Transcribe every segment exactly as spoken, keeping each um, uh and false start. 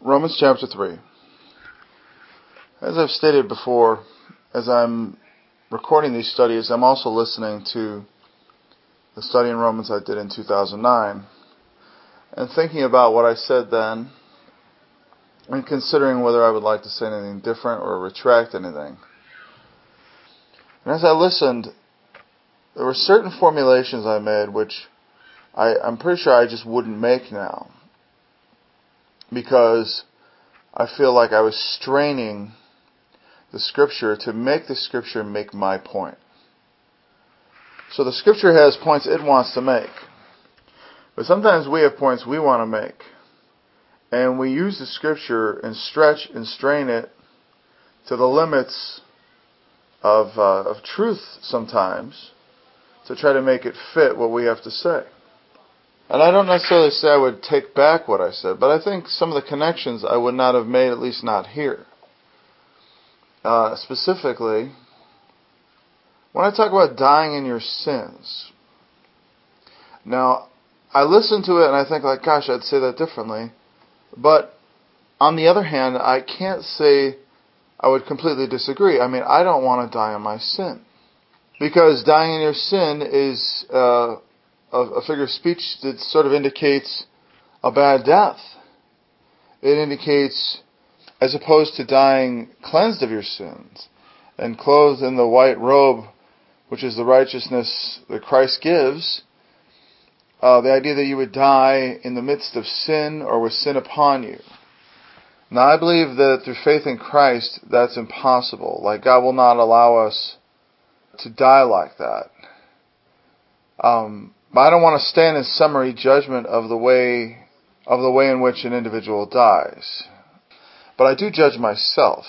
Romans chapter three. As I've stated before, as I'm recording these studies, I'm also listening to the study in Romans I did in two thousand nine, and thinking about what I said then, and considering whether I would like to say anything different or retract anything. And as I listened, there were certain formulations I made which I, I'm pretty sure I just wouldn't make now, because I feel like I was straining the Scripture to make the Scripture make my point. So the Scripture has points it wants to make, but sometimes we have points we want to make, and we use the Scripture and stretch and strain it to the limits of uh, of truth sometimes to try to make it fit what we have to say. And I don't necessarily say I would take back what I said, but I think some of the connections I would not have made, at least not here. Uh, specifically, when I talk about dying in your sins. Now, I listen to it and I think, like, gosh, I'd say that differently. But on the other hand, I can't say I would completely disagree. I mean, I don't want to die in my sin. Because dying in your sin is uh, a, a figure of speech that sort of indicates a bad death. It indicates, as opposed to dying cleansed of your sins and clothed in the white robe, which is the righteousness that Christ gives, uh, the idea that you would die in the midst of sin or with sin upon you. Now, I believe that through faith in Christ, that's impossible. Like, God will not allow us to die like that. Um, but I don't want to stand in summary judgment of the way of the way in which an individual dies. But I do judge myself.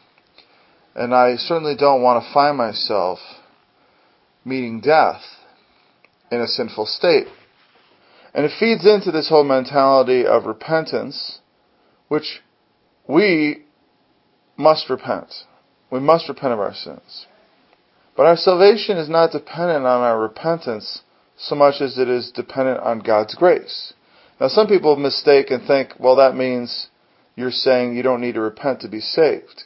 And I certainly don't want to find myself meeting death in a sinful state. And it feeds into this whole mentality of repentance, which we must repent. We must repent of our sins. But our salvation is not dependent on our repentance so much as it is dependent on God's grace. Now, some people mistake and think, well, that means you're saying you don't need to repent to be saved.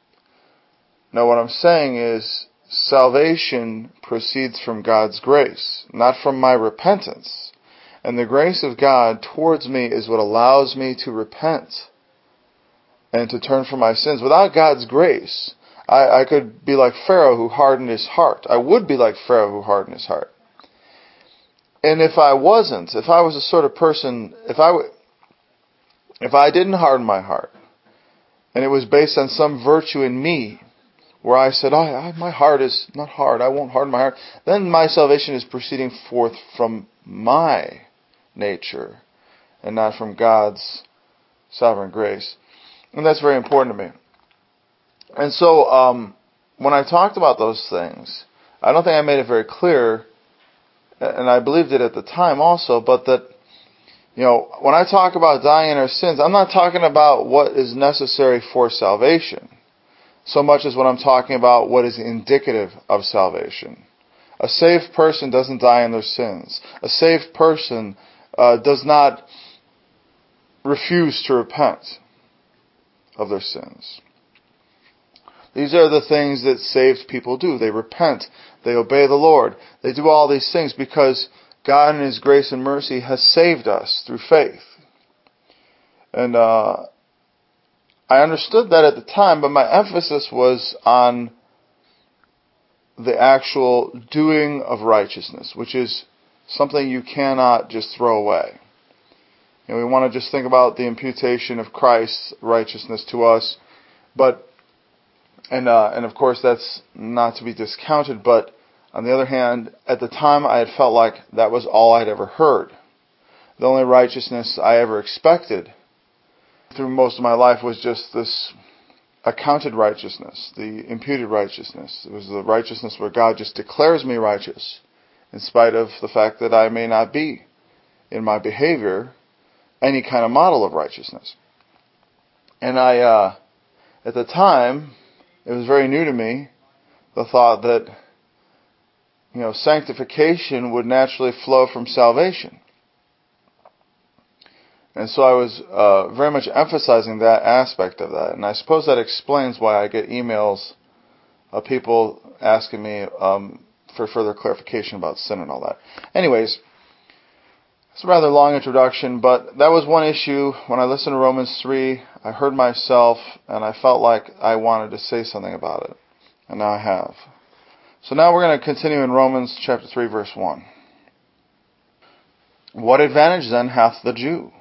No, what I'm saying is salvation proceeds from God's grace, not from my repentance. And the grace of God towards me is what allows me to repent and to turn from my sins. Without God's grace, I, I could be like Pharaoh who hardened his heart. I would be like Pharaoh who hardened his heart. And if I wasn't, if I was the sort of person, if I, w- if I didn't harden my heart, and it was based on some virtue in me, where I said, oh, I, my heart is not hard, I won't harden my heart, then my salvation is proceeding forth from my nature, and not from God's sovereign grace. And that's very important to me. And so, um, when I talked about those things, I don't think I made it very clear, and I believed it at the time also, but that, you know, when I talk about dying in our sins, I'm not talking about what is necessary for salvation, so much as what I'm talking about what is indicative of salvation. A saved person doesn't die in their sins. A saved person uh, does not refuse to repent of their sins. These are the things that saved people do. They repent. They obey the Lord. They do all these things because God in His grace and mercy has saved us through faith. And uh, I understood that at the time, but my emphasis was on the actual doing of righteousness, which is something you cannot just throw away. You know, we want to just think about the imputation of Christ's righteousness to us, but And uh, and of course that's not to be discounted, but on the other hand, at the time I had felt like that was all I'd ever heard. The only righteousness I ever expected through most of my life was just this accounted righteousness, the imputed righteousness. It was the righteousness where God just declares me righteous, in spite of the fact that I may not be, in my behavior, any kind of model of righteousness. And I, uh, at the time, it was very new to me, the thought that, you know, sanctification would naturally flow from salvation. And so I was uh, very much emphasizing that aspect of that. And I suppose that explains why I get emails of people asking me um, for further clarification about sin and all that. Anyways, it's a rather long introduction, but that was one issue. When I listened to Romans three, I heard myself, and I felt like I wanted to say something about it. And now I have. So now we're going to continue in Romans chapter three, verse one. What advantage then hath the Jew?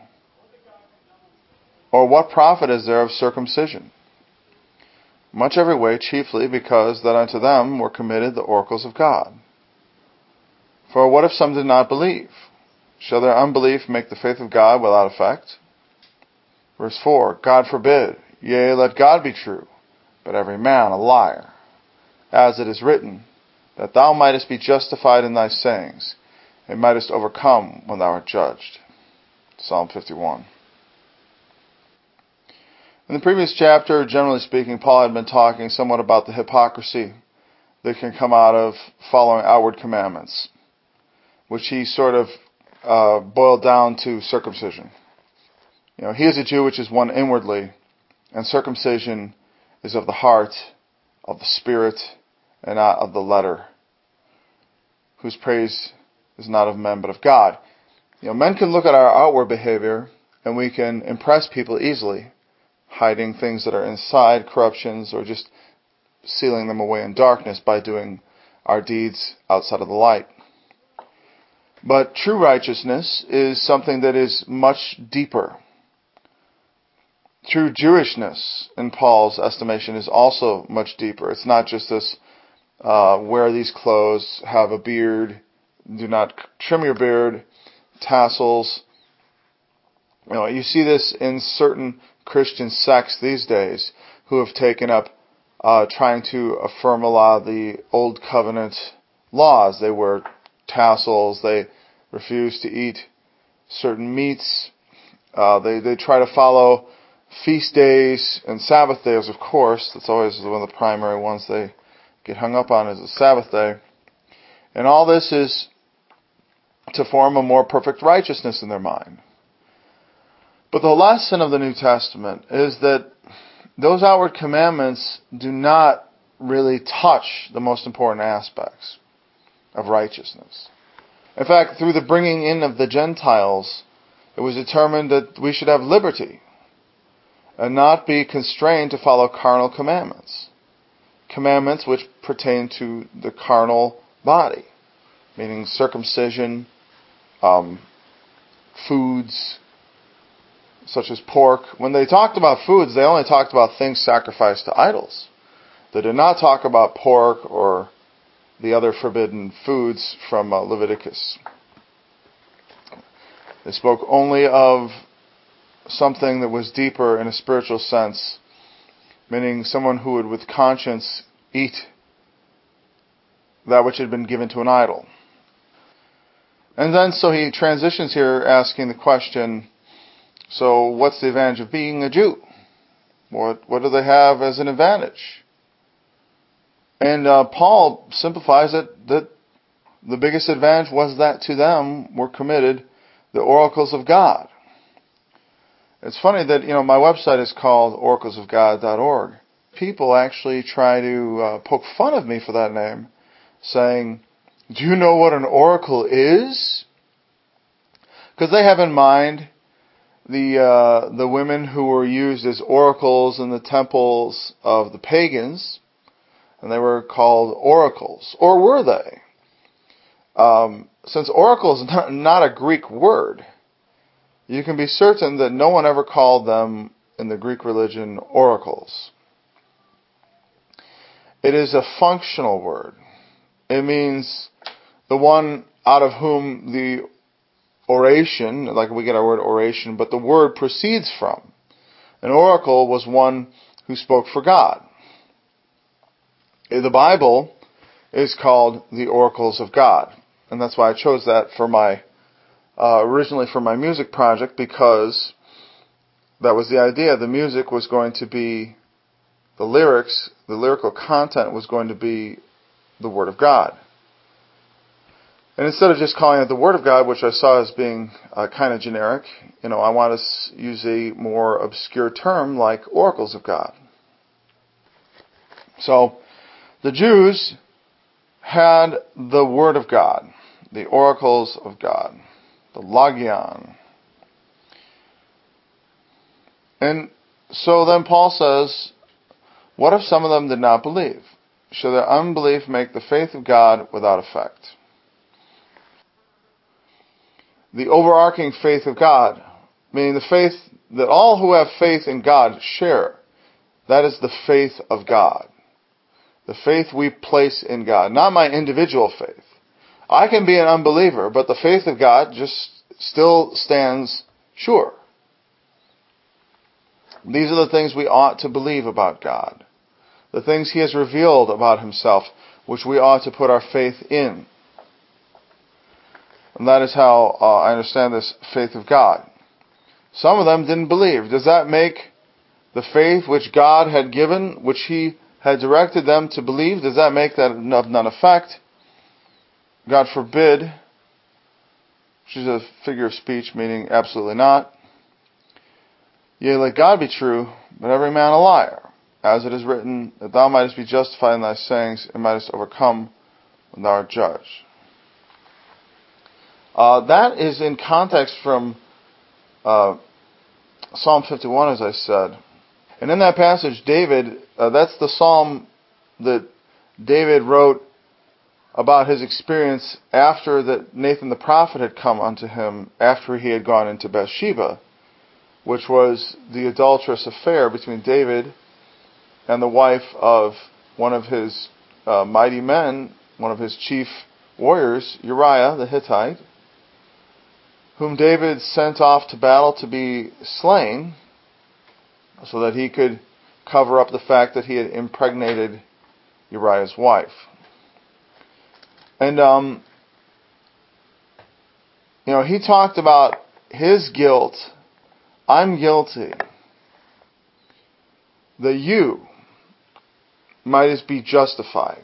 Or what profit is there of circumcision? Much every way, chiefly because that unto them were committed the oracles of God. For what if some did not believe? Shall their unbelief make the faith of God without effect? Verse four, God forbid, yea, let God be true, but every man a liar. As it is written, that thou mightest be justified in thy sayings, and mightest overcome when thou art judged. Psalm fifty-one. In the previous chapter, generally speaking, Paul had been talking somewhat about the hypocrisy that can come out of following outward commandments, which he sort of uh, boiled down to circumcision. You know, he is a Jew, which is one inwardly, and circumcision is of the heart, of the spirit, and not of the letter, whose praise is not of men but of God. You know, men can look at our outward behavior, and we can impress people easily, hiding things that are inside, corruptions, or just sealing them away in darkness by doing our deeds outside of the light. But true righteousness is something that is much deeper. True Jewishness, in Paul's estimation, is also much deeper. It's not just this, uh, wear these clothes, have a beard, do not trim your beard, tassels. You know, you see this in certain Christian sects these days who have taken up uh, trying to affirm a lot of the Old Covenant laws. They wear tassels, they refuse to eat certain meats, uh, they, they try to follow feast days and Sabbath days, of course. That's always one of the primary ones they get hung up on, is the Sabbath day. And all this is to form a more perfect righteousness in their mind. But the lesson of the New Testament is that those outward commandments do not really touch the most important aspects of righteousness. In fact, through the bringing in of the Gentiles, it was determined that we should have liberty and not be constrained to follow carnal commandments. Commandments which pertain to the carnal body, meaning circumcision, um, foods such as pork. When they talked about foods, they only talked about things sacrificed to idols. They did not talk about pork or the other forbidden foods from uh, Leviticus. They spoke only of something that was deeper in a spiritual sense, meaning someone who would with conscience eat that which had been given to an idol. And then so he transitions here asking the question, so what's the advantage of being a Jew? What what do they have as an advantage? And uh, Paul simplifies it that the biggest advantage was that to them were committed the oracles of God. It's funny that, you know, my website is called oracles of god dot org. People actually try to uh, poke fun of me for that name, saying, do you know what an oracle is? Because they have in mind the uh, the women who were used as oracles in the temples of the pagans, and they were called oracles. Or were they? Um, since oracle is not, not a Greek word, you can be certain that no one ever called them in the Greek religion oracles. It is a functional word. It means the one out of whom the oration, like we get our word oration, but the word proceeds from. An oracle was one who spoke for God. The Bible is called the oracles of God. And that's why I chose that for my, uh, originally for my music project, because that was the idea. The music was going to be, the lyrics, the lyrical content was going to be the Word of God. And instead of just calling it the Word of God, which I saw as being uh, kind of generic, you know, I want to use a more obscure term like oracles of God. So, the Jews had the Word of God, the oracles of God, the Logion. And so then Paul says, what if some of them did not believe? Shall their unbelief make the faith of God without effect? The overarching faith of God, meaning the faith that all who have faith in God share, that is the faith of God. The faith we place in God, not my individual faith. I can be an unbeliever, but the faith of God just still stands sure. These are the things we ought to believe about God. The things He has revealed about Himself, which we ought to put our faith in. And that is how uh, I understand this faith of God. Some of them didn't believe. Does that make the faith which God had given, which He had directed them to believe, does that make that of none effect? God forbid, which is a figure of speech meaning absolutely not. Yea, let God be true, but every man a liar. As it is written, that thou mightest be justified in thy sayings, and mightest overcome when thou art judged. Uh, that is in context from uh, Psalm fifty-one, as I said. And in that passage, David, uh, that's the psalm that David wrote about his experience after that Nathan the prophet had come unto him after he had gone into Bathsheba, which was the adulterous affair between David and the wife of one of his uh, mighty men, one of his chief warriors, Uriah the Hittite, whom David sent off to battle to be slain so that he could cover up the fact that he had impregnated Uriah's wife. And, um, you know, he talked about his guilt. I'm guilty. That you might be justified.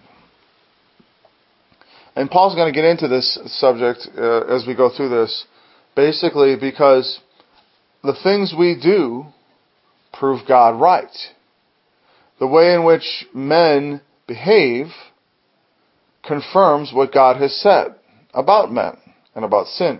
And Paul's going to get into this subject uh, as we go through this, basically because the things we do prove God right. The way in which men behave confirms what God has said about men and about sin.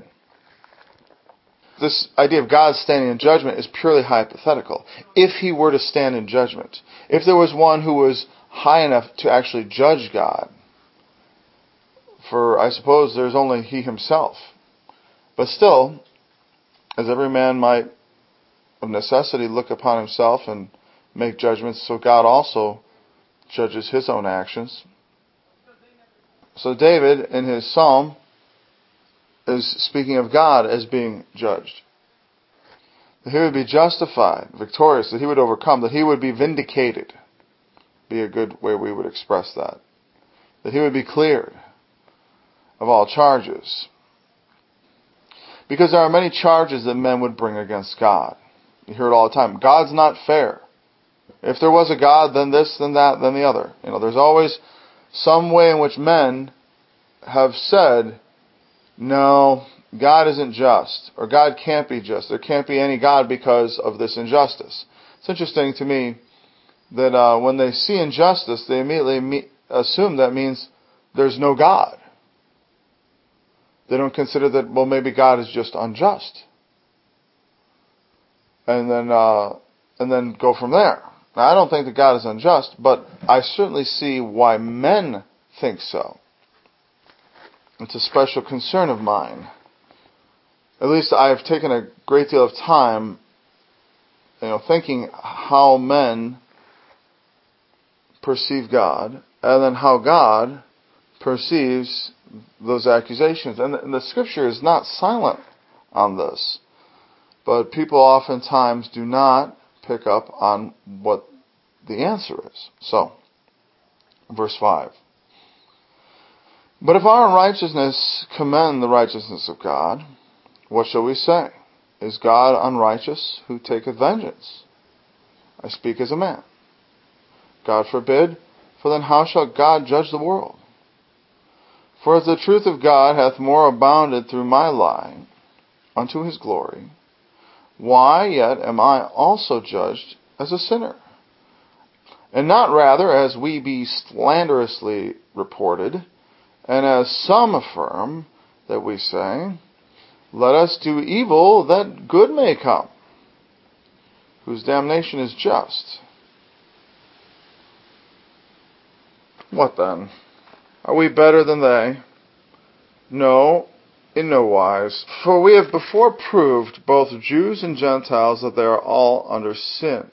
This idea of God standing in judgment is purely hypothetical. If He were to stand in judgment, if there was one who was high enough to actually judge God, for I suppose there's only He Himself. But still, as every man might of necessity look upon himself and make judgments, so God also judges His own actions. So David, in his psalm, is speaking of God as being judged. That He would be justified, victorious, that He would overcome, that He would be vindicated. Be a good way we would express that. That He would be cleared of all charges. Because there are many charges that men would bring against God. You hear it all the time. God's not fair. If there was a God, then this, then that, then the other. You know, there's always some way in which men have said, no, God isn't just, or God can't be just. There can't be any God because of this injustice. It's interesting to me that uh, when they see injustice, they immediately me- assume that means there's no God. They don't consider that, well, maybe God is just unjust. And then, uh, and then go from there. Now, I don't think that God is unjust, but I certainly see why men think so. It's a special concern of mine. At least I've taken a great deal of time, you know, thinking how men perceive God, and then how God perceives those accusations. And the, and the Scripture is not silent on this. But people oftentimes do not pick up on what the answer is. So, verse five. But if our unrighteousness commend the righteousness of God, what shall we say? Is God unrighteous who taketh vengeance? I speak as a man. God forbid, for then how shall God judge the world? For if the truth of God hath more abounded through my lying unto his glory, why yet am I also judged as a sinner? And not rather as we be slanderously reported, and as some affirm that we say, let us do evil that good may come, whose damnation is just. What then? Are we better than they? No, in no wise. For we have before proved, both Jews and Gentiles, that they are all under sin.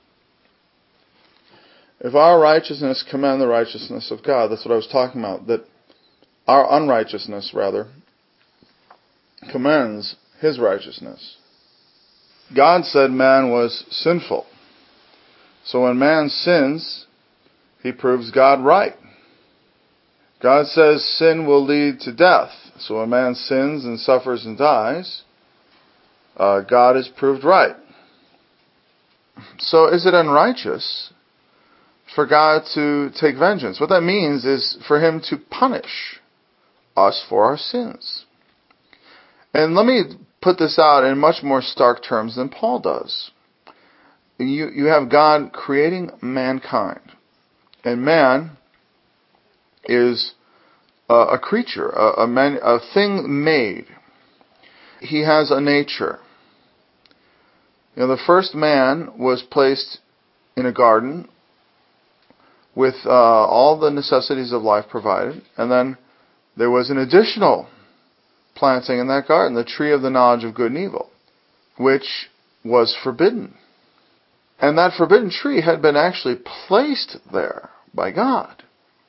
If our righteousness commend the righteousness of God, that's what I was talking about, that our unrighteousness, rather, commends his righteousness. God said man was sinful. So when man sins, he proves God right. God says sin will lead to death. So when man sins and suffers and dies, uh, God is proved right. So is it unrighteous for God to take vengeance? What that means is for him to punish us for our sins. And let me put this out in much more stark terms than Paul does. You, you have God creating mankind. And man is a, a creature, a, a, man, a thing made. He has a nature. You know, the first man was placed in a garden with uh, all the necessities of life provided. And then there was an additional planting in that garden, the tree of the knowledge of good and evil, which was forbidden. And that forbidden tree had been actually placed there by God.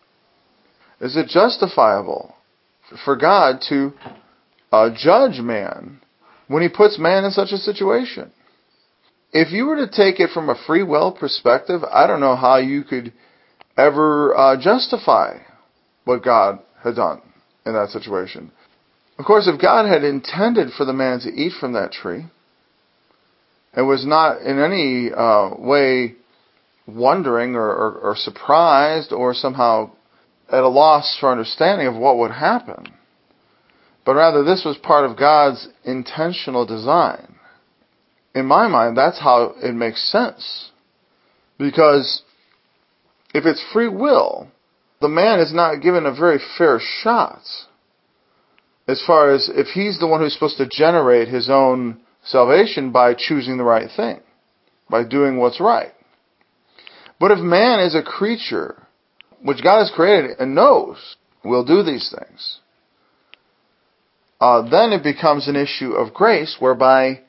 Is it justifiable for God to uh, judge man when he puts man in such a situation? If you were to take it from a free will perspective, I don't know how you could ever uh, justify what God had done in that situation. Of course, if God had intended for the man to eat from that tree, and was not in any uh, way wondering or, or, or surprised or somehow at a loss for understanding of what would happen, but rather this was part of God's intentional design, in my mind, that's how it makes sense. Because if it's free will, the man is not given a very fair shot as far as if he's the one who's supposed to generate his own salvation by choosing the right thing, by doing what's right. But if man is a creature which God has created and knows will do these things, uh, then it becomes an issue of grace whereby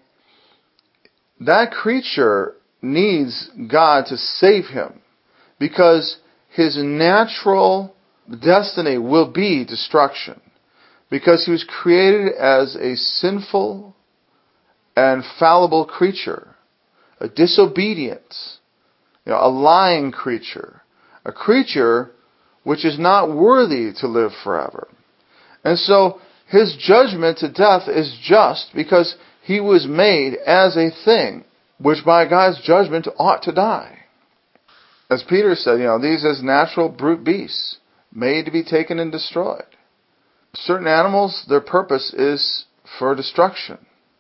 that creature needs God to save him because his natural destiny will be destruction, because he was created as a sinful and fallible creature, a disobedient, you know, a lying creature, a creature which is not worthy to live forever. And so his judgment to death is just because he was made as a thing which by God's judgment ought to die. As Peter said, you know, these as natural brute beasts, made to be taken and destroyed. Certain animals, their purpose is for destruction.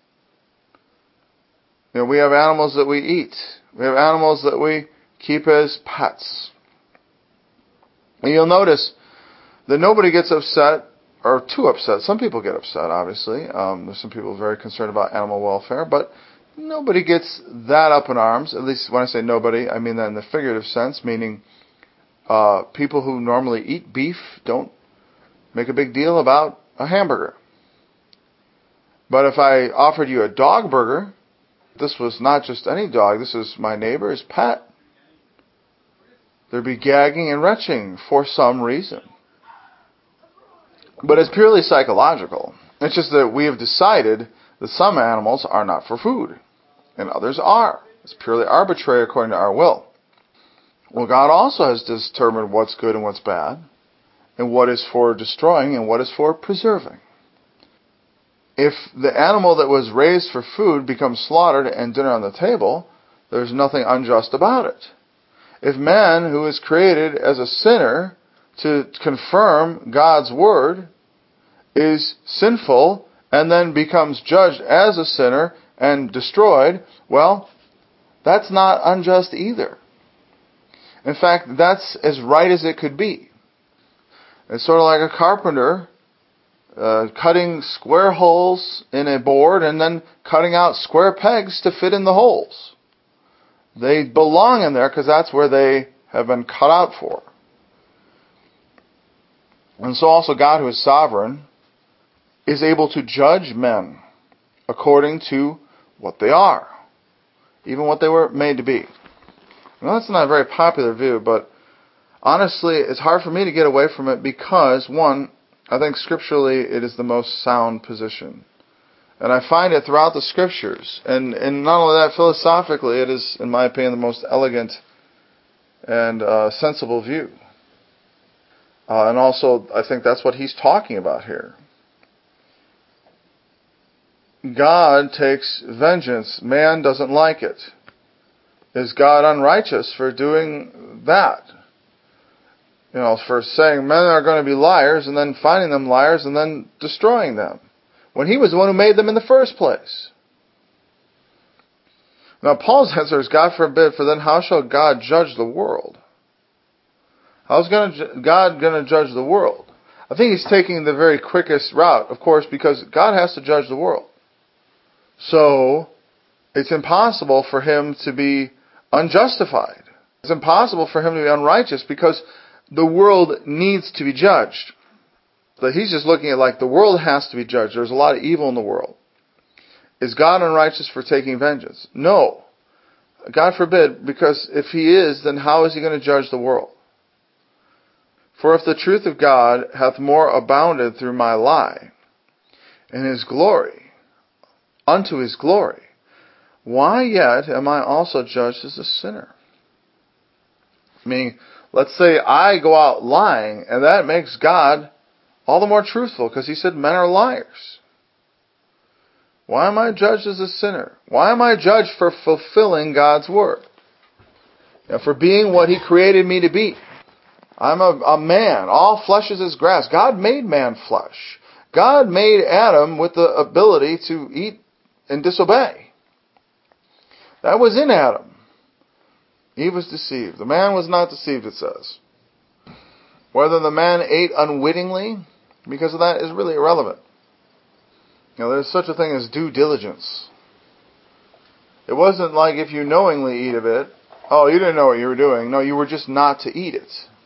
You know, we have animals that we eat. We have animals that we keep as pets. And you'll notice that nobody gets upset or too upset. Some people get upset, obviously. Um, there's some people very concerned about animal welfare, but nobody gets that up in arms. At least when I say nobody, I mean that in the figurative sense, meaning uh, people who normally eat beef don't make a big deal about a hamburger. But if I offered you a dog burger, this was not just any dog, this is my neighbor's pet, there'd be gagging and retching for some reason. But it's purely psychological. It's just that we have decided that some animals are not for food, and others are. It's purely arbitrary according to our will. Well, God also has determined what's good and what's bad, and what is for destroying and what is for preserving. If the animal that was raised for food becomes slaughtered and dinner on the table, there's nothing unjust about it. If man, who is created as a sinner to confirm God's word is sinful and then becomes judged as a sinner and destroyed, well, that's not unjust either. In fact, that's as right as it could be. It's sort of like a carpenter uh, cutting square holes in a board and then cutting out square pegs to fit in the holes. They belong in there because that's where they have been cut out for. And so also God, who is sovereign, is able to judge men according to what they are, even what they were made to be. Now, that's not a very popular view, but honestly, it's hard for me to get away from it because, one, I think scripturally it is the most sound position. And I find it throughout the scriptures. And, and not only that, philosophically, it is, in my opinion, the most elegant and uh, sensible view. Uh, and also, I think that's what he's talking about here. God takes vengeance. Man doesn't like it. Is God unrighteous for doing that? You know, for saying men are going to be liars and then finding them liars and then destroying them, when he was the one who made them in the first place. Now, Paul's answer is, God forbid, for then how shall God judge the world? How's God going to judge the world? I think he's taking the very quickest route, of course, because God has to judge the world. So, it's impossible for him to be unjustified. It's impossible for him to be unrighteous because the world needs to be judged. But he's just looking at like the world has to be judged. There's a lot of evil in the world. Is God unrighteous for taking vengeance? No. God forbid, because if he is, then how is he going to judge the world? For if the truth of God hath more abounded through my lie, and his glory, unto his glory, why yet am I also judged as a sinner? Meaning, let's say I go out lying, and that makes God all the more truthful, because he said men are liars. Why am I judged as a sinner? Why am I judged for fulfilling God's word? You know, for being what he created me to be. I'm a, a man. All flesh is as grass. God made man flesh. God made Adam with the ability to eat and disobey. That was in Adam. Eve was deceived. The man was not deceived, it says. Whether the man ate unwittingly because of that is really irrelevant. You know, there's such a thing as due diligence. It wasn't like if you knowingly eat of it, oh, you didn't know what you were doing. No, you were just not to eat it.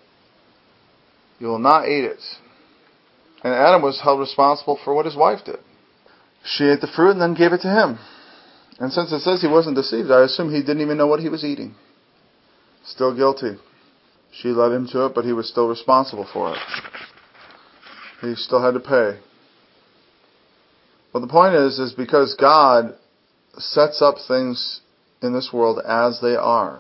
You will not eat it. And Adam was held responsible for what his wife did. She ate the fruit and then gave it to him. And since it says he wasn't deceived, I assume he didn't even know what he was eating. Still guilty. She led him to it, but he was still responsible for it. He still had to pay. But the point is, is because God sets up things in this world as they are,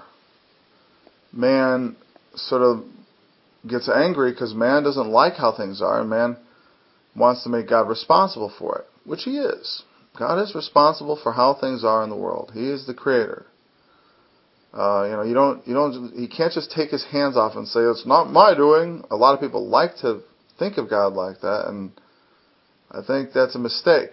man sort of gets angry because man doesn't like how things are, and man wants to make God responsible for it, which he is. God is responsible for how things are in the world. He is the creator. Uh, you know, you don't, you don't, he can't just take his hands off and say, it's not my doing. A lot of people like to think of God like that, and I think that's a mistake.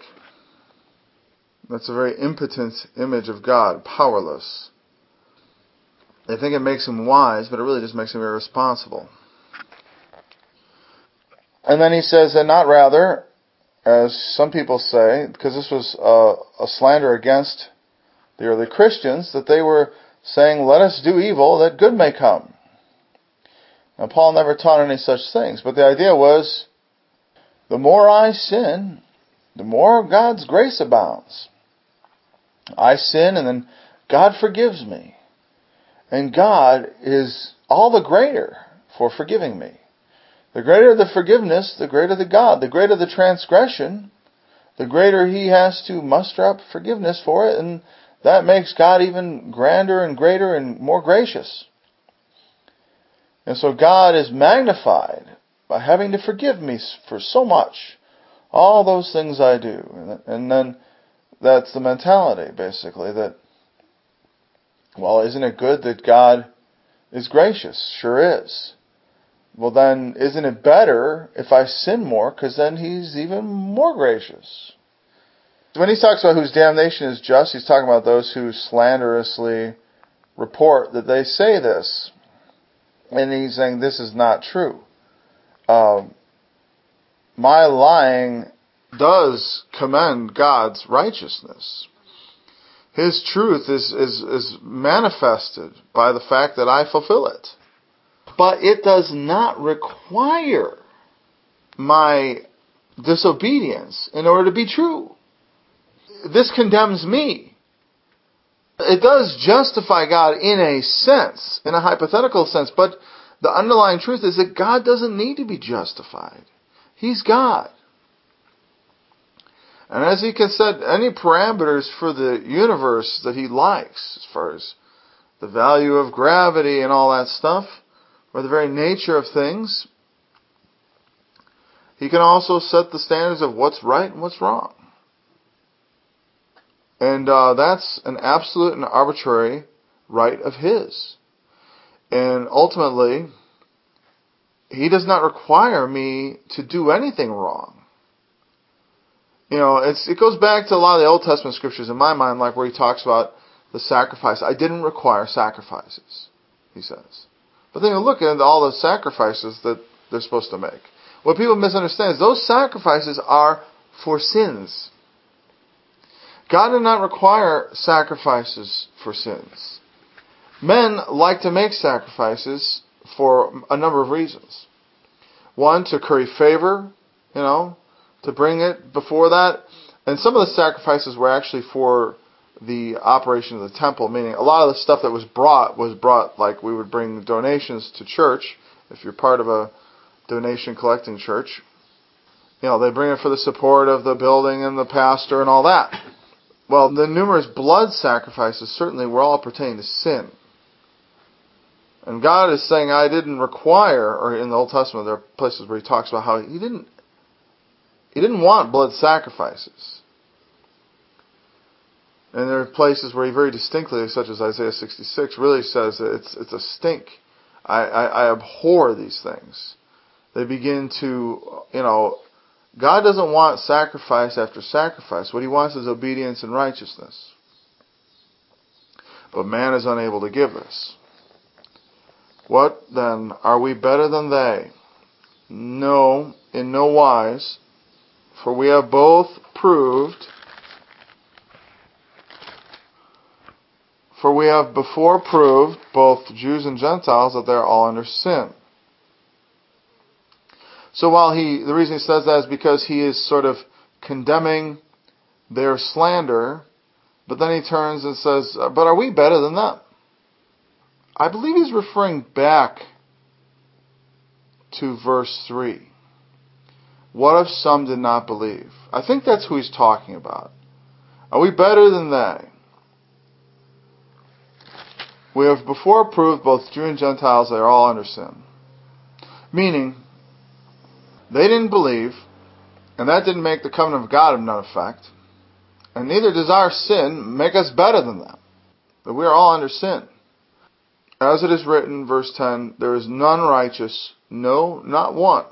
That's a very impotent image of God, powerless. They think it makes him wise, but it really just makes him irresponsible. And then he says, and not rather, as some people say, because this was uh, a slander against the early Christians, that they were saying, let us do evil that good may come. Now, Paul never taught any such things, but the idea was, the more I sin, the more God's grace abounds. I sin and then God forgives me. And God is all the greater for forgiving me. The greater the forgiveness, the greater the God. The greater the transgression, the greater he has to muster up forgiveness for it. And that makes God even grander and greater and more gracious. And so God is magnified by having to forgive me for so much. All those things I do. And then that's the mentality, basically, that, well, isn't it good that God is gracious? Sure is. Well, then, isn't it better if I sin more? Because then he's even more gracious. When he talks about whose damnation is just, he's talking about those who slanderously report that they say this. And he's saying this is not true. Um, my lying does commend God's righteousness. His truth is, is, is manifested by the fact that I fulfill it. But it does not require my disobedience in order to be true. This condemns me. It does justify God in a sense, in a hypothetical sense, but the underlying truth is that God doesn't need to be justified. He's God. And as he can set any parameters for the universe that he likes, as far as the value of gravity and all that stuff, or the very nature of things, he can also set the standards of what's right and what's wrong. And uh, that's an absolute and arbitrary right of his. And ultimately, he does not require me to do anything wrong. You know, it's, it goes back to a lot of the Old Testament scriptures in my mind, like where he talks about the sacrifice. I didn't require sacrifices, he says. But then you look at all the sacrifices that they're supposed to make. What people misunderstand is those sacrifices are for sins. God did not require sacrifices for sins. Men like to make sacrifices for a number of reasons. One, to curry favor, you know, to bring it before that. And some of the sacrifices were actually for the operation of the temple, meaning a lot of the stuff that was brought was brought like we would bring donations to church. If you're part of a donation collecting church, you know, they bring it for the support of the building and the pastor and all that. Well, the numerous blood sacrifices certainly were all pertaining to sin. And God is saying, I didn't require, or in the Old Testament there are places where he talks about how he didn't he didn't want blood sacrifices. And there are places where he very distinctly, such as Isaiah sixty-six, really says that it's it's a stink. I, I, I abhor these things. They begin to, you know, God doesn't want sacrifice after sacrifice. What he wants is obedience and righteousness. But man is unable to give this. What then? Are we better than they? No, in no wise. For we have both proved, for we have before proved, both Jews and Gentiles, that they are all under sin. So while he, the reason he says that is because he is sort of condemning their slander, but then he turns and says, but are we better than them? I believe he's referring back to verse three. What if some did not believe? I think that's who he's talking about. Are we better than they? We have before proved both Jew and Gentiles they are all under sin. Meaning, they didn't believe, and that didn't make the covenant of God of none effect. And neither does our sin make us better than them. But we are all under sin. As it is written, verse ten, there is none righteous, no, not one.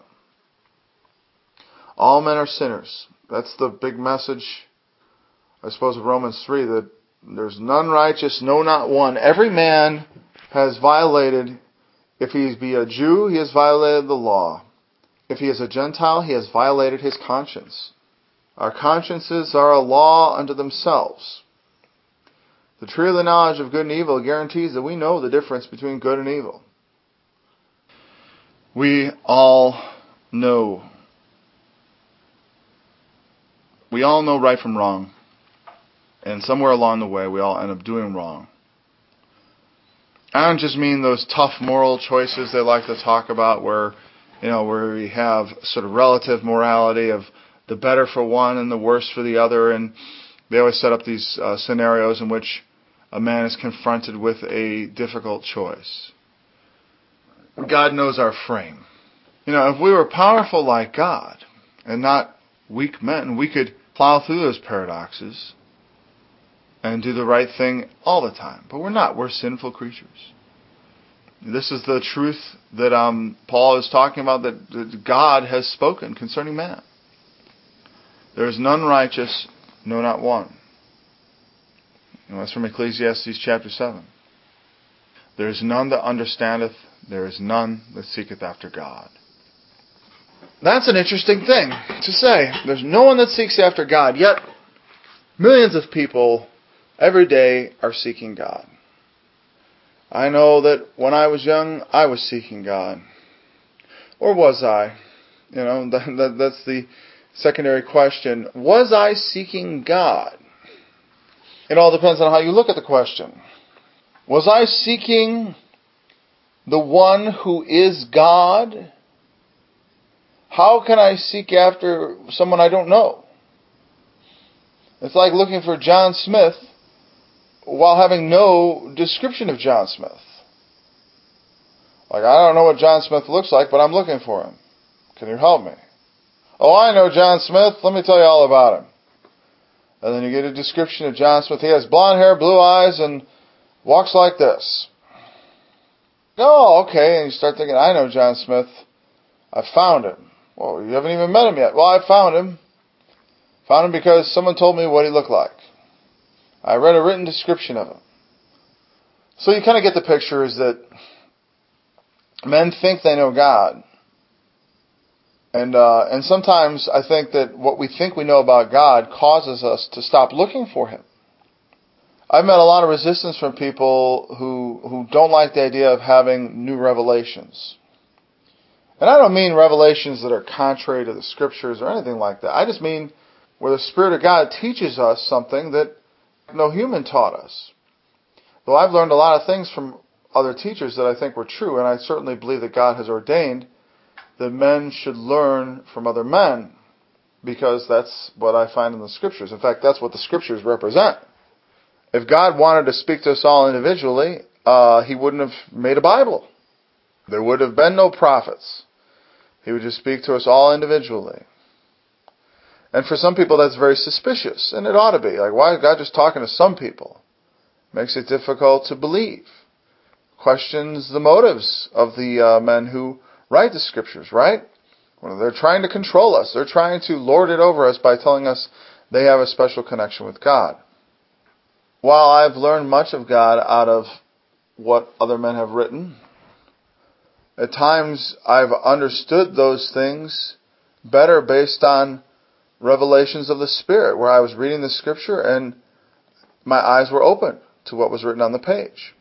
All men are sinners. That's the big message, I suppose, of Romans three, that there's none righteous, no, not one. Every man has violated, if he be a Jew, he has violated the law. If he is a Gentile, he has violated his conscience. Our consciences are a law unto themselves. The tree of the knowledge of good and evil guarantees that we know the difference between good and evil. We all know. We all know right from wrong. And somewhere along the way, we all end up doing wrong. I don't just mean those tough moral choices they like to talk about where, you know, where we have sort of relative morality of the better for one and the worse for the other. And they always set up these uh, scenarios in which a man is confronted with a difficult choice. God knows our frame. You know, if we were powerful like God and not weak men, we could plow through those paradoxes and do the right thing all the time. But we're not. We're sinful creatures. This is the truth that um, Paul is talking about, that, that God has spoken concerning man. There is none righteous, no, not one. And that's from Ecclesiastes chapter seven. There is none that understandeth, there is none that seeketh after God. That's an interesting thing to say. There's no one that seeks after God, yet millions of people every day are seeking God. I know that when I was young, I was seeking God. Or was I? You know, that, that, that's the secondary question. Was I seeking God? It all depends on how you look at the question. Was I seeking the one who is God? How can I seek after someone I don't know? It's like looking for John Smith while having no description of John Smith. Like, I don't know what John Smith looks like, but I'm looking for him. Can you help me? Oh, I know John Smith. Let me tell you all about him. And then you get a description of John Smith. He has blonde hair, blue eyes, and walks like this. Oh, okay. And you start thinking, I know John Smith. I found him. Well, you haven't even met him yet. Well, I found him. Found him because someone told me what he looked like. I read a written description of him. So you kind of get the picture is that men think they know God. And uh, and sometimes I think that what we think we know about God causes us to stop looking for Him. I've met a lot of resistance from people who who don't like the idea of having new revelations. And I don't mean revelations that are contrary to the Scriptures or anything like that. I just mean where the Spirit of God teaches us something that no human taught us. Though I've learned a lot of things from other teachers that I think were true, and I certainly believe that God has ordained that men should learn from other men, because that's what I find in the Scriptures. In fact, that's what the Scriptures represent. If God wanted to speak to us all individually, uh, He wouldn't have made a Bible. There would have been no prophets. He would just speak to us all individually. And for some people that's very suspicious, and it ought to be. Like, why is God just talking to some people? Makes it difficult to believe. Questions the motives of the uh, men who write the Scriptures, right? Well, they're trying to control us. They're trying to lord it over us by telling us they have a special connection with God. While I've learned much of God out of what other men have written, at times I've understood those things better based on revelations of the Spirit, where I was reading the Scripture and my eyes were open to what was written on the page.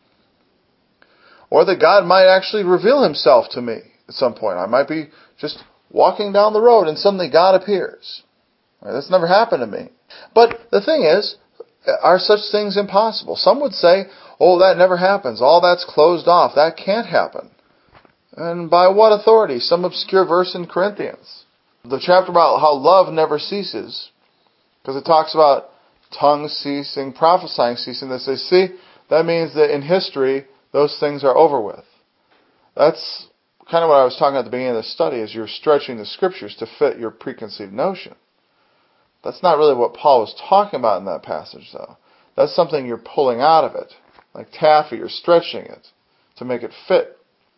Or that God might actually reveal Himself to me at some point. I might be just walking down the road and suddenly God appears. Right, that's never happened to me. But the thing is, are such things impossible? Some would say, oh, that never happens. All that's closed off. That can't happen. And by what authority? Some obscure verse in Corinthians. The chapter about how love never ceases. Because it talks about tongues ceasing, prophesying ceasing. They say, see, that means that in history, those things are over with. That's kind of what I was talking at the beginning of the study, is you're stretching the Scriptures to fit your preconceived notion. That's not really what Paul was talking about in that passage, though. That's something you're pulling out of it. Like taffy, you're stretching it to make it fit.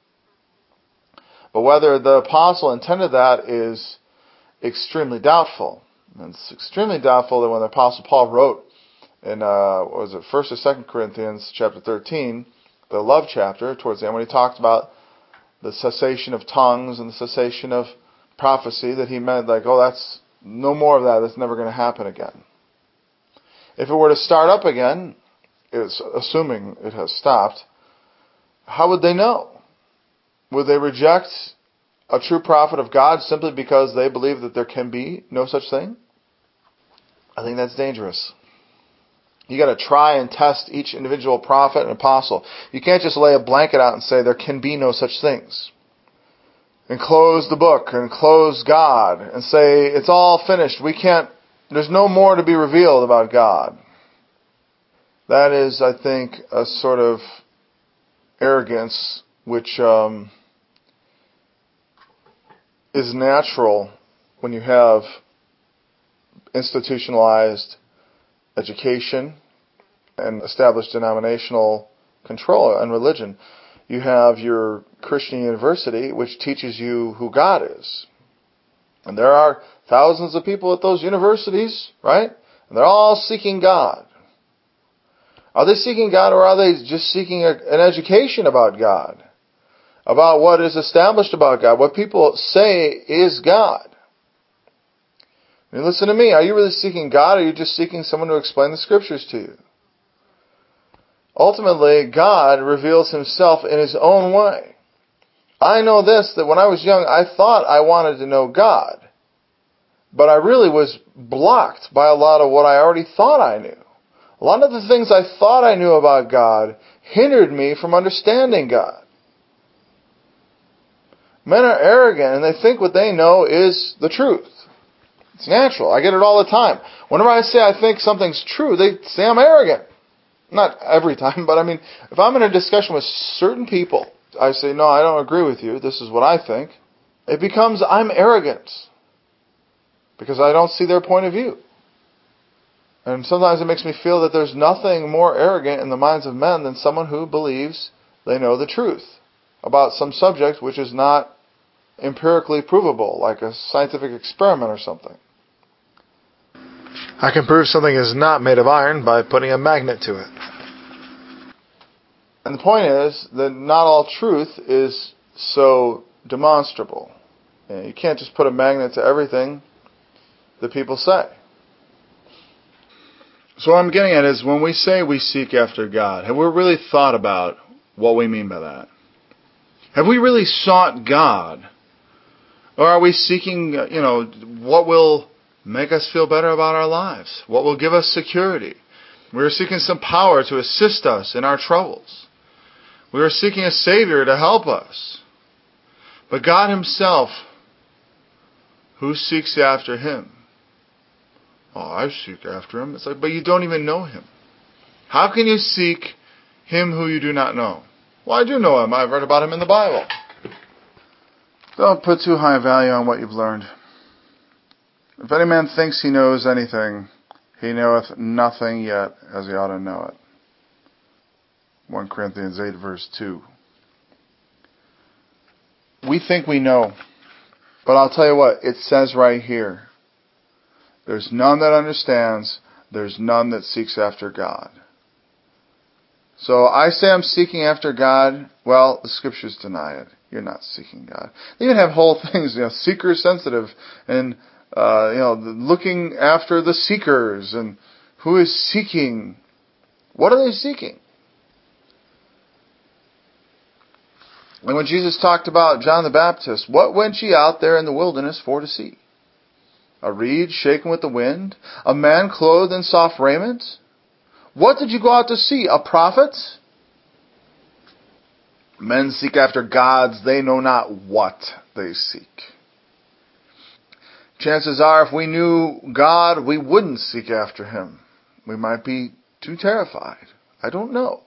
But whether the apostle intended that is extremely doubtful. And it's extremely doubtful that when the apostle Paul wrote in, uh, what was it, First or Second Corinthians chapter thirteen, the love chapter, towards the end, when he talked about the cessation of tongues and the cessation of prophecy, that he meant like, oh, that's no more of that. That's never going to happen again. If it were to start up again, it's assuming it has stopped, how would they know? Would they reject a true prophet of God simply because they believe that there can be no such thing? I think that's dangerous. You got to try and test each individual prophet and apostle. You can't just lay a blanket out and say there can be no such things. And close the book and close God and say it's all finished. We can't, there's no more to be revealed about God. That is, I think, a sort of arrogance which um, is natural when you have institutionalized education and established denominational control and religion. You have your Christian university, which teaches you who God is. And there are thousands of people at those universities, right? And they're all seeking God. Are they seeking God, or are they just seeking a, an education about God? About what is established about God? What people say is God? And listen to me. Are you really seeking God, or are you just seeking someone to explain the Scriptures to you? Ultimately, God reveals Himself in His own way. I know this, that when I was young, I thought I wanted to know God. But I really was blocked by a lot of what I already thought I knew. A lot of the things I thought I knew about God hindered me from understanding God. Men are arrogant, and they think what they know is the truth. It's natural. I get it all the time. Whenever I say I think something's true, they say I'm arrogant. Not every time, but I mean, if I'm in a discussion with certain people, I say, no, I don't agree with you. This is what I think. It becomes I'm arrogant because I don't see their point of view. And sometimes it makes me feel that there's nothing more arrogant in the minds of men than someone who believes they know the truth about some subject which is not empirically provable, like a scientific experiment or something. I can prove something is not made of iron by putting a magnet to it. And the point is that not all truth is so demonstrable. You can't just put a magnet to everything that people say. So what I'm getting at is when we say we seek after God, have we really thought about what we mean by that? Have we really sought God? Or are we seeking, you know, what will make us feel better about our lives? What will give us security? We are seeking some power to assist us in our troubles. We are seeking a Savior to help us. But God Himself, who seeks after Him? Oh, I seek after Him. It's like, but you don't even know Him. How can you seek Him who you do not know? Well, I do know Him. I've read about Him in the Bible. Don't put too high a value on what you've learned. If any man thinks he knows anything, he knoweth nothing yet as he ought to know it. First Corinthians eight, verse two. We think we know. But I'll tell you what, it says right here. There's none that understands. There's none that seeks after God. So I say I'm seeking after God. Well, the Scriptures deny it. You're not seeking God. They even have whole things, you know, seeker sensitive, and uh, you know, looking after the seekers, and who is seeking. What are they seeking? And when Jesus talked about John the Baptist, what went ye out there in the wilderness for to see? A reed shaken with the wind? A man clothed in soft raiment? What did you go out to see? A prophet? Men seek after gods, they know not what they seek. Chances are, if we knew God, we wouldn't seek after Him. We might be too terrified. I don't know.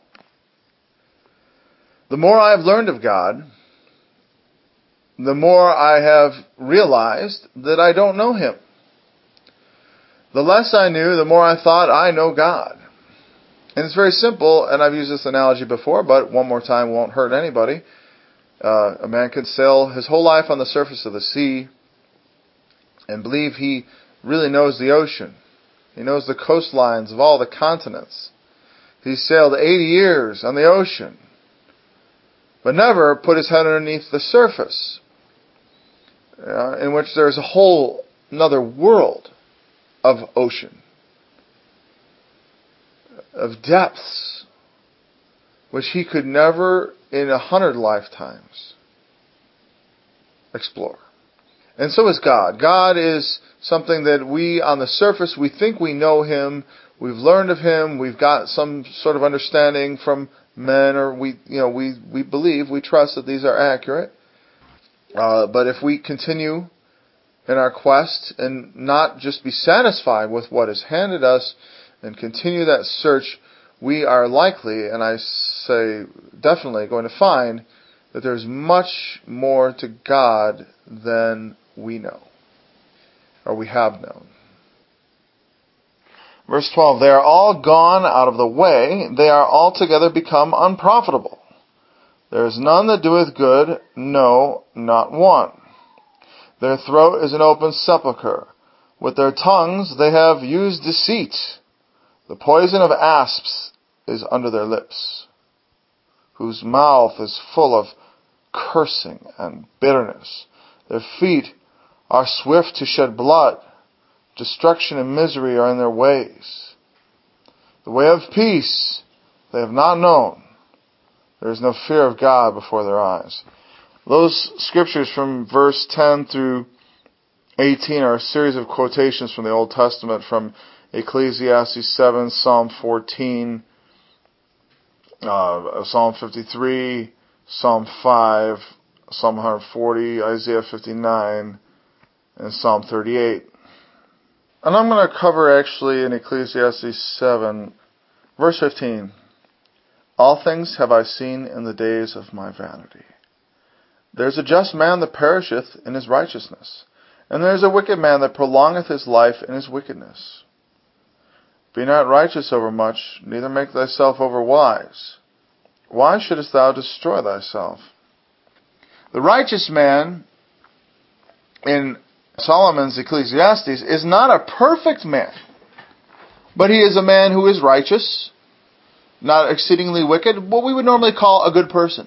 The more I have learned of God, the more I have realized that I don't know Him. The less I knew, the more I thought I know God. And it's very simple, and I've used this analogy before, but one more time won't hurt anybody. Uh, a man could sail his whole life on the surface of the sea and believe he really knows the ocean. He knows the coastlines of all the continents. He sailed eighty years on the ocean, but never put his head underneath the surface, uh, in which there's a whole another world of ocean, of depths, which he could never in a hundred lifetimes explore. And so is God. God is something that we, on the surface, we think we know Him, we've learned of Him, we've got some sort of understanding from men, or we, you know, we, we believe, we trust that these are accurate. Uh, but if we continue in our quest and not just be satisfied with what is handed us and continue that search, we are likely, and I say definitely, going to find that there's much more to God than we know, or we have known. Verse twelve, they are all gone out of the way, they are altogether become unprofitable. There is none that doeth good, no, not one. Their throat is an open sepulchre. With their tongues they have used deceit. The poison of asps is under their lips, whose mouth is full of cursing and bitterness. Their feet are swift to shed blood. Destruction and misery are in their ways. The way of peace they have not known. There is no fear of God before their eyes. Those scriptures from verse ten through eighteen are a series of quotations from the Old Testament, from Ecclesiastes seven, Psalm fourteen, uh, Psalm fifty-three, Psalm five, Psalm one forty, Isaiah fifty-nine, and Psalm thirty-eight. And I'm going to cover actually in Ecclesiastes seven, verse fifteen. All things have I seen in the days of my vanity. There is a just man that perisheth in his righteousness, and there is a wicked man that prolongeth his life in his wickedness. Be not righteous over much, neither make thyself over wise. Why shouldest thou destroy thyself? The righteous man in Solomon's Ecclesiastes is not a perfect man, but he is a man who is righteous, not exceedingly wicked, what we would normally call a good person.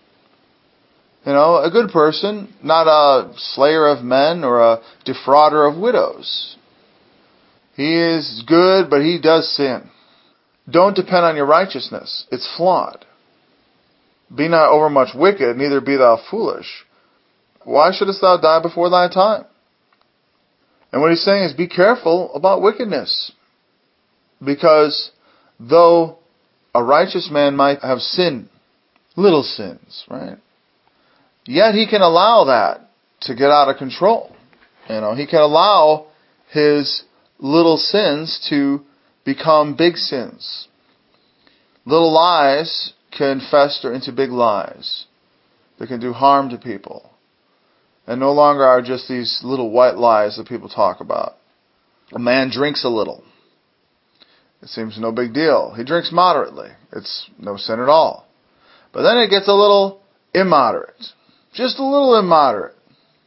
You know, a good person, not a slayer of men or a defrauder of widows. He is good, but he does sin. Don't depend on your righteousness. It's flawed. Be not overmuch wicked, neither be thou foolish. Why shouldest thou die before thy time? And what he's saying is, be careful about wickedness. Because though a righteous man might have sinned, little sins, right? Yet he can allow that to get out of control. You know, he can allow his little sins to become big sins. Little lies can fester into big lies that can do harm to people, and no longer are just these little white lies that people talk about. A man drinks a little. It seems no big deal. He drinks moderately. It's no sin at all. But then it gets a little immoderate. Just a little immoderate.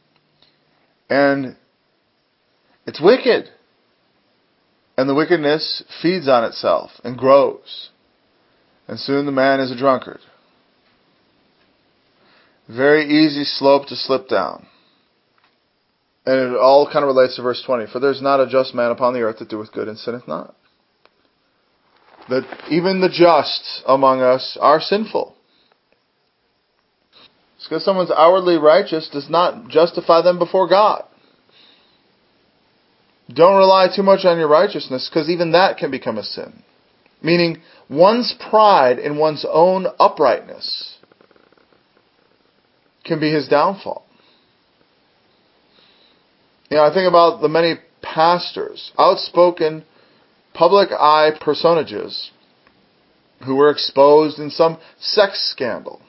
And it's wicked. And the wickedness feeds on itself and grows. And soon the man is a drunkard. Very easy slope to slip down. And it all kind of relates to verse twenty. For there is not a just man upon the earth that doeth good and sinneth not. That even the just among us are sinful. It's because someone's outwardly righteous does not justify them before God. Don't rely too much on your righteousness, because even that can become a sin. Meaning, one's pride in one's own uprightness can be his downfall. You know, I think about the many pastors, outspoken, public eye personages who were exposed in some sex scandal.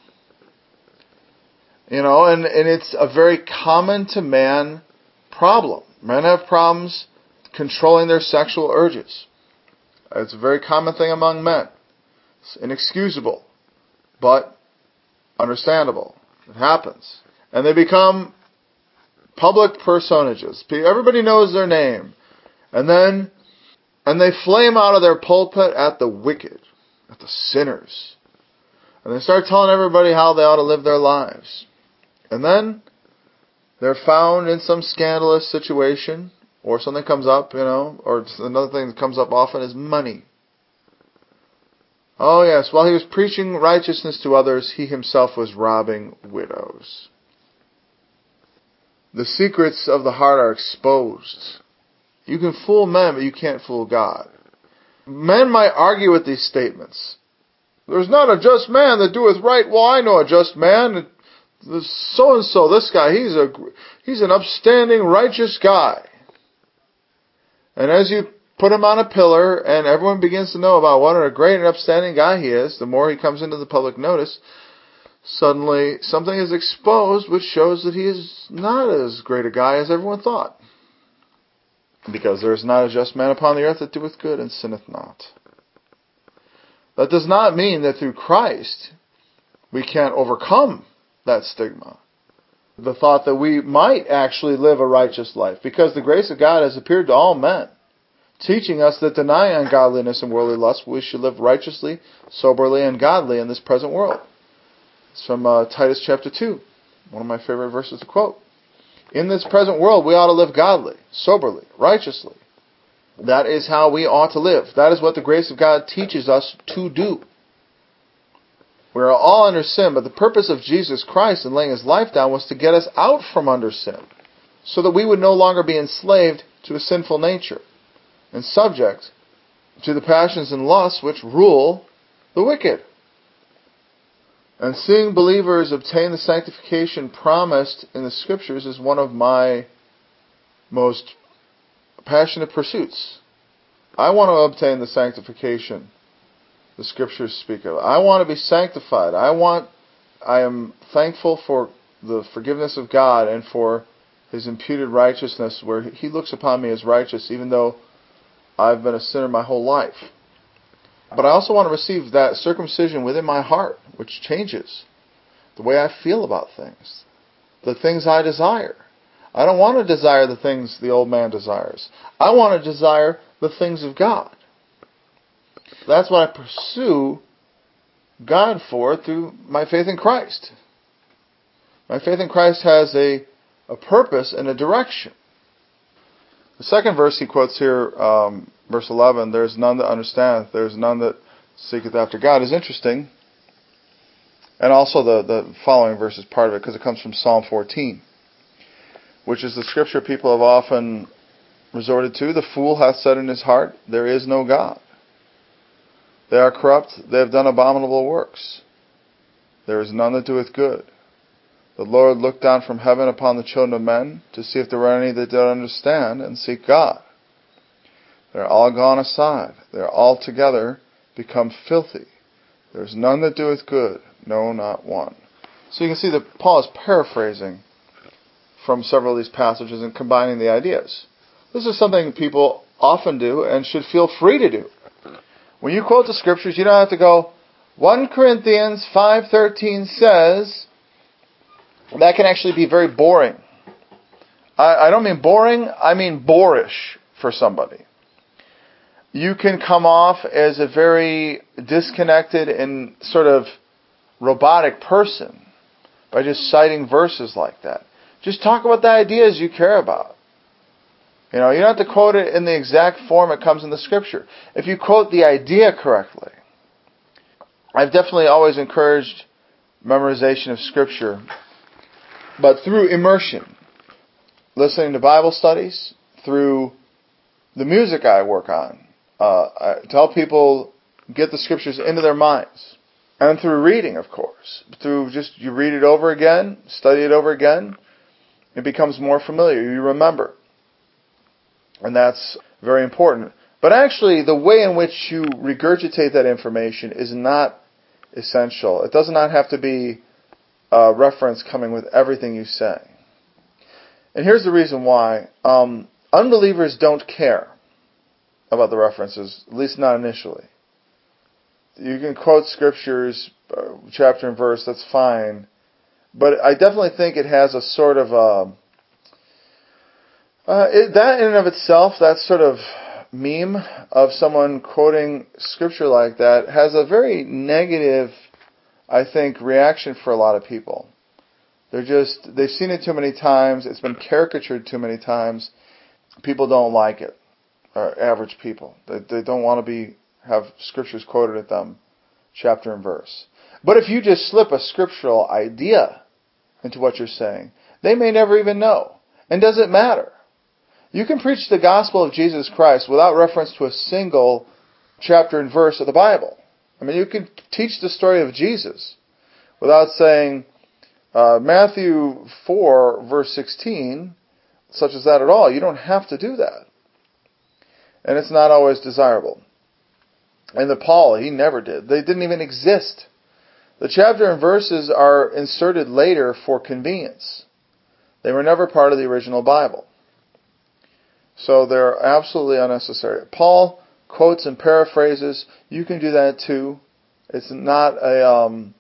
You know, and, and it's a very common to man problem. Men have problems controlling their sexual urges. It's a very common thing among men. It's inexcusable, but understandable. It happens. And they become public personages. Everybody knows their name. And then, and they flame out of their pulpit at the wicked, at the sinners. And they start telling everybody how they ought to live their lives. And then they're found in some scandalous situation, or something comes up, you know, or another thing that comes up often is money. Oh yes, while he was preaching righteousness to others, he himself was robbing widows. The secrets of the heart are exposed. You can fool men, but you can't fool God. Men might argue with these statements. There's not a just man that doeth right. Well, I know a just man. So and so, this guy, he's a he's an upstanding, righteous guy. And as you put him on a pillar, and everyone begins to know about what a great and upstanding guy he is, the more he comes into the public notice, suddenly something is exposed which shows that he is not as great a guy as everyone thought. Because there is not a just man upon the earth that doeth good and sinneth not. That does not mean that through Christ we can't overcome that stigma. The thought that we might actually live a righteous life, because the grace of God has appeared to all men, teaching us that denying ungodliness and worldly lust, we should live righteously, soberly, and godly in this present world. It's from uh, Titus chapter two, one of my favorite verses to quote. In this present world, we ought to live godly, soberly, righteously. That is how we ought to live. That is what the grace of God teaches us to do. We are all under sin, but the purpose of Jesus Christ in laying His life down was to get us out from under sin, so that we would no longer be enslaved to a sinful nature and subject to the passions and lusts which rule the wicked. And seeing believers obtain the sanctification promised in the Scriptures is one of my most passionate pursuits. I want to obtain the sanctification the Scriptures speak of. I want to be sanctified. I want, I am thankful for the forgiveness of God and for His imputed righteousness, where He looks upon me as righteous, even though I've been a sinner my whole life. But I also want to receive that circumcision within my heart, which changes the way I feel about things, the things I desire. I don't want to desire the things the old man desires. I want to desire the things of God. That's what I pursue God for through my faith in Christ. My faith in Christ has a, a purpose and a direction. The second verse he quotes here, um, verse eleven, "There is none that understandeth, there is none that seeketh after God," is interesting. And also the, the following verse is part of it, because it comes from Psalm fourteen, which is the scripture people have often resorted to. "The fool hath said in his heart, there is no God. They are corrupt, they have done abominable works. There is none that doeth good. The Lord looked down from heaven upon the children of men, to see if there were any that did understand and seek God. They are all gone aside, they are altogether become filthy. There is none that doeth good, no, not one." So you can see that Paul is paraphrasing from several of these passages and combining the ideas. This is something people often do and should feel free to do. When you quote the Scriptures, you don't have to go, First Corinthians five thirteen says. That can actually be very boring. I, I don't mean boring, I mean boorish for somebody. You can come off as a very disconnected and sort of robotic person by just citing verses like that. Just talk about the ideas you care about. You know, you don't have to quote it in the exact form it comes in the Scripture. If you quote the idea correctly, I've definitely always encouraged memorization of Scripture, but through immersion, listening to Bible studies, through the music I work on, uh, I tell people get the Scriptures into their minds, and through reading, of course, through just you read it over again, study it over again, it becomes more familiar. You remember. And that's very important. But actually, the way in which you regurgitate that information is not essential. It does not have to be a reference coming with everything you say. And here's the reason why. Um, unbelievers don't care about the references, at least not initially. You can quote scriptures, uh, chapter and verse, that's fine. But I definitely think it has a sort of a... Uh, it, that in and of itself, that sort of meme of someone quoting scripture like that has a very negative, I think, reaction for a lot of people. They're just, they've seen it too many times, it's been caricatured too many times, people don't like it, or average people. They, they don't want to be have scriptures quoted at them, chapter and verse. But if you just slip a scriptural idea into what you're saying, they may never even know. And does it matter? You can preach the gospel of Jesus Christ without reference to a single chapter and verse of the Bible. I mean, you can teach the story of Jesus without saying uh, Matthew four, verse sixteen, such as that at all. You don't have to do that. And it's not always desirable. And the Paul, he never did. They didn't even exist. The chapter and verses are inserted later for convenience. They were never part of the original Bible. So they're absolutely unnecessary. Paul quotes and paraphrases. You can do that too. It's not a um,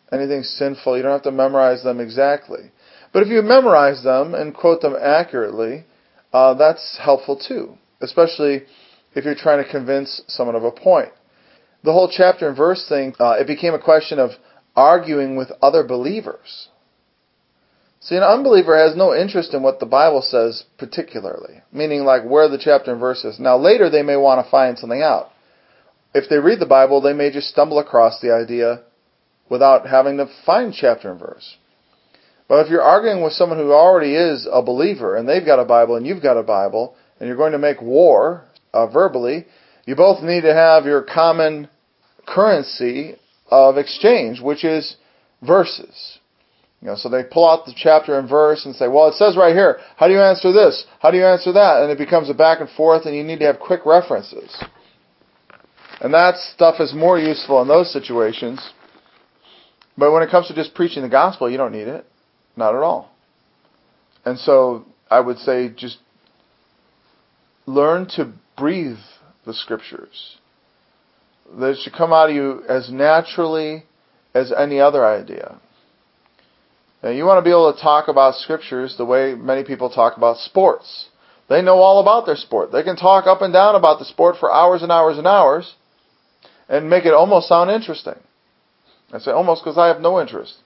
anything sinful. You don't have to memorize them exactly. But if you memorize them and quote them accurately, uh, that's helpful too, especially if you're trying to convince someone of a point. The whole chapter and verse thing, uh, it became a question of arguing with other believers. See, an unbeliever has no interest in what the Bible says particularly, meaning like where the chapter and verse is. Now later they may want to find something out. If they read the Bible, they may just stumble across the idea without having to find chapter and verse. But if you're arguing with someone who already is a believer, and they've got a Bible and you've got a Bible, and you're going to make war uh, verbally, you both need to have your common currency of exchange, which is verses. You know, so they pull out the chapter and verse and say, well, it says right here, how do you answer this? How do you answer that? And it becomes a back and forth, and you need to have quick references. And that stuff is more useful in those situations. But when it comes to just preaching the gospel, you don't need it. Not at all. And so I would say just learn to breathe the Scriptures. That it should come out of you as naturally as any other idea. Now, you want to be able to talk about Scriptures the way many people talk about sports. They know all about their sport. They can talk up and down about the sport for hours and hours and hours and make it almost sound interesting. I say almost because I have no interest.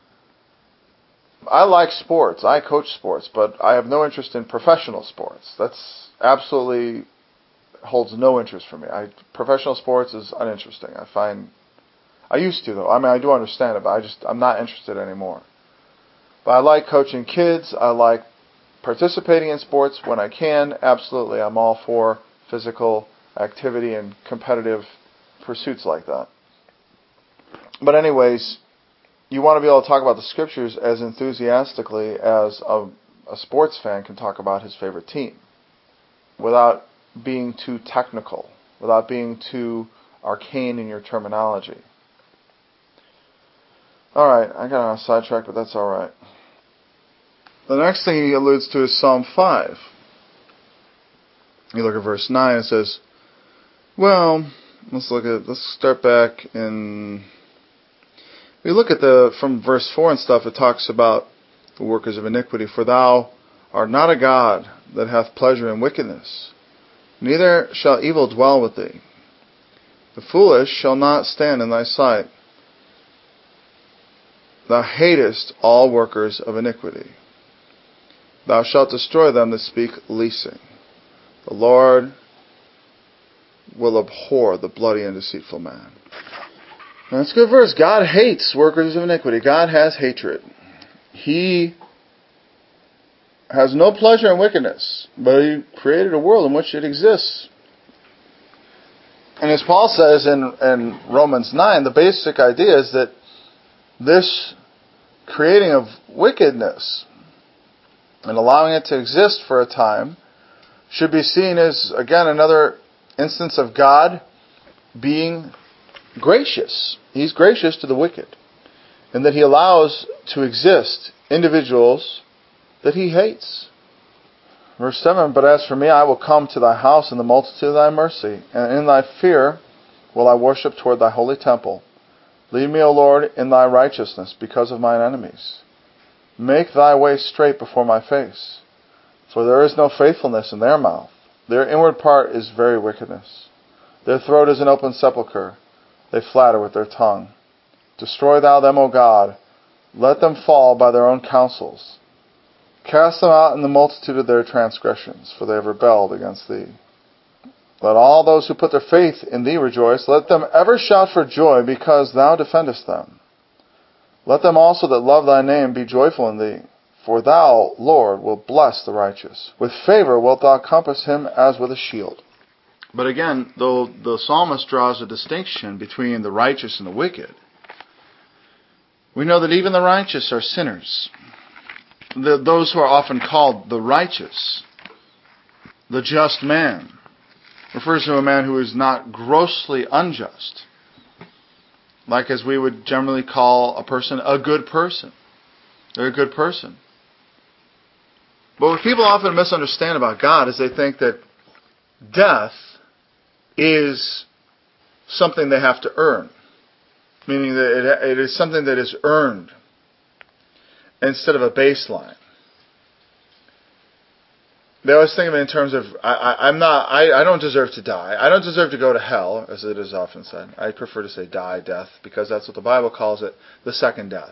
I like sports. I coach sports, but I have no interest in professional sports. That's absolutely holds no interest for me. I, professional sports is uninteresting. I find I used to though. I mean, I do understand it, but I just I'm not interested anymore. But I like coaching kids. I like participating in sports when I can. Absolutely, I'm all for physical activity and competitive pursuits like that. But anyways, you want to be able to talk about the Scriptures as enthusiastically as a, a sports fan can talk about his favorite team, without being too technical, without being too arcane in your terminology. All right, I got on a sidetrack, but that's all right. The next thing he alludes to is Psalm five. You look at verse nine, it says, well, let's look at, let's start back in, we look at the, from verse four and stuff, it talks about the workers of iniquity. For thou art not a God that hath pleasure in wickedness, neither shall evil dwell with thee. The foolish shall not stand in thy sight. Thou hatest all workers of iniquity. Thou shalt destroy them that speak leasing. The Lord will abhor the bloody and deceitful man. Now, that's a good verse. God hates workers of iniquity. God has hatred. He has no pleasure in wickedness, but He created a world in which it exists. And as Paul says in, in Romans nine, the basic idea is that this creating of wickedness and allowing it to exist for a time should be seen as, again, another instance of God being gracious. He's gracious to the wicked, and that He allows to exist individuals that He hates. Verse seven, but as for me, I will come to thy house in the multitude of thy mercy, and in thy fear will I worship toward thy holy temple. Lead me, O Lord, in thy righteousness because of mine enemies. Make thy way straight before my face. For there is no faithfulness in their mouth. Their inward part is very wickedness. Their throat is an open sepulchre. They flatter with their tongue. Destroy thou them, O God. Let them fall by their own counsels. Cast them out in the multitude of their transgressions, for they have rebelled against thee. Let all those who put their faith in thee rejoice. Let them ever shout for joy, because thou defendest them. Let them also that love thy name be joyful in thee. For thou, Lord, wilt bless the righteous. With favor wilt thou compass him as with a shield. But again, though the psalmist draws a distinction between the righteous and the wicked, we know that even the righteous are sinners. The, those who are often called the righteous, the just man, refers to a man who is not grossly unjust, like as we would generally call a person a good person. They're a good person. But what people often misunderstand about God is they think that death is something they have to earn. meaning that it, it is something that is earned instead of a baseline. They always think of it in terms of, I, I, I'm not, I, I don't deserve to die. I don't deserve to go to hell, as it is often said. I prefer to say die, death, because that's what the Bible calls it, the second death.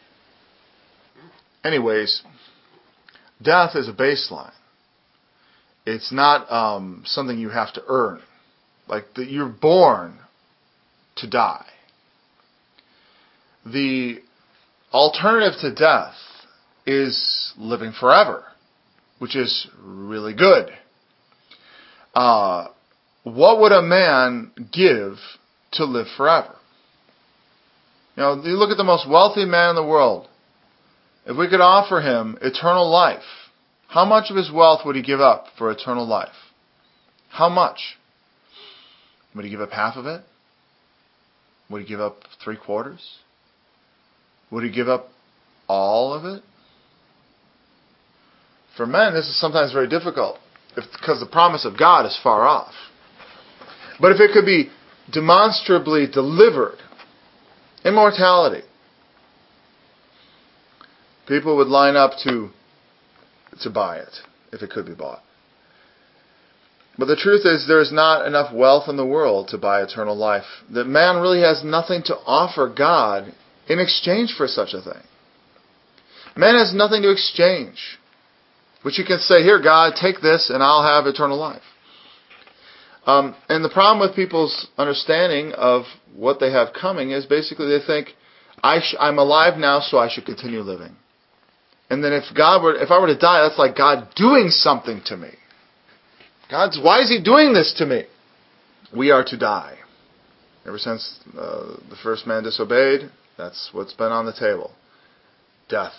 Anyways, death is a baseline. It's not um, something you have to earn. Like, that you're born to die. The alternative to death is living forever, which is really good. Uh, what would a man give to live forever? You know, you look at the most wealthy man in the world. If we could offer him eternal life, how much of his wealth would he give up for eternal life? How much? Would he give up half of it? Would he give up three quarters? Would he give up all of it? For men, this is sometimes very difficult if, because the promise of God is far off. But if it could be demonstrably delivered, immortality, people would line up to, to buy it, if it could be bought. But the truth is, there is not enough wealth in the world to buy eternal life. That man really has nothing to offer God in exchange for such a thing. Man has nothing to exchange. Which you can say, here, God, take this and I'll have eternal life. Um, and the problem with people's understanding of what they have coming is basically they think, I sh- I'm alive now, so I should continue living. And then if God were, if I were to die, that's like God doing something to me. God's, why is He doing this to me? We are to die. Ever since uh, the first man disobeyed, that's what's been on the table. Death.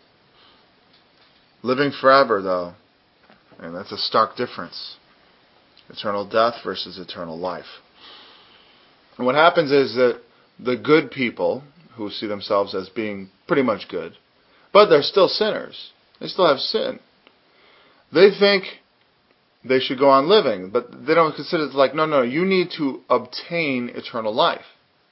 Living forever, though, and that's a stark difference. Eternal death versus eternal life. And what happens is that the good people, who see themselves as being pretty much good, but they're still sinners. They still have sin. They think they should go on living, but they don't consider it like, no, no, you need to obtain eternal life.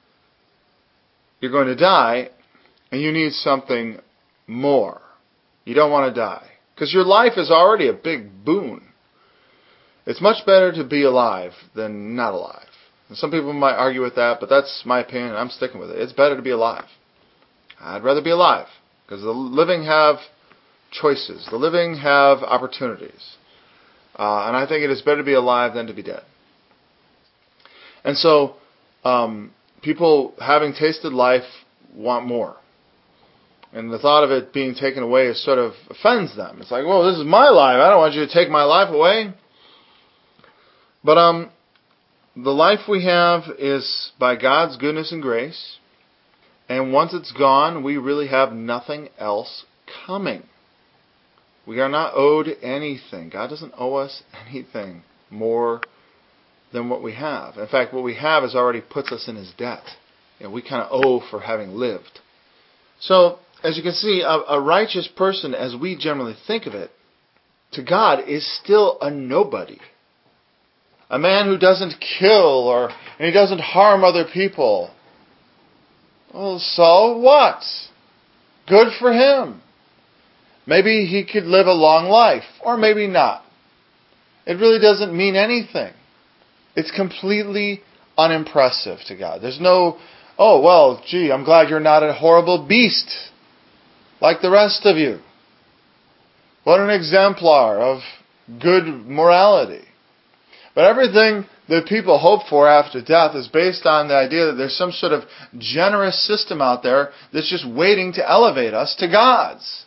You're going to die, and you need something more. You don't want to die. Because your life is already a big boon. It's much better to be alive than not alive. And some people might argue with that, but that's my opinion, and I'm sticking with it. It's better to be alive. I'd rather be alive. Because the living have choices. The living have opportunities. Uh, and I think it is better to be alive than to be dead. And so, um, people having tasted life want more. And the thought of it being taken away is sort of offends them. It's like, well, this is my life. I don't want you to take my life away. But um, the life we have is by God's goodness and grace. And once it's gone, we really have nothing else coming. We are not owed anything. God doesn't owe us anything more than what we have. In fact, what we have is already puts us in His debt. You know, we kind of owe for having lived. So, as you can see, a, a righteous person, as we generally think of it, to God is still a nobody. A man who doesn't kill or and he doesn't harm other people. Well, so what? Good for him. Maybe he could live a long life, or maybe not. It really doesn't mean anything. It's completely unimpressive to God. There's no, oh, well, gee, I'm glad you're not a horrible beast like the rest of you. What an exemplar of good morality. But everything that people hope for after death is based on the idea that there's some sort of generous system out there that's just waiting to elevate us to God's.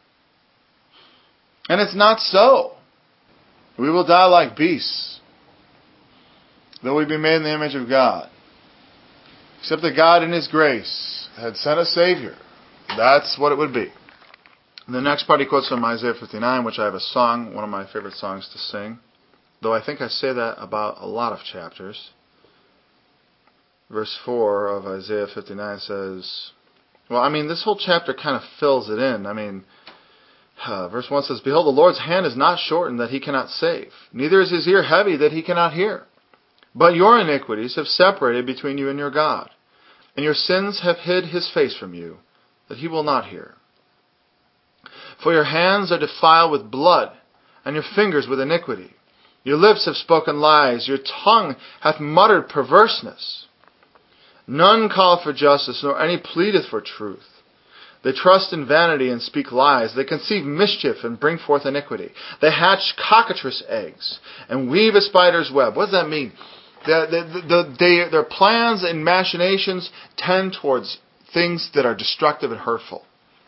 And it's not so. We will die like beasts, though we be made in the image of God. Except that God in His grace had sent a Savior. That's what it would be. And the next part he quotes from Isaiah fifty-nine, which I have a song, one of my favorite songs to sing. Though I think I say that about a lot of chapters. Verse four of Isaiah fifty-nine says, well, I mean, this whole chapter kind of fills it in. I mean, uh, verse one says, behold, the Lord's hand is not shortened that He cannot save, neither is His ear heavy that He cannot hear. But your iniquities have separated between you and your God, and your sins have hid his face from you, that he will not hear. For your hands are defiled with blood, and your fingers with iniquity. Your lips have spoken lies, your tongue hath muttered perverseness. None calleth for justice, nor any pleadeth for truth. They trust in vanity and speak lies. They conceive mischief and bring forth iniquity. They hatch cockatrice eggs and weave a spider's web. What does that mean? The, the, the, they, their plans and machinations tend towards things that are destructive and hurtful.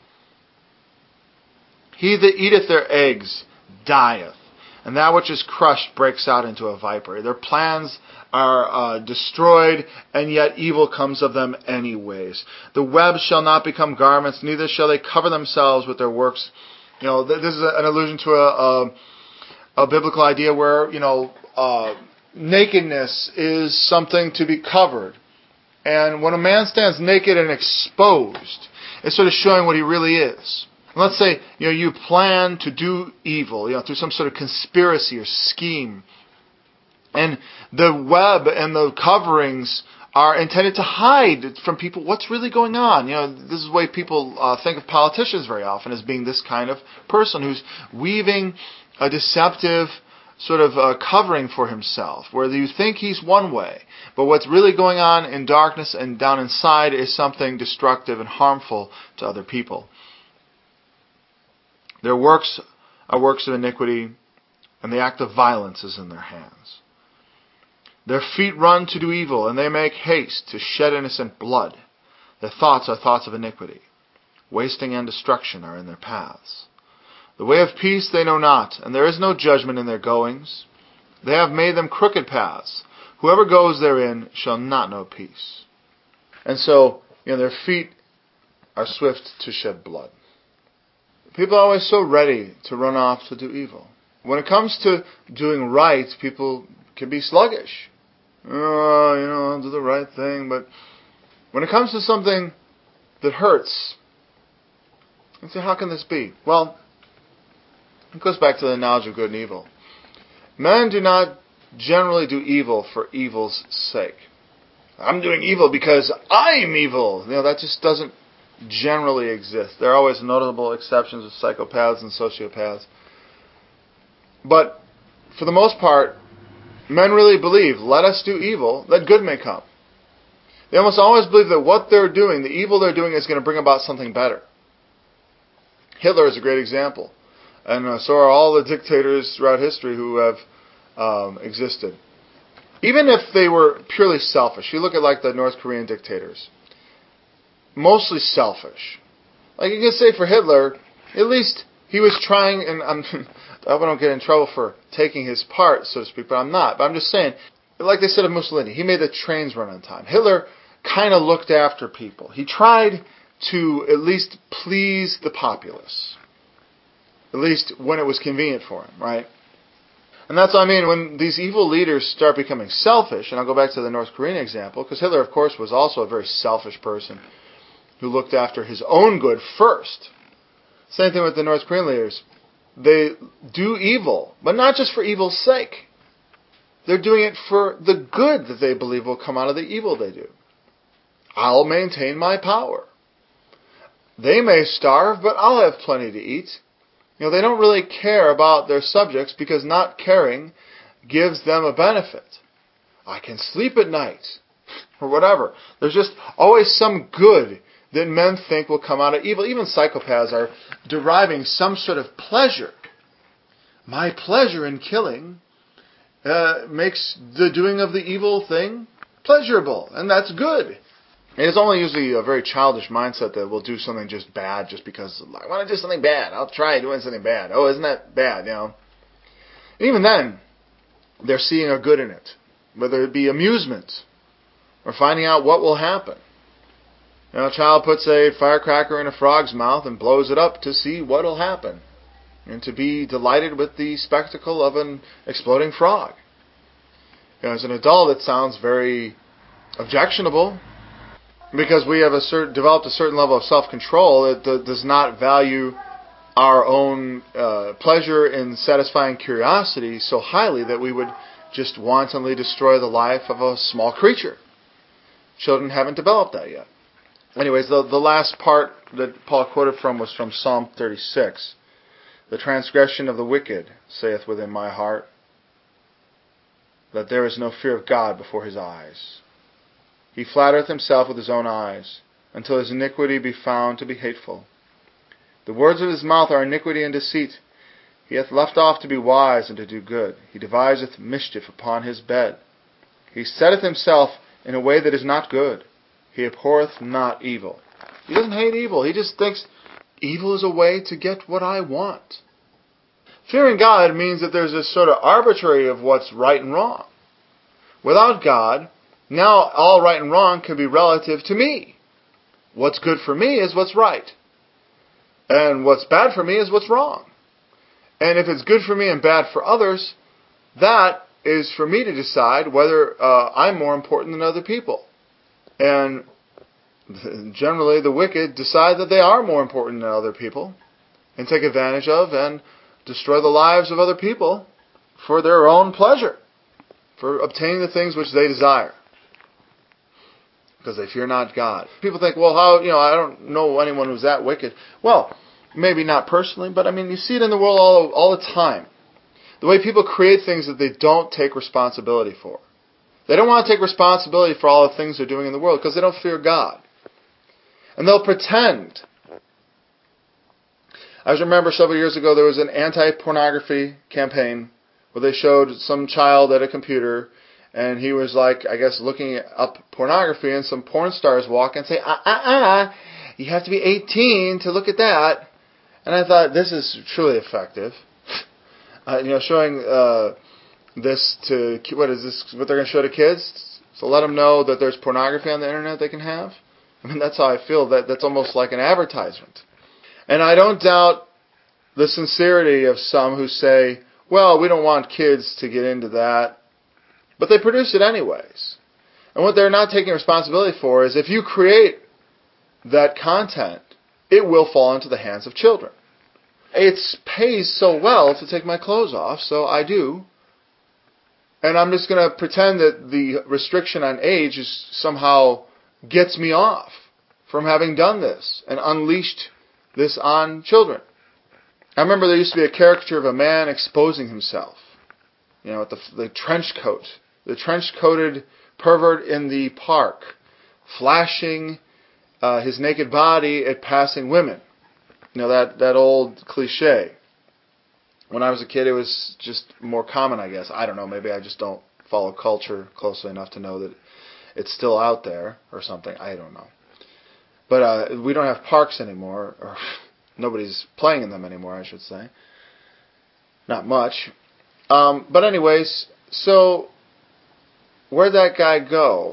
He that eateth their eggs dieth, and that which is crushed breaks out into a viper. Their plans are uh, destroyed, and yet evil comes of them anyways. The webs shall not become garments, neither shall they cover themselves with their works. You know, this is an allusion to a, a, a biblical idea where, you know, uh, nakedness is something to be covered. And when a man stands naked and exposed, it's sort of showing what he really is. Let's say, you know, you plan to do evil, you know, through some sort of conspiracy or scheme. And the web and the coverings are intended to hide from people what's really going on. You know, this is the way people uh, think of politicians very often, as being this kind of person who's weaving a deceptive sort of uh, covering for himself, where you think he's one way, but what's really going on in darkness and down inside is something destructive and harmful to other people. Their works are works of iniquity, and the act of violence is in their hands. Their feet run to do evil, and they make haste to shed innocent blood. Their thoughts are thoughts of iniquity. Wasting and destruction are in their paths. The way of peace they know not, and there is no judgment in their goings. They have made them crooked paths. Whoever goes therein shall not know peace. And so, you know, their feet are swift to shed blood. People are always so ready to run off to do evil. When it comes to doing right, people can be sluggish. Oh, you know, I'll do the right thing. But when it comes to something that hurts, you say, how can this be? Well, it goes back to the knowledge of good and evil. Men do not generally do evil for evil's sake. I'm doing evil because I'm evil. You know, that just doesn't generally exist. There are always notable exceptions of psychopaths and sociopaths. But for the most part, men really believe, let us do evil, that good may come. They almost always believe that what they're doing, the evil they're doing, is going to bring about something better. Hitler is a great example. And uh, so are all the dictators throughout history who have um, existed. Even if they were purely selfish, you look at like the North Korean dictators. Mostly selfish. Like you can say for Hitler, at least he was trying, and I'm, I hope I don't get in trouble for taking his part, so to speak, but I'm not. But I'm just saying, like they said of Mussolini, he made the trains run on time. Hitler kind of looked after people. He tried to at least please the populace. At least when it was convenient for him, right? And that's what I mean, when these evil leaders start becoming selfish, and I'll go back to the North Korean example, because Hitler, of course, was also a very selfish person who looked after his own good first. Same thing with the North Korean leaders. They do evil, but not just for evil's sake. They're doing it for the good that they believe will come out of the evil they do. I'll maintain my power. They may starve, but I'll have plenty to eat. You know, they don't really care about their subjects because not caring gives them a benefit. I can sleep at night, or whatever. There's just always some good that men think will come out of evil. Even psychopaths are deriving some sort of pleasure. My pleasure in killing uh, makes the doing of the evil thing pleasurable, and that's good. And it's only usually a very childish mindset that will do something just bad just because I want to do something bad. I'll try doing something bad. Oh, isn't that bad, you know? And even then, they're seeing a good in it, whether it be amusement or finding out what will happen. You know, a child puts a firecracker in a frog's mouth and blows it up to see what will happen, and to be delighted with the spectacle of an exploding frog. You know, as an adult, it sounds very objectionable, because we have a certain, developed a certain level of self-control that d- does not value our own uh, pleasure in satisfying curiosity so highly that we would just wantonly destroy the life of a small creature. children haven't developed that yet. Anyways, the, the last part that Paul quoted from was from Psalm thirty-six. The transgression of the wicked saith within my heart, that there is no fear of God before his eyes. He flattereth himself with his own eyes, until his iniquity be found to be hateful. The words of his mouth are iniquity and deceit. He hath left off to be wise and to do good. He deviseth mischief upon his bed. He setteth himself in a way that is not good. He abhorreth not evil. He doesn't hate evil. He just thinks evil is a way to get what I want. Fearing God means that there's this sort of arbitrary of what's right and wrong. Without God, now all right and wrong can be relative to me. What's good for me is what's right. And what's bad for me is what's wrong. And if it's good for me and bad for others, that is for me to decide whether uh, I'm more important than other people. And generally the wicked decide that they are more important than other people and take advantage of and destroy the lives of other people for their own pleasure, for obtaining the things which they desire, because they fear not God. People think, well, how, you know, I don't know anyone who's that wicked. Well, maybe not personally, but I mean, you see it in the world all, all the time. The way people create things that they don't take responsibility for. They don't want to take responsibility for all the things they're doing in the world because they don't fear God. And they'll pretend. I remember several years ago there was an anti-pornography campaign where they showed some child at a computer and he was like, I guess, looking up pornography, and some porn stars walk and say, ah, ah, ah, you have to be eighteen to look at that. And I thought, this is truly effective. Uh, you know, showing uh, this to, what is this, what they're going to show to kids? So let them know that there's pornography on the internet they can have? I mean, that's how I feel. That That's almost like an advertisement. And I don't doubt the sincerity of some who say, well, we don't want kids to get into that. But they produce it anyways. And what they're not taking responsibility for is if you create that content, it will fall into the hands of children. It pays so well to take my clothes off, so I do. And I'm just going to pretend that the restriction on age is somehow gets me off from having done this and unleashed this on children. I remember there used to be a caricature of a man exposing himself, you know, with the, the trench coat, the trench-coated pervert in the park, flashing uh, his naked body at passing women. You know, that, that old cliche. When I was a kid, it was just more common, I guess. I don't know, maybe I just don't follow culture closely enough to know that it's still out there or something. I don't know. But uh, we don't have parks anymore, or nobody's playing in them anymore, I should say. Not much. Um, but anyways, so where'd that guy go?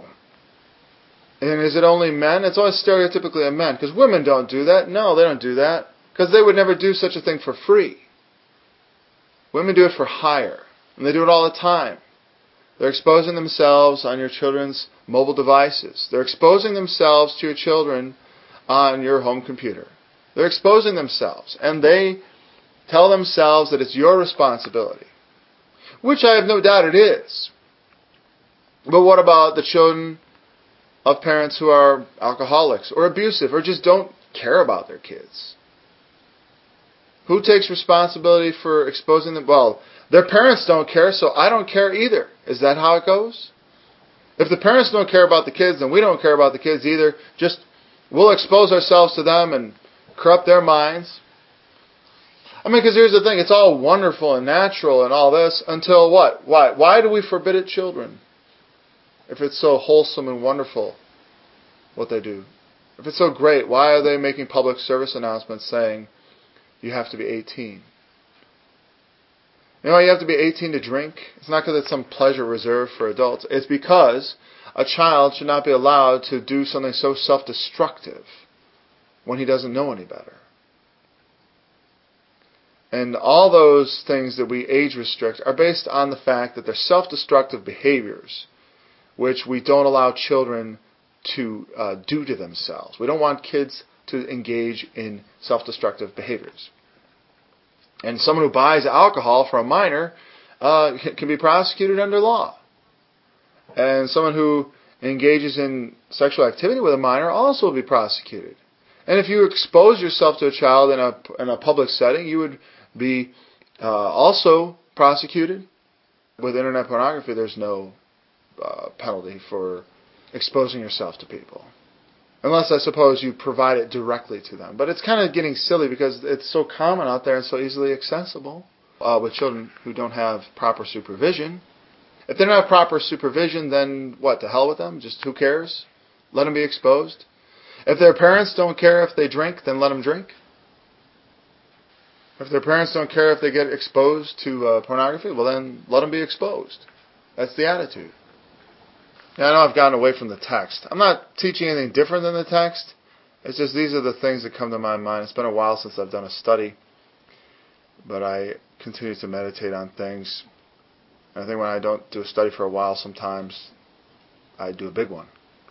And is it only men? It's always stereotypically a men, because women don't do that. No, they don't do that, because they would never do such a thing for free. Women do it for hire, and they do it all the time. They're exposing themselves on your children's mobile devices. They're exposing themselves to your children on your home computer. They're exposing themselves, and they tell themselves that it's your responsibility, which I have no doubt it is. But what about the children of parents who are alcoholics or abusive or just don't care about their kids? Who takes responsibility for exposing them? Well, their parents don't care, so I don't care either. Is that how it goes? If the parents don't care about the kids, then we don't care about the kids either. Just, we'll expose ourselves to them and corrupt their minds. I mean, because here's the thing. It's all wonderful and natural and all this until what? Why? Why do we forbid it children? If it's so wholesome and wonderful, what they do. If it's so great, why are they making public service announcements saying you have to be eighteen? You know why you have to be eighteen to drink? It's not because it's some pleasure reserved for adults. It's because a child should not be allowed to do something so self-destructive when he doesn't know any better. And all those things that we age restrict are based on the fact that they're self-destructive behaviors which we don't allow children to uh, do to themselves. We don't want kids to engage in self-destructive behaviors. And someone who buys alcohol for a minor uh, can be prosecuted under law. And someone who engages in sexual activity with a minor also will be prosecuted. And if you expose yourself to a child in a in a public setting, you would be uh, also prosecuted. With internet pornography, there's no uh, penalty for exposing yourself to people. Unless, I suppose, you provide it directly to them. But it's kind of getting silly because it's so common out there and so easily accessible uh, with children who don't have proper supervision. If they don't have proper supervision, then what? To hell with them? Just who cares? Let them be exposed. If their parents don't care if they drink, then let them drink. If their parents don't care if they get exposed to uh, pornography, well then let them be exposed. That's the attitude. Yeah, I know I've gotten away from the text. I'm not teaching anything different than the text. It's just these are the things that come to my mind. It's been a while since I've done a study, but I continue to meditate on things. And I think when I don't do a study for a while, sometimes I do a big one.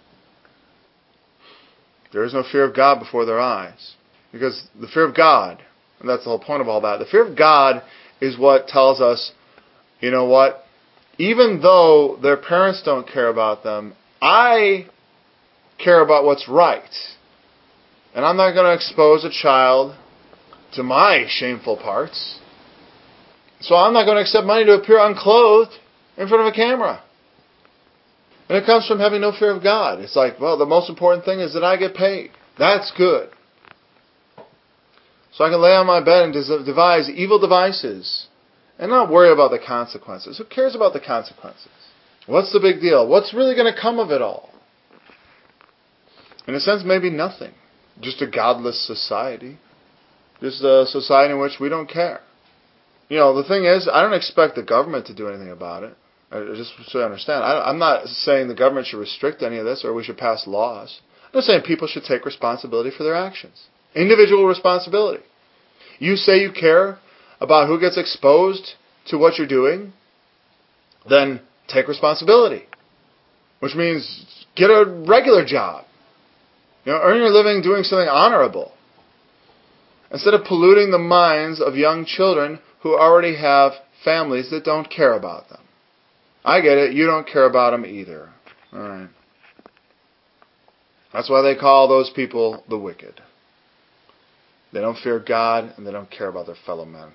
There is no fear of God before their eyes. Because the fear of God, and that's the whole point of all that, the fear of God is what tells us, you know what, even though their parents don't care about them, I care about what's right. And I'm not going to expose a child to my shameful parts. So I'm not going to accept money to appear unclothed in front of a camera. And it comes from having no fear of God. It's like, well, the most important thing is that I get paid. That's good. So I can lay on my bed and devise evil devices and not worry about the consequences. Who cares about the consequences? What's the big deal? What's really going to come of it all? In a sense, maybe nothing. Just a godless society. Just a society in which we don't care. You know, the thing is, I don't expect the government to do anything about it. I just so you understand. I, I'm not saying the government should restrict any of this or we should pass laws. I'm just saying people should take responsibility for their actions. Individual responsibility. You say you care about who gets exposed to what you're doing, then take responsibility. Which means get a regular job. You know, earn your living doing something honorable. Instead of polluting the minds of young children who already have families that don't care about them. I get it, you don't care about them either. Alright. That's why they call those people the wicked. They don't fear God and they don't care about their fellow men.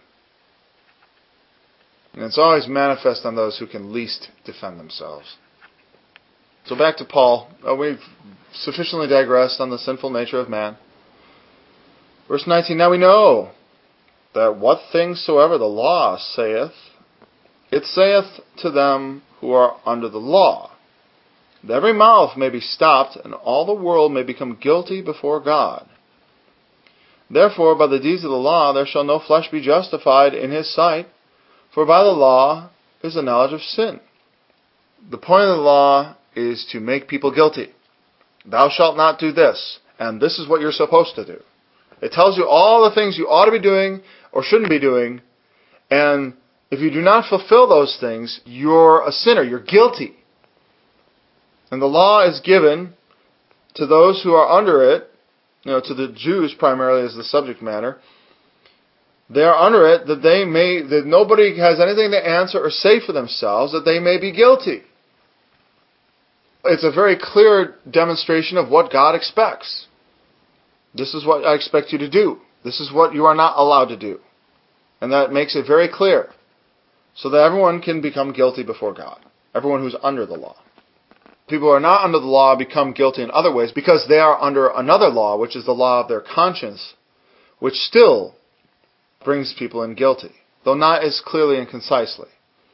And it's always manifest on those who can least defend themselves. So back to Paul. Uh, we've sufficiently digressed on the sinful nature of man. Verse nineteen, now we know that what things soever the law saith, it saith to them who are under the law, that every mouth may be stopped, and all the world may become guilty before God. Therefore, by the deeds of the law there shall no flesh be justified in his sight, for by the law is the knowledge of sin. The point of the law is to make people guilty. Thou shalt not do this, and this is what you're supposed to do. It tells you all the things you ought to be doing or shouldn't be doing, and if you do not fulfill those things, you're a sinner, you're guilty. And the law is given to those who are under it, you know, to the Jews primarily as the subject matter. They are under it that they may, that nobody has anything to answer or say for themselves, that they may be guilty. It's a very clear demonstration of what God expects. This is what I expect you to do. This is what you are not allowed to do. And that makes it very clear. So that everyone can become guilty before God. Everyone who's under the law. People who are not under the law become guilty in other ways because they are under another law, which is the law of their conscience, which still brings people in guilty, though not as clearly and concisely.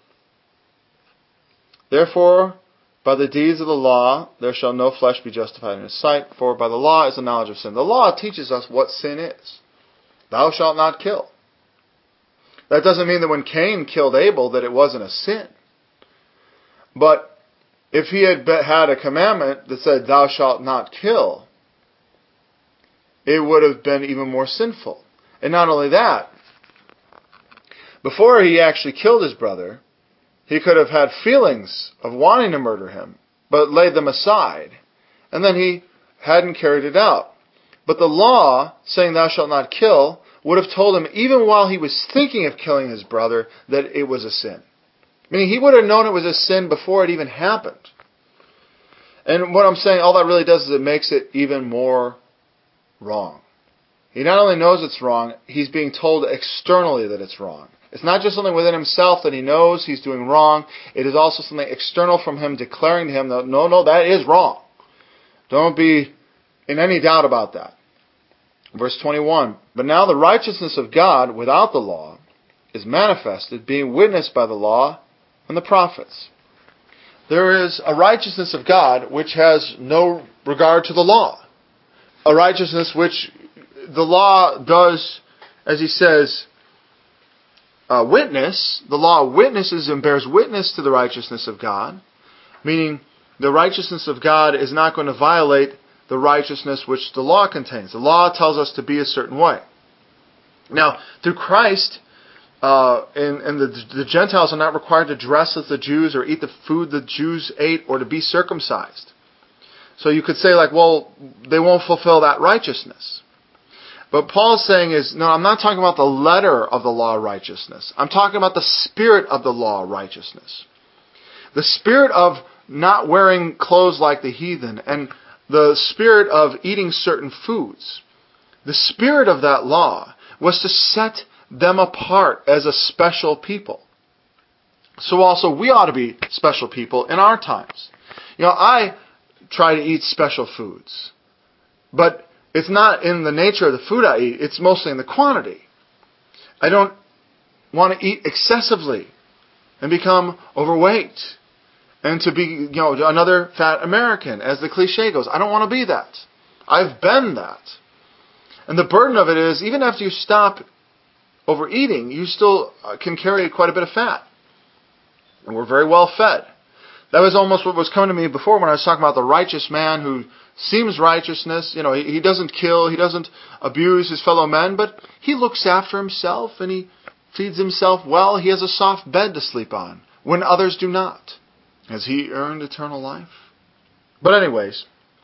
Therefore, by the deeds of the law, there shall no flesh be justified in his sight, for by the law is the knowledge of sin. The law teaches us what sin is. Thou shalt not kill. That doesn't mean that when Cain killed Abel that it wasn't a sin. But if he had had a commandment that said, thou shalt not kill, it would have been even more sinful. And not only that, before he actually killed his brother, he could have had feelings of wanting to murder him, but laid them aside. And then he hadn't carried it out. But the law, saying thou shalt not kill, would have told him, even while he was thinking of killing his brother, that it was a sin. Meaning he would have known it was a sin before it even happened. And what I'm saying, all that really does is it makes it even more wrong. He not only knows it's wrong, he's being told externally that it's wrong. It's not just something within himself that he knows he's doing wrong. It is also something external from him declaring to him that, no, no, that is wrong. Don't be in any doubt about that. Verse twenty-one, but now the righteousness of God without the law is manifested, being witnessed by the law and the prophets. There is a righteousness of God which has no regard to the law. A righteousness which the law does, as he says, uh, witness. The law witnesses and bears witness to the righteousness of God, meaning the righteousness of God is not going to violate the righteousness which the law contains. The law tells us to be a certain way. Now, through Christ, uh, and, and the, the Gentiles are not required to dress as the Jews or eat the food the Jews ate or to be circumcised. So you could say like, well, they won't fulfill that righteousness. But Paul's saying is, no, I'm not talking about the letter of the law of righteousness. I'm talking about the spirit of the law of righteousness. The spirit of not wearing clothes like the heathen and the spirit of eating certain foods. The spirit of that law was to set them apart as a special people. So also we ought to be special people in our times. You know, I try to eat special foods. But it's not in the nature of the food I eat, it's mostly in the quantity. I don't want to eat excessively and become overweight and to be, you know, another fat American, as the cliche goes. I don't want to be that. I've been that. And the burden of it is, even after you stop overeating, you still can carry quite a bit of fat. And we're very well fed. That was almost what was coming to me before when I was talking about the righteous man who seems righteousness. You know, he, he doesn't kill, he doesn't abuse his fellow men, but he looks after himself and he feeds himself well. He has a soft bed to sleep on when others do not. Has he earned eternal life? But anyways,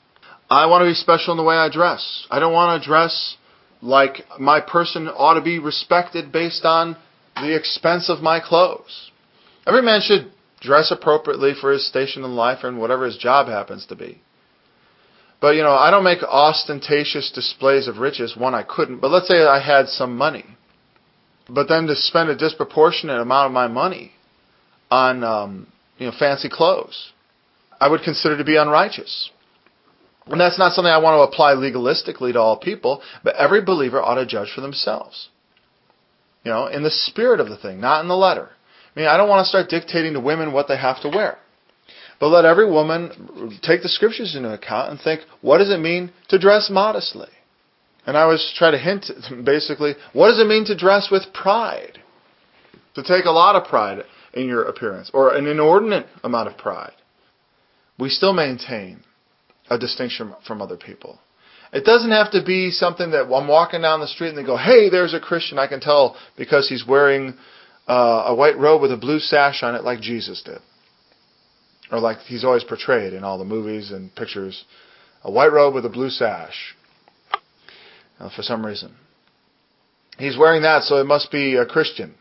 I want to be special in the way I dress. I don't want to dress like my person ought to be respected based on the expense of my clothes. Every man should dress appropriately for his station in life and whatever his job happens to be. But, you know, I don't make ostentatious displays of riches. One, I couldn't. But let's say I had some money. But then to spend a disproportionate amount of my money on, um, you know, fancy clothes, I would consider to be unrighteous. And that's not something I want to apply legalistically to all people, but every believer ought to judge for themselves. You know, in the spirit of the thing, not in the letter. I mean, I don't want to start dictating to women what they have to wear. But let every woman take the scriptures into account and think, what does it mean to dress modestly? And I always try to hint, basically, what does it mean to dress with pride? To take a lot of pride in your appearance, or an inordinate amount of pride. We still maintain a distinction from other people. It doesn't have to be something that I'm walking down the street and they go, hey, there's a Christian. I can tell because he's wearing uh, a white robe with a blue sash on it like Jesus did. Or like he's always portrayed in all the movies and pictures. A white robe with a blue sash. Uh, for some reason. He's wearing that, so it must be a Christian.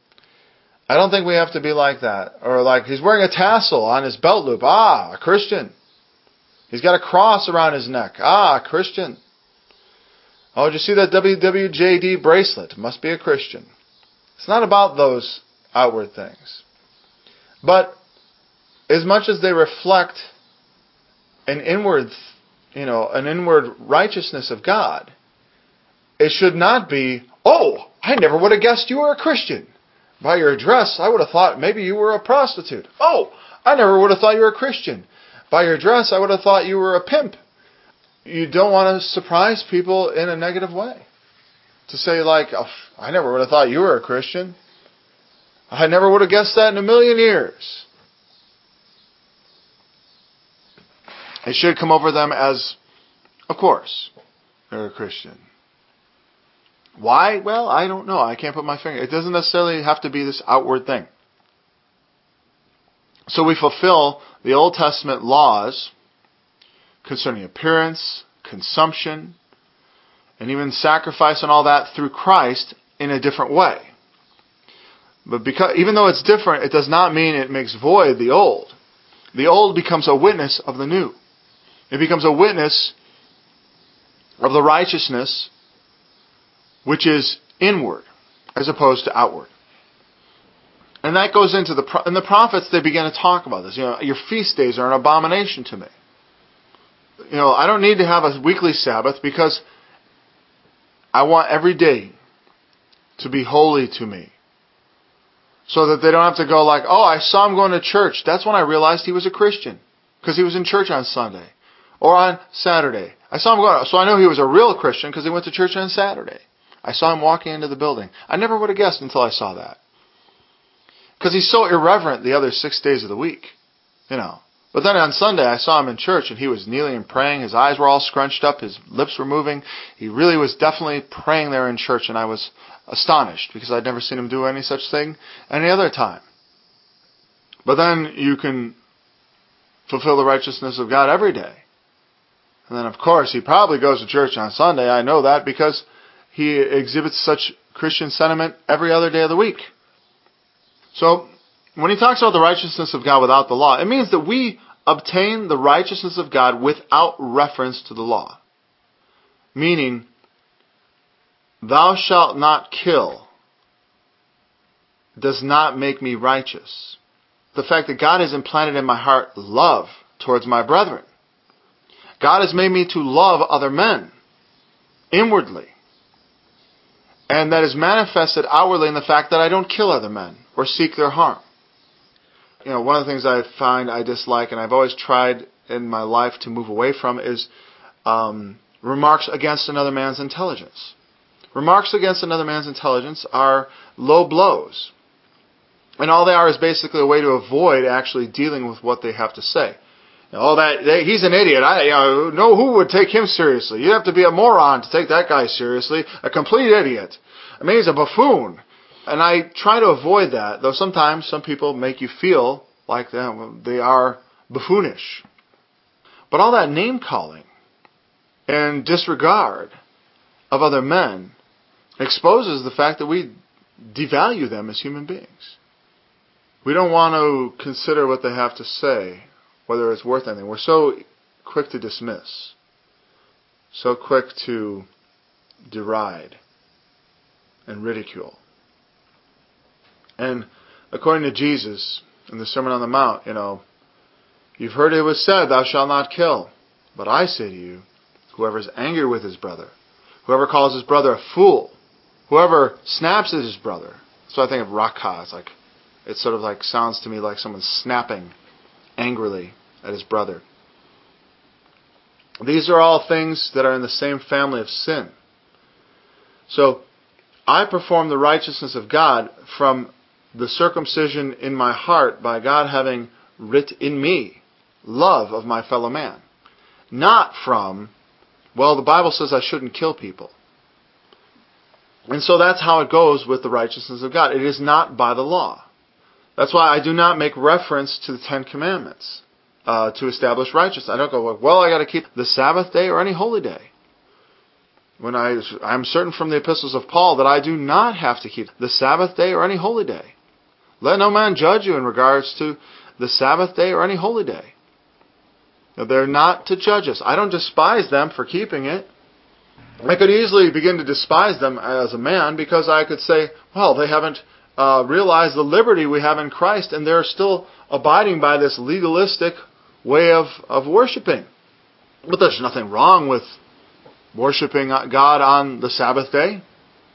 I don't think we have to be like that. Or like he's wearing a tassel on his belt loop. Ah, a Christian. He's got a cross around his neck. Ah, a Christian. Oh, did you see that W W J D bracelet? Must be a Christian. It's not about those outward things. But as much as they reflect an inward, you know, an inward righteousness of God, it should not be, oh, I never would have guessed you were a Christian. By your dress, I would have thought maybe you were a prostitute. Oh, I never would have thought you were a Christian. By your dress, I would have thought you were a pimp. You don't want to surprise people in a negative way. To say like, oh, I never would have thought you were a Christian. I never would have guessed that in a million years. It should come over them as, of course, they're a Christian. Why? Well, I don't know. I can't put my finger. It doesn't necessarily have to be this outward thing. So we fulfill the Old Testament laws concerning appearance, consumption, and even sacrifice and all that through Christ in a different way. But because even though it's different, it does not mean it makes void the old. The old becomes a witness of the new. It becomes a witness of the righteousness which is inward as opposed to outward. And that goes into the, and the prophets, they begin to talk about this. You know, your feast days are an abomination to me. You know, I don't need to have a weekly Sabbath because I want every day to be holy to me. So that they don't have to go like, oh, I saw him going to church. That's when I realized he was a Christian. Because he was in church on Sunday. Or on Saturday. I saw him going, so I know he was a real Christian because he went to church on Saturday. I saw him walking into the building. I never would have guessed until I saw that. Because he's so irreverent the other six days of the week. You know. But then on Sunday I saw him in church and he was kneeling and praying. His eyes were all scrunched up. His lips were moving. He really was definitely praying there in church, and I was astonished because I'd never seen him do any such thing any other time. But then you can fulfill the righteousness of God every day. And then of course he probably goes to church on Sunday. I know that because he exhibits such Christian sentiment every other day of the week. So when he talks about the righteousness of God without the law, it means that we obtain the righteousness of God without reference to the law. Meaning, thou shalt not kill does not make me righteous. The fact that God has implanted in my heart love towards my brethren. God has made me to love other men inwardly. And that is manifested outwardly in the fact that I don't kill other men or seek their harm. You know, one of the things I find I dislike, and I've always tried in my life to move away from, is um, remarks against another man's intelligence. Remarks against another man's intelligence are low blows. And all they are is basically a way to avoid actually dealing with what they have to say. You know, oh, that they, he's an idiot. I you know, know who would take him seriously. You have to be a moron to take that guy seriously. A complete idiot. I mean, he's a buffoon. And I try to avoid that, though sometimes some people make you feel like them. They are buffoonish. But all that name-calling and disregard of other men exposes the fact that we devalue them as human beings. We don't want to consider what they have to say, whether it's worth anything. We're so quick to dismiss, so quick to deride and ridicule. And according to Jesus, in the Sermon on the Mount, you know, you've heard it was said, thou shalt not kill. But I say to you, whoever is angry with his brother, whoever calls his brother a fool, whoever snaps at his brother. So I think of rakah. It's like, it sort of like sounds to me like someone snapping angrily at his brother. These are all things that are in the same family of sin. So I perform the righteousness of God from the circumcision in my heart by God having writ in me love of my fellow man. Not from, well, the Bible says I shouldn't kill people. And so that's how it goes with the righteousness of God. It is not by the law. That's why I do not make reference to the Ten Commandments uh, to establish righteousness. I don't go, well, I got to keep the Sabbath day or any holy day. When I, I'm certain from the epistles of Paul that I do not have to keep the Sabbath day or any holy day. Let no man judge you in regards to the Sabbath day or any holy day. They're not to judge us. I don't despise them for keeping it. I could easily begin to despise them as a man because I could say, well, they haven't uh, realized the liberty we have in Christ and they're still abiding by this legalistic way of, of worshiping. But there's nothing wrong with worshiping God on the Sabbath day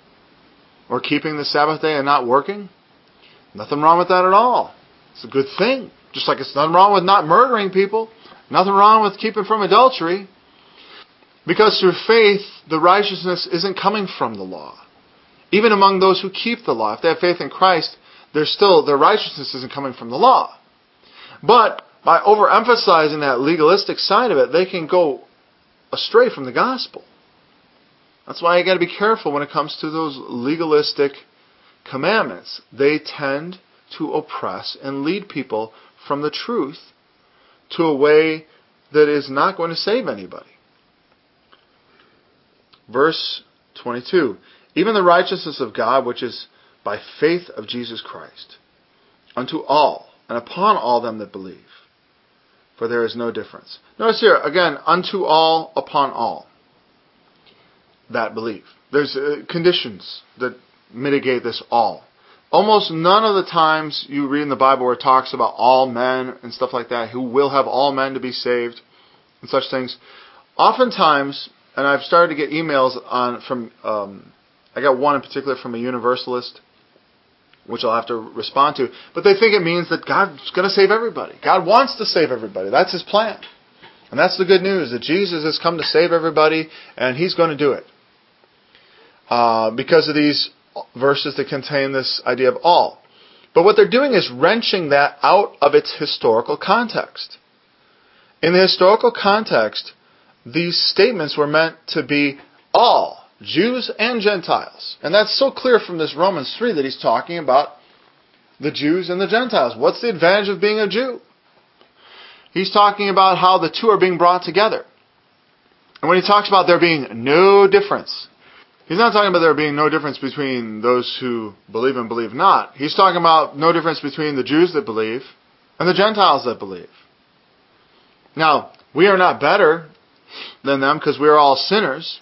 or keeping the Sabbath day and not working. Nothing wrong with that at all. It's a good thing. Just like it's nothing wrong with not murdering people. Nothing wrong with keeping from adultery. Because through faith, the righteousness isn't coming from the law. Even among those who keep the law, if they have faith in Christ, they're still, their righteousness isn't coming from the law. But by overemphasizing that legalistic side of it, they can go astray from the gospel. That's why you got to be careful when it comes to those legalistic commandments. They tend to oppress and lead people from the truth to a way that is not going to save anybody. Verse twenty-two. Even the righteousness of God, which is by faith of Jesus Christ, unto all and upon all them that believe. for there is no difference. Notice here, again, unto all, upon all that believe. There's uh, conditions that mitigate this all. Almost none of the times you read in the Bible where it talks about all men and stuff like that, who will have all men to be saved and such things. Oftentimes, and I've started to get emails on from, um, I got one in particular from a universalist, which I'll have to respond to, but they think it means that God's going to save everybody. God wants to save everybody. That's His plan. And that's the good news, that Jesus has come to save everybody, and He's going to do it. Uh, because of these verses that contain this idea of all. But what they're doing is wrenching that out of its historical context. In the historical context, these statements were meant to be all, Jews and Gentiles. And that's so clear from this Romans three that he's talking about the Jews and the Gentiles. What's the advantage of being a Jew? He's talking about how the two are being brought together. And when he talks about there being no difference, he's not talking about there being no difference between those who believe and believe not. He's talking about no difference between the Jews that believe and the Gentiles that believe. Now, we are not better than them because we are all sinners.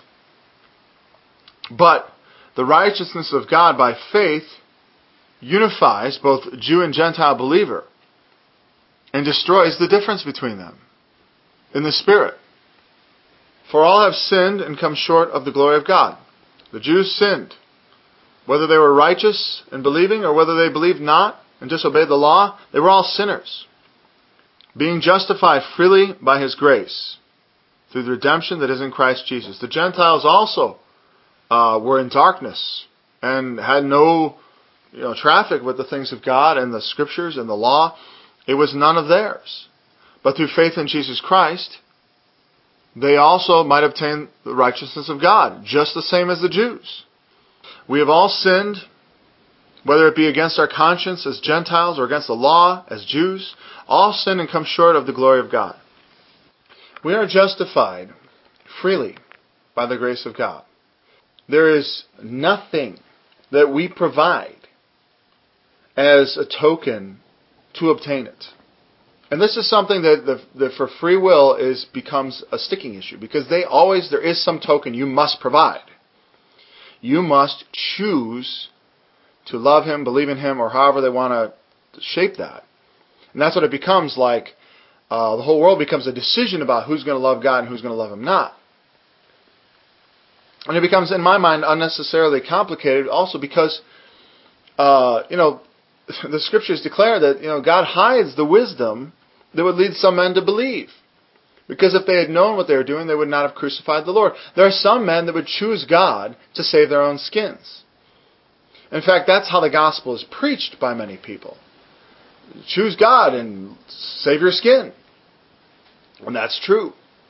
But the righteousness of God by faith unifies both Jew and Gentile believer and destroys the difference between them in the Spirit. For all have sinned and come short of the glory of God. The Jews sinned, whether they were righteous in believing or whether they believed not and disobeyed the law. They were all sinners, being justified freely by His grace through the redemption that is in Christ Jesus. The Gentiles also uh, were in darkness and had no you know, traffic with the things of God and the Scriptures and the law. It was none of theirs. But through faith in Jesus Christ, they also might obtain the righteousness of God, just the same as the Jews. We have all sinned, whether it be against our conscience as Gentiles or against the law as Jews. All sin and come short of the glory of God. We are justified freely by the grace of God. There is nothing that we provide as a token to obtain it. And this is something that, the, that for free will is becomes a sticking issue, because they always, there is some token you must provide. You must choose to love Him, believe in Him, or however they want to shape that. And that's what it becomes like. Uh, the whole world becomes a decision about who's going to love God and who's going to love Him not. And it becomes, in my mind, unnecessarily complicated also because, uh, you know, the Scriptures declare that, you know, God hides the wisdom that would lead some men to believe. Because if they had known what they were doing, they would not have crucified the Lord. There are some men that would choose God to save their own skins. In fact, that's how the gospel is preached by many people. Choose God and save your skin. And that's true.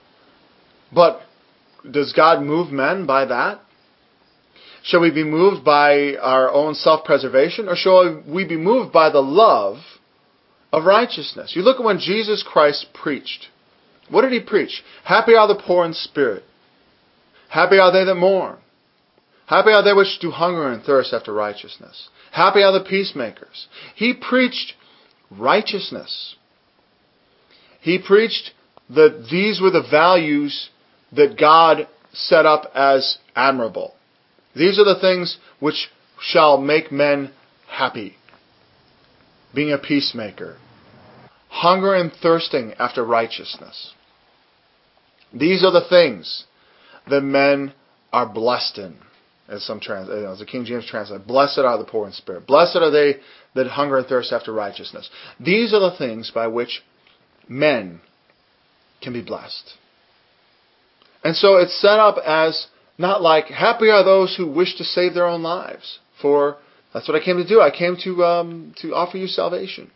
But does God move men by that? Shall we be moved by our own self-preservation, or shall we be moved by the love of righteousness? You look at when Jesus Christ preached. What did He preach? Happy are the poor in spirit. Happy are they that mourn. Happy are they which do hunger and thirst after righteousness. Happy are the peacemakers. He preached righteousness. He preached that these were the values that God set up as admirable. These are the things which shall make men happy. Being a peacemaker. Hunger and thirsting after righteousness. These are the things that men are blessed in. As some trans, you know, as the King James translates, blessed are the poor in spirit. Blessed are they that hunger and thirst after righteousness. These are the things by which men can be blessed. And so it's set up as not like, happy are those who wish to save their own lives. For that's what I came to do. I came to um, to offer you salvation.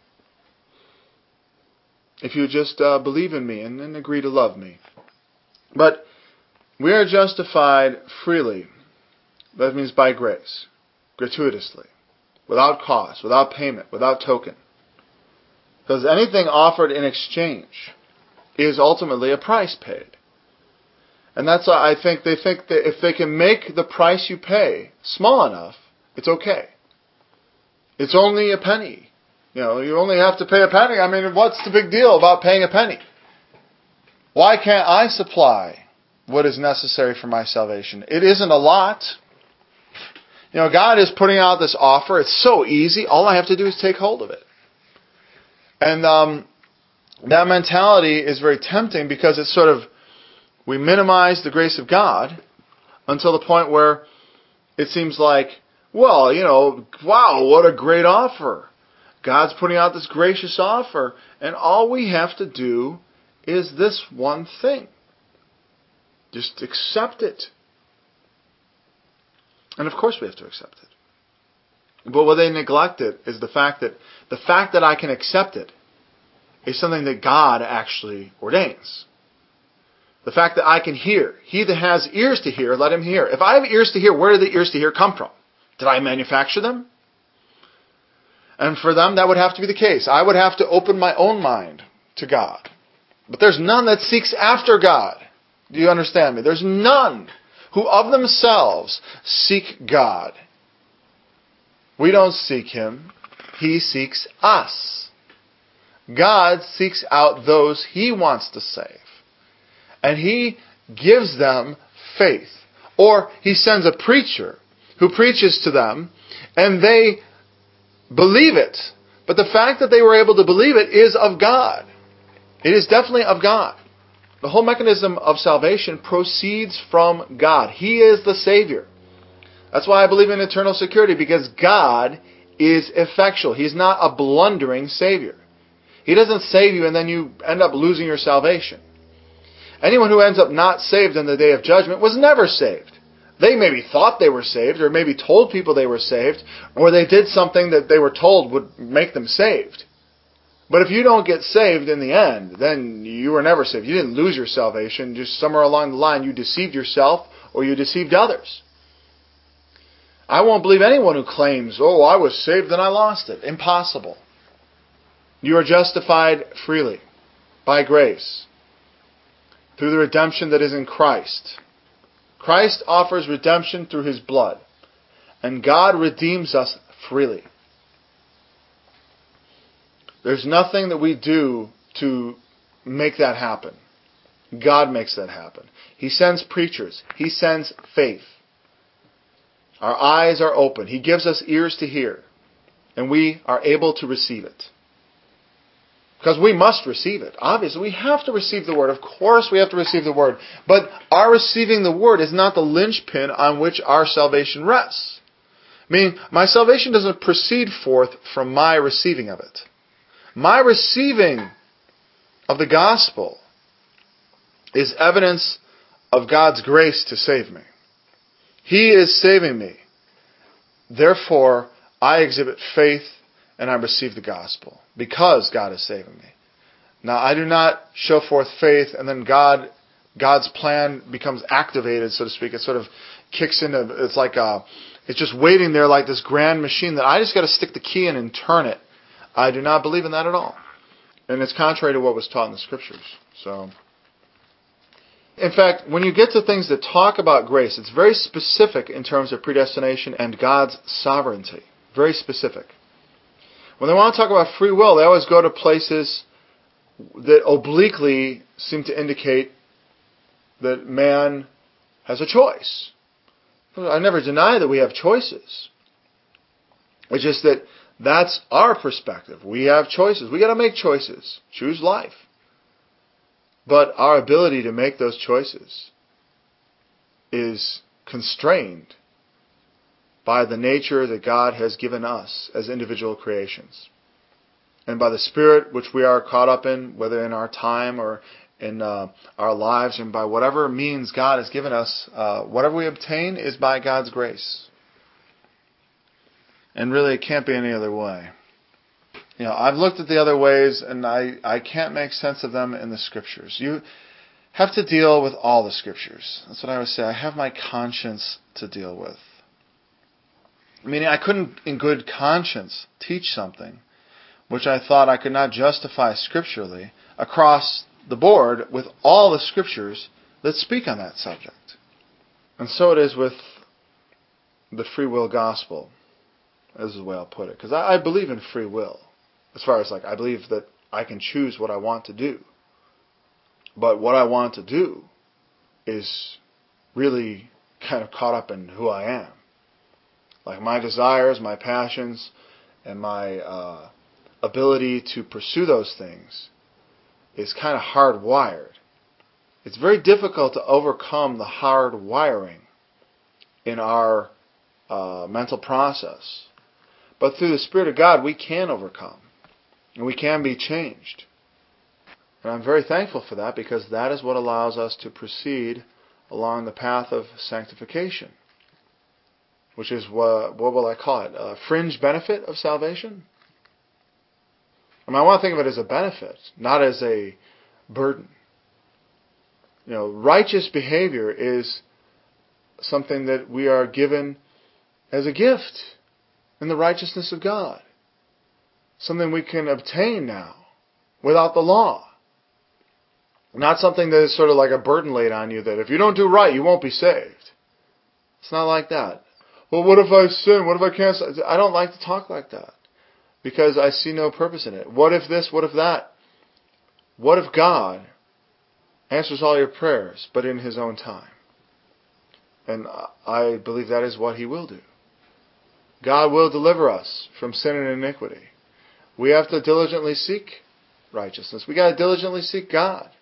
If you just uh, believe in me and, and agree to love me. But we are justified freely. That means by grace. Gratuitously. Without cost. Without payment. Without token. Because anything offered in exchange is ultimately a price paid. And that's why I think they think that if they can make the price you pay small enough, it's okay. It's only a penny. You know, you only have to pay a penny. I mean, what's the big deal about paying a penny? Why can't I supply what is necessary for my salvation? It isn't a lot. You know, God is putting out this offer. It's so easy. All I have to do is take hold of it. And um, that mentality is very tempting because it's sort of, we minimize the grace of God until the point where it seems like, well, you know, wow, what a great offer. God's putting out this gracious offer, and all we have to do is this one thing. Just accept it. And of course we have to accept it. But what they neglected is the fact that the fact that I can accept it is something that God actually ordains. The fact that I can hear. He that has ears to hear, let him hear. If I have ears to hear, where did the ears to hear come from? Did I manufacture them? And for them, that would have to be the case. I would have to open my own mind to God. But there's none that seeks after God. Do you understand me? There's none who of themselves seek God. We don't seek Him. He seeks us. God seeks out those He wants to save. And He gives them faith. Or He sends a preacher who preaches to them, and they believe it. But the fact that they were able to believe it is of God. It is definitely of God. The whole mechanism of salvation proceeds from God. He is the Savior. That's why I believe in eternal security, because God is effectual. He's not a blundering Savior. He doesn't save you and then you end up losing your salvation. Anyone who ends up not saved on the day of judgment was never saved. They maybe thought they were saved, or maybe told people they were saved, or they did something that they were told would make them saved. But if you don't get saved in the end, then you were never saved. You didn't lose your salvation. Just somewhere along the line you deceived yourself or you deceived others. I won't believe anyone who claims, oh, I was saved and I lost it. Impossible. You are justified freely, by grace, through the redemption that is in Christ. Christ offers redemption through His blood, and God redeems us freely. There's nothing that we do to make that happen. God makes that happen. He sends preachers. He sends faith. Our eyes are open. He gives us ears to hear, and we are able to receive it. Because we must receive it. Obviously, we have to receive the Word. Of course we have to receive the Word. But our receiving the Word is not the linchpin on which our salvation rests. Meaning, my salvation doesn't proceed forth from my receiving of it. My receiving of the gospel is evidence of God's grace to save me. He is saving me. Therefore, I exhibit faith and I receive the gospel because God is saving me. Now, I do not show forth faith and then God, God's plan becomes activated, so to speak. It sort of kicks into, it's like a, it's just waiting there like this grand machine that I just got to stick the key in and turn it. I do not believe in that at all. And it's contrary to what was taught in the Scriptures. So, in fact, when you get to things that talk about grace, it's very specific in terms of predestination and God's sovereignty. Very specific. When they want to talk about free will, they always go to places that obliquely seem to indicate that man has a choice. I never deny that we have choices. It's just that that's our perspective. We have choices. We got to make choices. Choose life. But our ability to make those choices is constrained by the nature that God has given us as individual creations. And by the Spirit which we are caught up in, whether in our time or in uh, our lives, and by whatever means God has given us, uh, whatever we obtain is by God's grace. And really, it can't be any other way. You know, I've looked at the other ways, and I, I can't make sense of them in the Scriptures. You have to deal with all the Scriptures. That's what I always say. I have my conscience to deal with. Meaning, I couldn't, in good conscience, teach something which I thought I could not justify scripturally across the board with all the Scriptures that speak on that subject. And so it is with the free will gospel. This is the way I'll put it. Because I, I believe in free will. As far as like, I believe that I can choose what I want to do. But what I want to do is really kind of caught up in who I am. Like my desires, my passions, and my uh, ability to pursue those things is kind of hardwired. It's very difficult to overcome the hard wiring in our uh, mental process. But through the Spirit of God, we can overcome. And we can be changed. And I'm very thankful for that, because that is what allows us to proceed along the path of sanctification. Which is, what, what will I call it? A fringe benefit of salvation? I mean, I want to think of it as a benefit, not as a burden. You know, righteous behavior is something that we are given as a gift in the righteousness of God. Something we can obtain now without the law. Not something that is sort of like a burden laid on you that if you don't do right, you won't be saved. It's not like that. Well, what if I sin? What if I can't? I don't like to talk like that, because I see no purpose in it. What if this? What if that? What if God answers all your prayers, but in His own time? And I believe that is what He will do. God will deliver us from sin and iniquity. We have to diligently seek righteousness. We got to diligently seek God.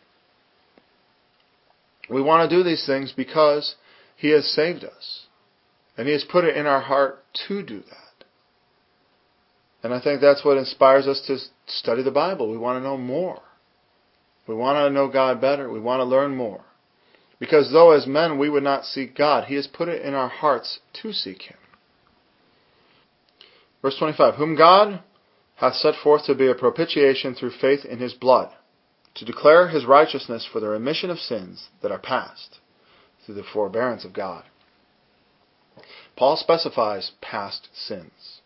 We want to do these things because He has saved us. And He has put it in our heart to do that. And I think that's what inspires us to study the Bible. We want to know more. We want to know God better. We want to learn more. Because though as men we would not seek God, He has put it in our hearts to seek Him. Verse twenty-five, whom God hath set forth to be a propitiation through faith in His blood, to declare His righteousness for the remission of sins that are past, through the forbearance of God. Paul specifies past sins,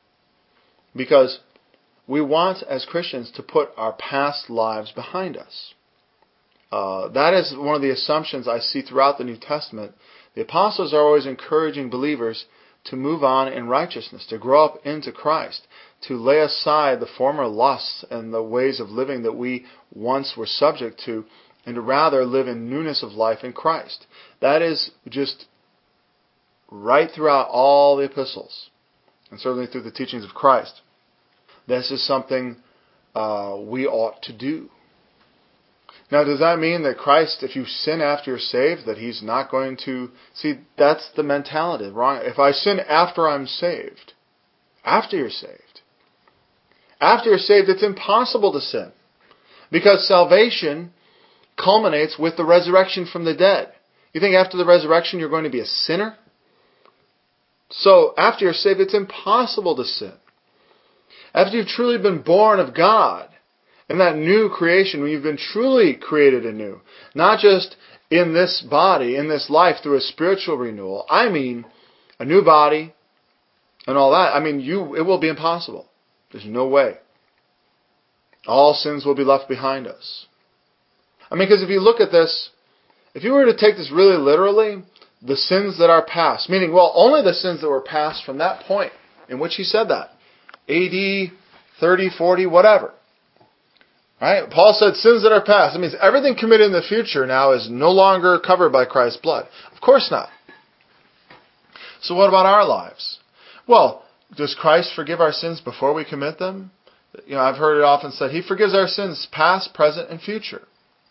because we want as Christians to put our past lives behind us. Uh, that is one of the assumptions I see throughout the New Testament. The apostles are always encouraging believers to move on in righteousness, to grow up into Christ, to lay aside the former lusts and the ways of living that we once were subject to, and to rather live in newness of life in Christ. That is just right throughout all the epistles, and certainly through the teachings of Christ. This is something uh, we ought to do. Now, does that mean that Christ, if you sin after you're saved, that He's not going to... See, that's the mentality. Wrong. If I sin after I'm saved, after you're saved, after you're saved, it's impossible to sin. Because salvation culminates with the resurrection from the dead. You think after the resurrection you're going to be a sinner? So, after you're saved, it's impossible to sin. After you've truly been born of God, in that new creation, when you've been truly created anew, not just in this body, in this life, through a spiritual renewal, I mean a new body and all that, I mean, you it will be impossible. There's no way. All sins will be left behind us. I mean, because if you look at this, if you were to take this really literally, the sins that are past, meaning, well, only the sins that were past from that point in which he said that, A D thirty, forty, whatever. Right? Paul said sins that are past. That means everything committed in the future now is no longer covered by Christ's blood. Of course not. So what about our lives? Well, does Christ forgive our sins before we commit them? You know, I've heard it often said, He forgives our sins past, present, and future.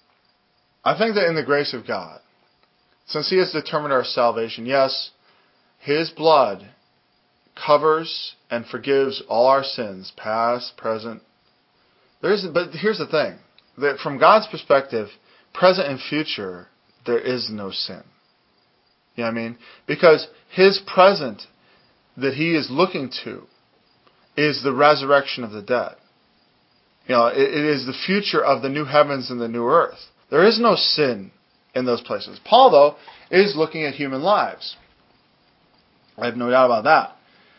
I think that in the grace of God, since He has determined our salvation, yes, His blood covers and forgives all our sins, past, present. There is, but here's the thing, that from God's perspective, present and future, there is no sin. You know what I mean? Because His present that He is looking to is the resurrection of the dead. You know, it, it is the future of the new heavens and the new earth. There is no sin in those places. Paul, though, is looking at human lives. I have no doubt about that.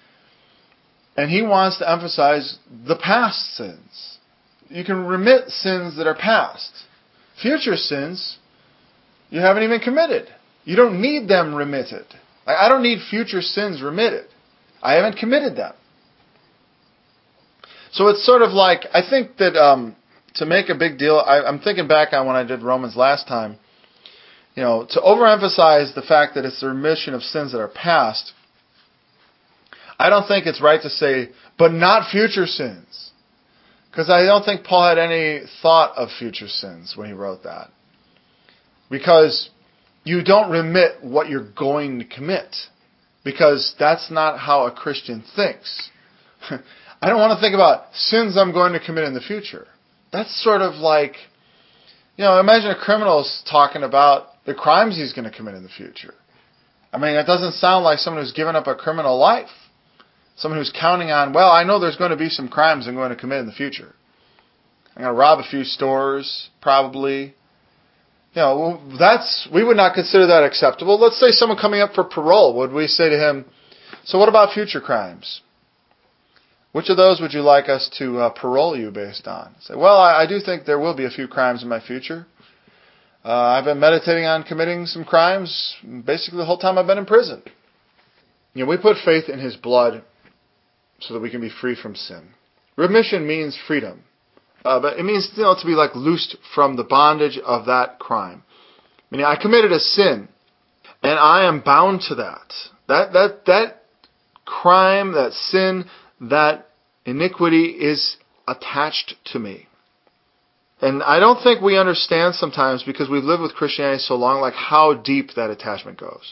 And he wants to emphasize the past sins. You can remit sins that are past. Future sins, you haven't even committed. You don't need them remitted. I don't need future sins remitted. I haven't committed them. So it's sort of like, I think that um, to make a big deal, I, I'm thinking back on when I did Romans last time, you know, to overemphasize the fact that it's the remission of sins that are past, I don't think it's right to say, but not future sins. Because I don't think Paul had any thought of future sins when he wrote that. Because you don't remit what you're going to commit. Because that's not how a Christian thinks. I don't want to think about sins I'm going to commit in the future. That's sort of like, you know, imagine a criminal's talking about the crimes he's going to commit in the future. I mean, it doesn't sound like someone who's given up a criminal life. Someone who's counting on, well, I know there's going to be some crimes I'm going to commit in the future. I'm going to rob a few stores, probably. You know, that's, we would not consider that acceptable. Let's say someone coming up for parole. Would we say to him, so what about future crimes? Which of those would you like us to uh, parole you based on? Say, well, I, I do think there will be a few crimes in my future. Uh, I've been meditating on committing some crimes basically the whole time I've been in prison. You know, we put faith in His blood so that we can be free from sin. Remission means freedom. Uh, but it means, you know, to be like loosed from the bondage of that crime. Meaning I committed a sin, and I am bound to that. That that that crime, that sin, that iniquity is attached to me. And I don't think we understand sometimes, because we've lived with Christianity so long, like how deep that attachment goes.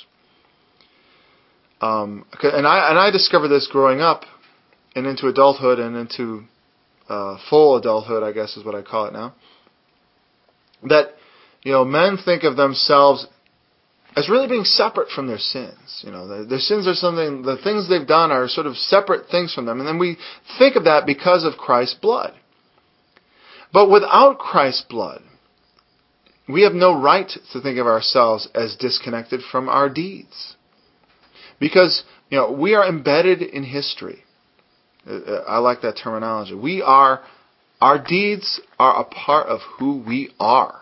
Um, and I and I discovered this growing up and into adulthood and into uh, full adulthood, I guess is what I call it now. That, you know, men think of themselves as really being separate from their sins. You know, their, their sins are something, the things they've done are sort of separate things from them. And then we think of that because of Christ's blood. But without Christ's blood, we have no right to think of ourselves as disconnected from our deeds. Because, you know, we are embedded in history. I like that terminology. We are, our deeds are a part of who we are.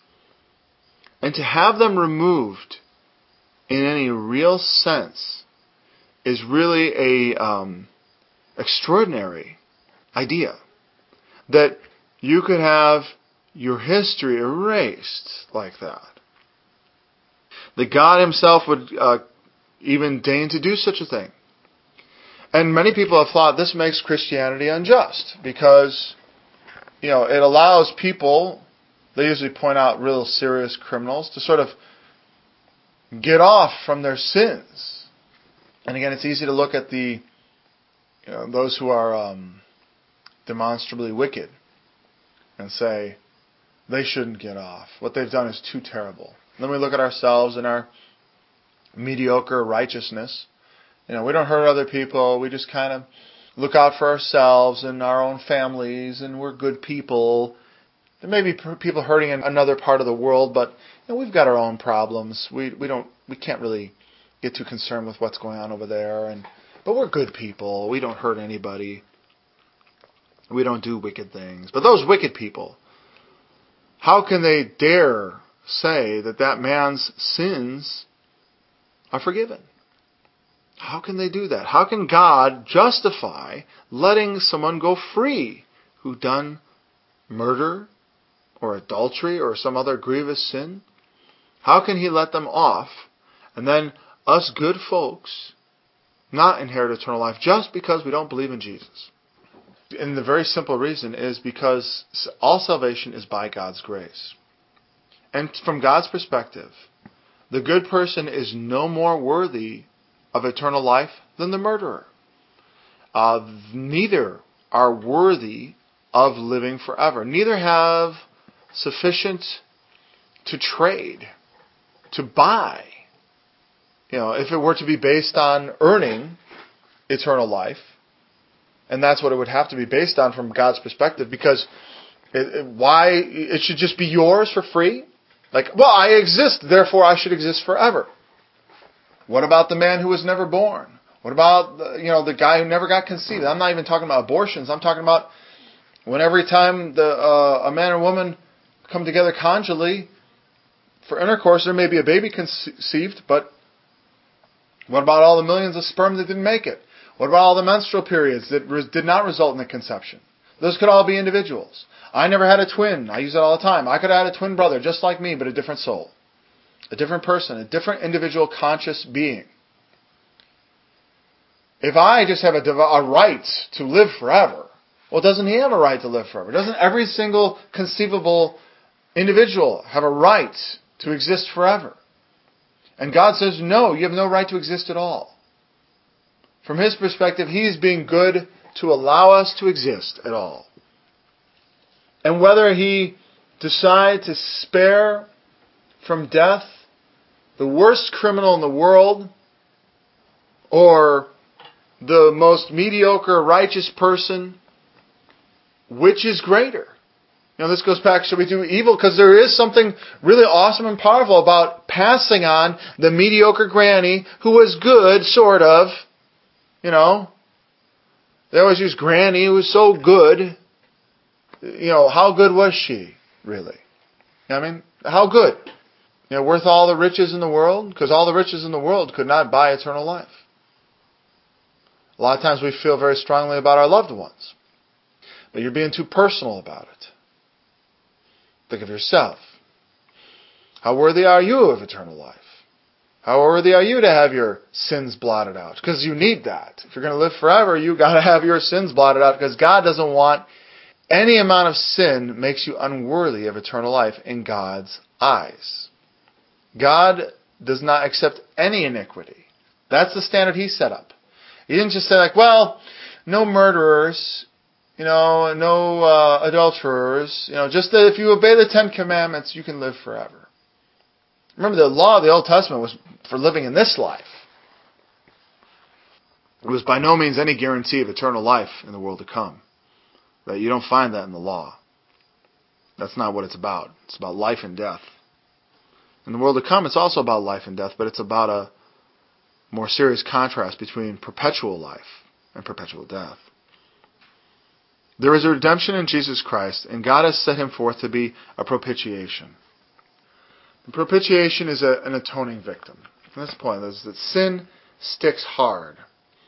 And to have them removed in any real sense is really a um, extraordinary idea. That you could have your history erased like that. That God Himself would uh, even deign to do such a thing. And many people have thought this makes Christianity unjust because, you know, it allows people, they usually point out real serious criminals, to sort of get off from their sins. And again, it's easy to look at the, you know, those who are um, demonstrably wicked and say, they shouldn't get off. What they've done is too terrible. And then we look at ourselves and our mediocre righteousness. You know, we don't hurt other people. We just kind of look out for ourselves and our own families, and we're good people. There may be people hurting in another part of the world, but you know, we've got our own problems. We we don't we can't really get too concerned with what's going on over there. And but we're good people. We don't hurt anybody. We don't do wicked things. But those wicked people, how can they dare say that that man's sins are forgiven? How can they do that? How can God justify letting someone go free who done murder or adultery or some other grievous sin? How can He let them off and then us good folks not inherit eternal life just because we don't believe in Jesus? And the very simple reason is because all salvation is by God's grace. And from God's perspective, the good person is no more worthy of eternal life than the murderer. Uh, neither are worthy of living forever. Neither have sufficient to trade, to buy. You know, if it were to be based on earning eternal life, and that's what it would have to be based on from God's perspective, because it, it, why it should just be yours for free? Like, well, I exist, therefore I should exist forever. What about the man who was never born? What about the, you know the guy who never got conceived? I'm not even talking about abortions. I'm talking about when every time the uh, a man and woman come together conjugally for intercourse, there may be a baby conceived, but what about all the millions of sperm that didn't make it? What about all the menstrual periods that re- did not result in the conception? Those could all be individuals. I never had a twin. I use it all the time. I could have had a twin brother just like me, but a different soul. A different person, a different individual conscious being. If I just have a, a right to live forever, well, doesn't he have a right to live forever? Doesn't every single conceivable individual have a right to exist forever? And God says, no, you have no right to exist at all. From his perspective, he is being good to allow us to exist at all. And whether he decide to spare from death the worst criminal in the world, or the most mediocre, righteous person, which is greater? You know, this goes back, should we do evil? Because there is something really awesome and powerful about passing on the mediocre granny who was good, sort of. You know, they always use granny who was so good. You know, how good was she, really? You know what I mean, how good? You know, worth all the riches in the world? Because all the riches in the world could not buy eternal life. A lot of times we feel very strongly about our loved ones. But you're being too personal about it. Think of yourself. How worthy are you of eternal life? How worthy are you to have your sins blotted out? Because you need that. If you're going to live forever, you've got to have your sins blotted out, because God doesn't want any amount of sin makes you unworthy of eternal life in God's eyes. God does not accept any iniquity. That's the standard he set up. He didn't just say like, well, no murderers, you know, no uh, adulterers, you know, just that if you obey the Ten Commandments, you can live forever. Remember, the law of the Old Testament was for living in this life. It was by no means any guarantee of eternal life in the world to come. Right? You don't find that in the law. That's not what it's about. It's about life and death. In the world to come, it's also about life and death, but it's about a more serious contrast between perpetual life and perpetual death. There is a redemption in Jesus Christ, and God has set him forth to be a propitiation. And propitiation is a, an atoning victim. And that's the point, is that sin sticks hard.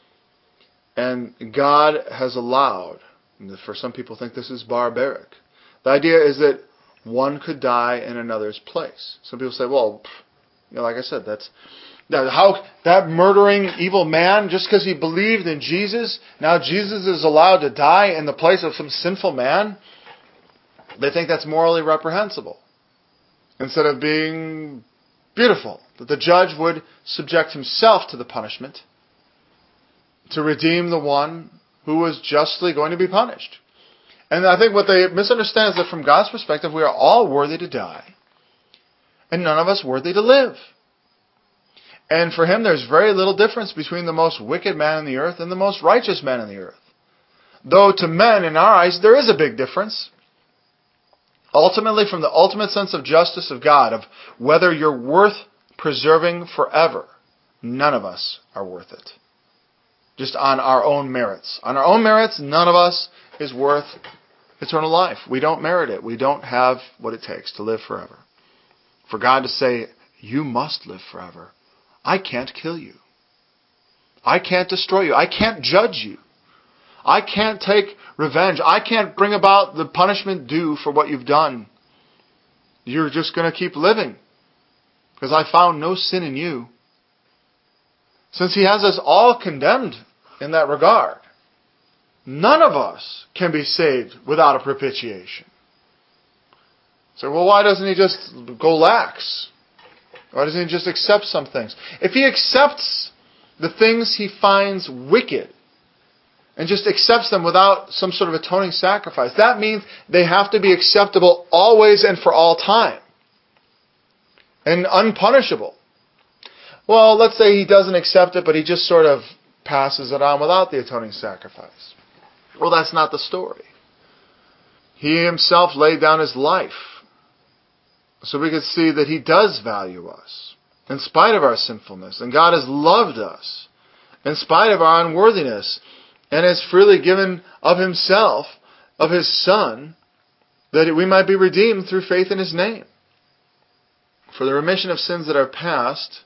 And God has allowed, and for some people think this is barbaric, the idea is that one could die in another's place. Some people say, well, you know, like I said, that's that how that murdering evil man, just because he believed in Jesus, now Jesus is allowed to die in the place of some sinful man. They think that's morally reprehensible. Instead of being beautiful, that the judge would subject himself to the punishment to redeem the one who was justly going to be punished. And I think what they misunderstand is that from God's perspective, we are all worthy to die, and none of us worthy to live. And for him, there's very little difference between the most wicked man on the earth and the most righteous man on the earth. Though to men, in our eyes, there is a big difference. Ultimately, from the ultimate sense of justice of God, of whether you're worth preserving forever, none of us are worth it. Just on our own merits. On our own merits, none of us is worth eternal life. We don't merit it. We don't have what it takes to live forever. For God to say, you must live forever. I can't kill you. I can't destroy you. I can't judge you. I can't take revenge. I can't bring about the punishment due for what you've done. You're just going to keep living, because I found no sin in you. Since he has us all condemned in that regard, none of us can be saved without a propitiation. So, well, why doesn't he just go lax? Why doesn't he just accept some things? If he accepts the things he finds wicked, and just accepts them without some sort of atoning sacrifice, that means they have to be acceptable always and for all time, and unpunishable. Well, let's say he doesn't accept it, but he just sort of passes it on without the atoning sacrifice. Well, that's not the story. He himself laid down his life so we could see that he does value us in spite of our sinfulness. And God has loved us in spite of our unworthiness, and has freely given of himself, of his Son, that we might be redeemed through faith in his name, for the remission of sins that are past.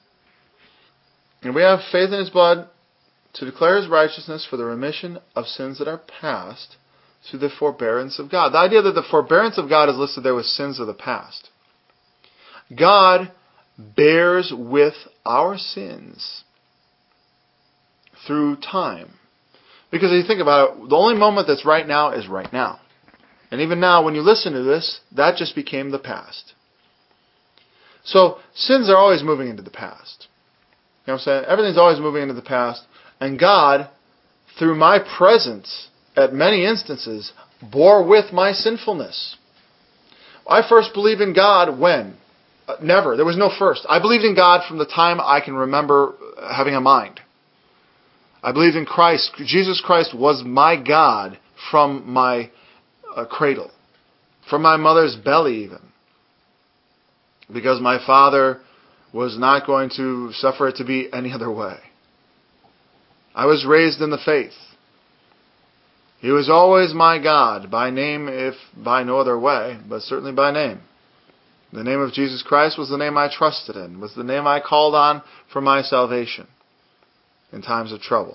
And we have faith in his blood to declare his righteousness for the remission of sins that are past, to the forbearance of God. The idea that the forbearance of God is listed there with sins of the past. God bears with our sins through time. Because if you think about it, the only moment that's right now is right now. And even now, when you listen to this, that just became the past. So, sins are always moving into the past. You know what I'm saying? Everything's always moving into the past. And God, through my presence, at many instances, bore with my sinfulness. I first believed in God when? Uh, never. There was no first. I believed in God from the time I can remember having a mind. I believed in Christ. Jesus Christ was my God from my uh, cradle. From my mother's belly even. Because my father was not going to suffer it to be any other way. I was raised in the faith. He was always my God, by name if by no other way, but certainly by name. The name of Jesus Christ was the name I trusted in, was the name I called on for my salvation in times of trouble.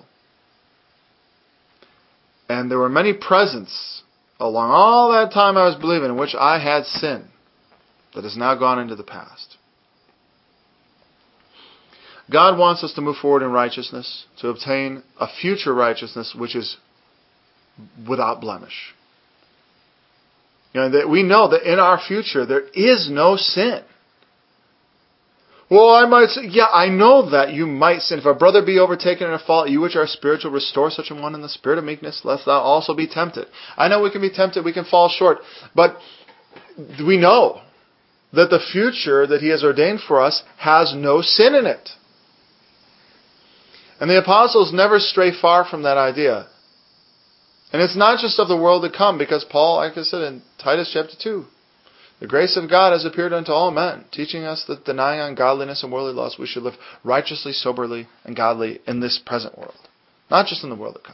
And there were many presents along all that time I was believing in which I had sin that has now gone into the past. God wants us to move forward in righteousness, to obtain a future righteousness which is without blemish. You know, that we know that in our future there is no sin. Well, I might say, yeah, I know that you might sin. If a brother be overtaken in a fault, you which are spiritual, restore such a one in the spirit of meekness, lest thou also be tempted. I know we can be tempted, we can fall short, but we know that the future that He has ordained for us has no sin in it. And the apostles never stray far from that idea. And it's not just of the world to come, because Paul, like I said in Titus chapter two, the grace of God has appeared unto all men, teaching us that denying ungodliness and worldly lust, we should live righteously, soberly, and godly in this present world. Not just in the world to come.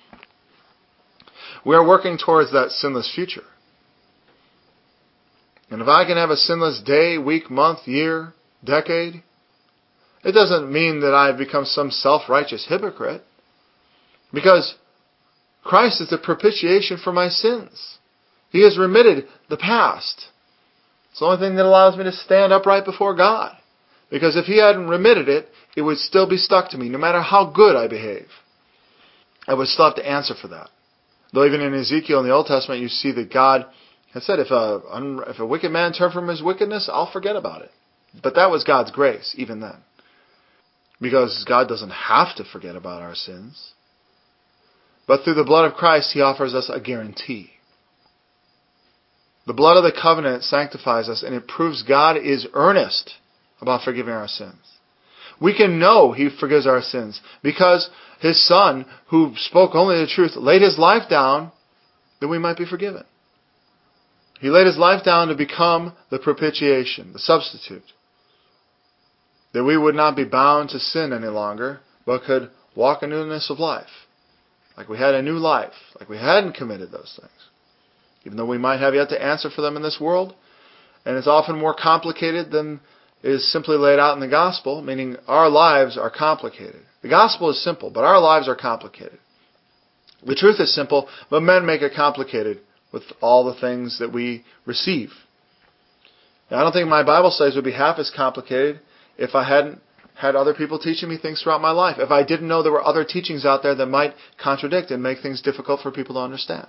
We are working towards that sinless future. And if I can have a sinless day, week, month, year, decade, it doesn't mean that I've become some self-righteous hypocrite. Because Christ is the propitiation for my sins. He has remitted the past. It's the only thing that allows me to stand upright before God. Because if He hadn't remitted it, it would still be stuck to me, no matter how good I behave. I would still have to answer for that. Though even in Ezekiel in the Old Testament, you see that God had said, if a, if a wicked man turn from his wickedness, I'll forget about it. But that was God's grace, even then. Because God doesn't have to forget about our sins. But through the blood of Christ, He offers us a guarantee. The blood of the covenant sanctifies us, and it proves God is earnest about forgiving our sins. We can know He forgives our sins because His Son, who spoke only the truth, laid His life down that we might be forgiven. He laid His life down to become the propitiation, the substitute. That we would not be bound to sin any longer, but could walk in newness of life. Like we had a new life. Like we hadn't committed those things. Even though we might have yet to answer for them in this world. And it's often more complicated than is simply laid out in the gospel. Meaning our lives are complicated. The gospel is simple, but our lives are complicated. The truth is simple, but men make it complicated with all the things that we receive. Now, I don't think my Bible studies would be half as complicated if I hadn't had other people teaching me things throughout my life. If I didn't know there were other teachings out there that might contradict and make things difficult for people to understand.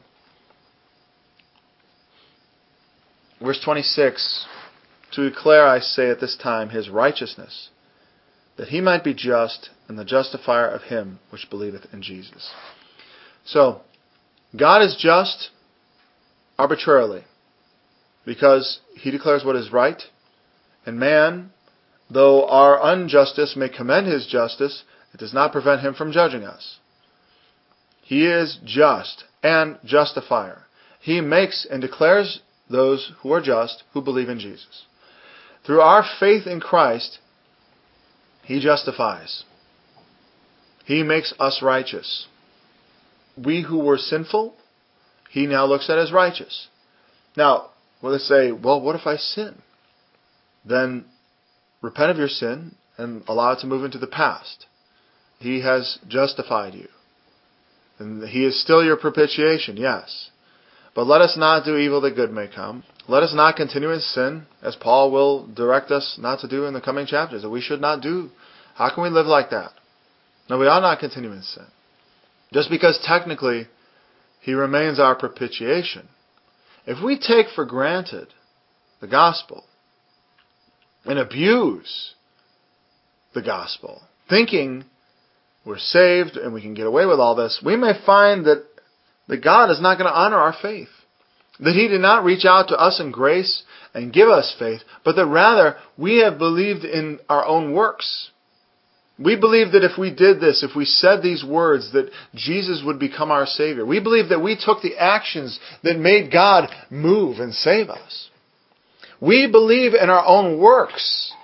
Verse twenty-six, to declare, I say at this time, His righteousness, that He might be just and the justifier of him which believeth in Jesus. So, God is just arbitrarily, because He declares what is right, and man, though our injustice may commend His justice, it does not prevent Him from judging us. He is just and justifier. He makes and declares those who are just, who believe in Jesus. Through our faith in Christ, He justifies. He makes us righteous. We who were sinful, He now looks at as righteous. Now, well, let's say, well, what if I sin? Then repent of your sin and allow it to move into the past. He has justified you. And He is still your propitiation, yes. But let us not do evil that good may come. Let us not continue in sin, as Paul will direct us not to do in the coming chapters, that we should not do. How can we live like that? No, we ought not continue in sin. Just because technically he remains our propitiation. If we take for granted the gospel and abuse the gospel, thinking we're saved and we can get away with all this, we may find that, that God is not going to honor our faith. That He did not reach out to us in grace and give us faith, but that rather we have believed in our own works. We believe that if we did this, if we said these words, that Jesus would become our Savior. We believe that we took the actions that made God move and save us. We believe in our own works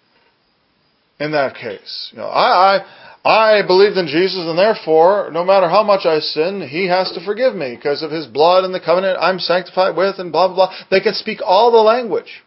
in that case. You know, I, I, I believed in Jesus, and therefore, no matter how much I sin, He has to forgive me because of His blood and the covenant I'm sanctified with, and blah, blah, blah. They can speak all the language.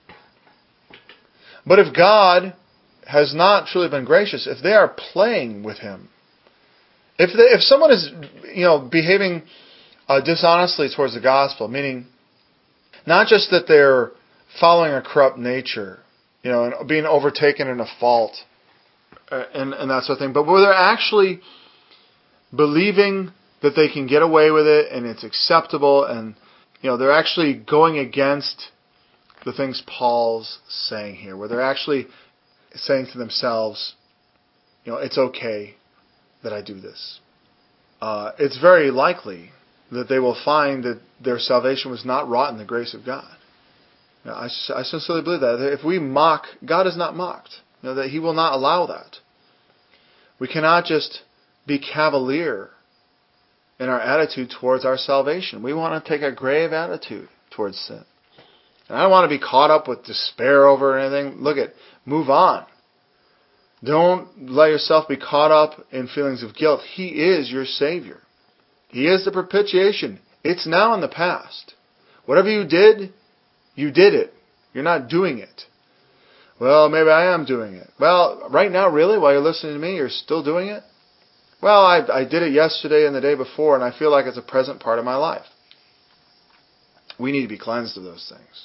But if God has not truly been gracious, if they are playing with Him, if they, if someone is, you know, behaving uh, dishonestly towards the gospel, meaning not just that they're following a corrupt nature, you know, and being overtaken in a fault, uh, and, and that sort of thing, but where they're actually believing that they can get away with it and it's acceptable, and you know, they're actually going against the things Paul's saying here, where they're actually saying to themselves, you know, it's okay that I do this. Uh, it's very likely that they will find that their salvation was not wrought in the grace of God. You know, I, I sincerely believe that. If we mock, God is not mocked. You know, that He will not allow that. We cannot just be cavalier in our attitude towards our salvation. We want to take a grave attitude towards sin. And I don't want to be caught up with despair over anything. Look at, move on. Don't let yourself be caught up in feelings of guilt. He is your Savior. He is the propitiation. It's now in the past. Whatever you did, you did it. You're not doing it. Well, maybe I am doing it. Well, right now, really, while you're listening to me, you're still doing it? Well, I, I did it yesterday and the day before, and I feel like it's a present part of my life. We need to be cleansed of those things.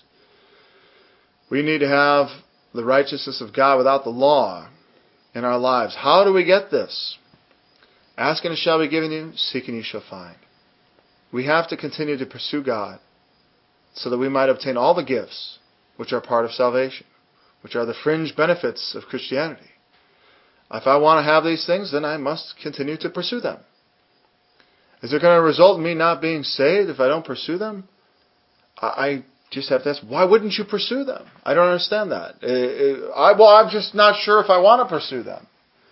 We need to have the righteousness of God without the law in our lives. How do we get this? Ask and it shall be given you, seek and you shall find. We have to continue to pursue God so that we might obtain all the gifts which are part of salvation, which are the fringe benefits of Christianity. If I want to have these things, then I must continue to pursue them. Is it going to result in me not being saved if I don't pursue them? I just have to ask, why wouldn't you pursue them? I don't understand that. I, well, I'm just not sure if I want to pursue them.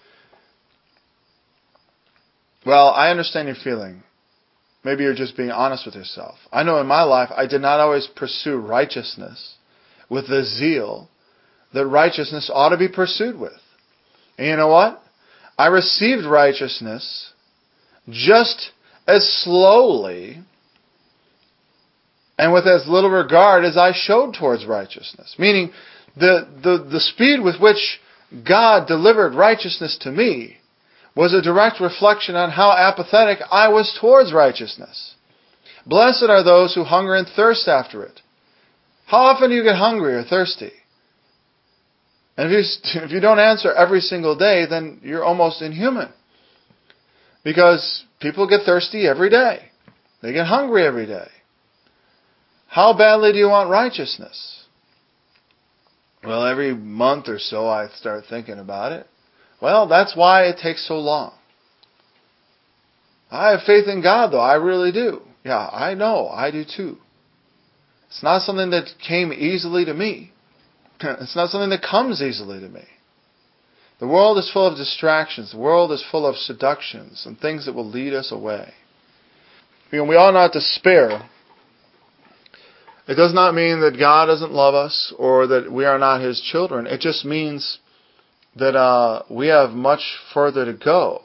Well, I understand your feeling. Maybe you're just being honest with yourself. I know in my life, I did not always pursue righteousness with the zeal that righteousness ought to be pursued with. And you know what? I received righteousness just as slowly and with as little regard as I showed towards righteousness. Meaning, the, the, the speed with which God delivered righteousness to me was a direct reflection on how apathetic I was towards righteousness. Blessed are those who hunger and thirst after it. How often do you get hungry or thirsty? And if you, if you don't answer every single day, then you're almost inhuman. Because people get thirsty every day. They get hungry every day. How badly do you want righteousness? Well, every month or so I start thinking about it. Well, that's why it takes so long. I have faith in God, though. I really do. Yeah, I know. I do too. It's not something that came easily to me. It's not something that comes easily to me. The world is full of distractions. The world is full of seductions and things that will lead us away. You know, we ought not despair. It does not mean that God doesn't love us or that we are not His children. It just means that uh, we have much further to go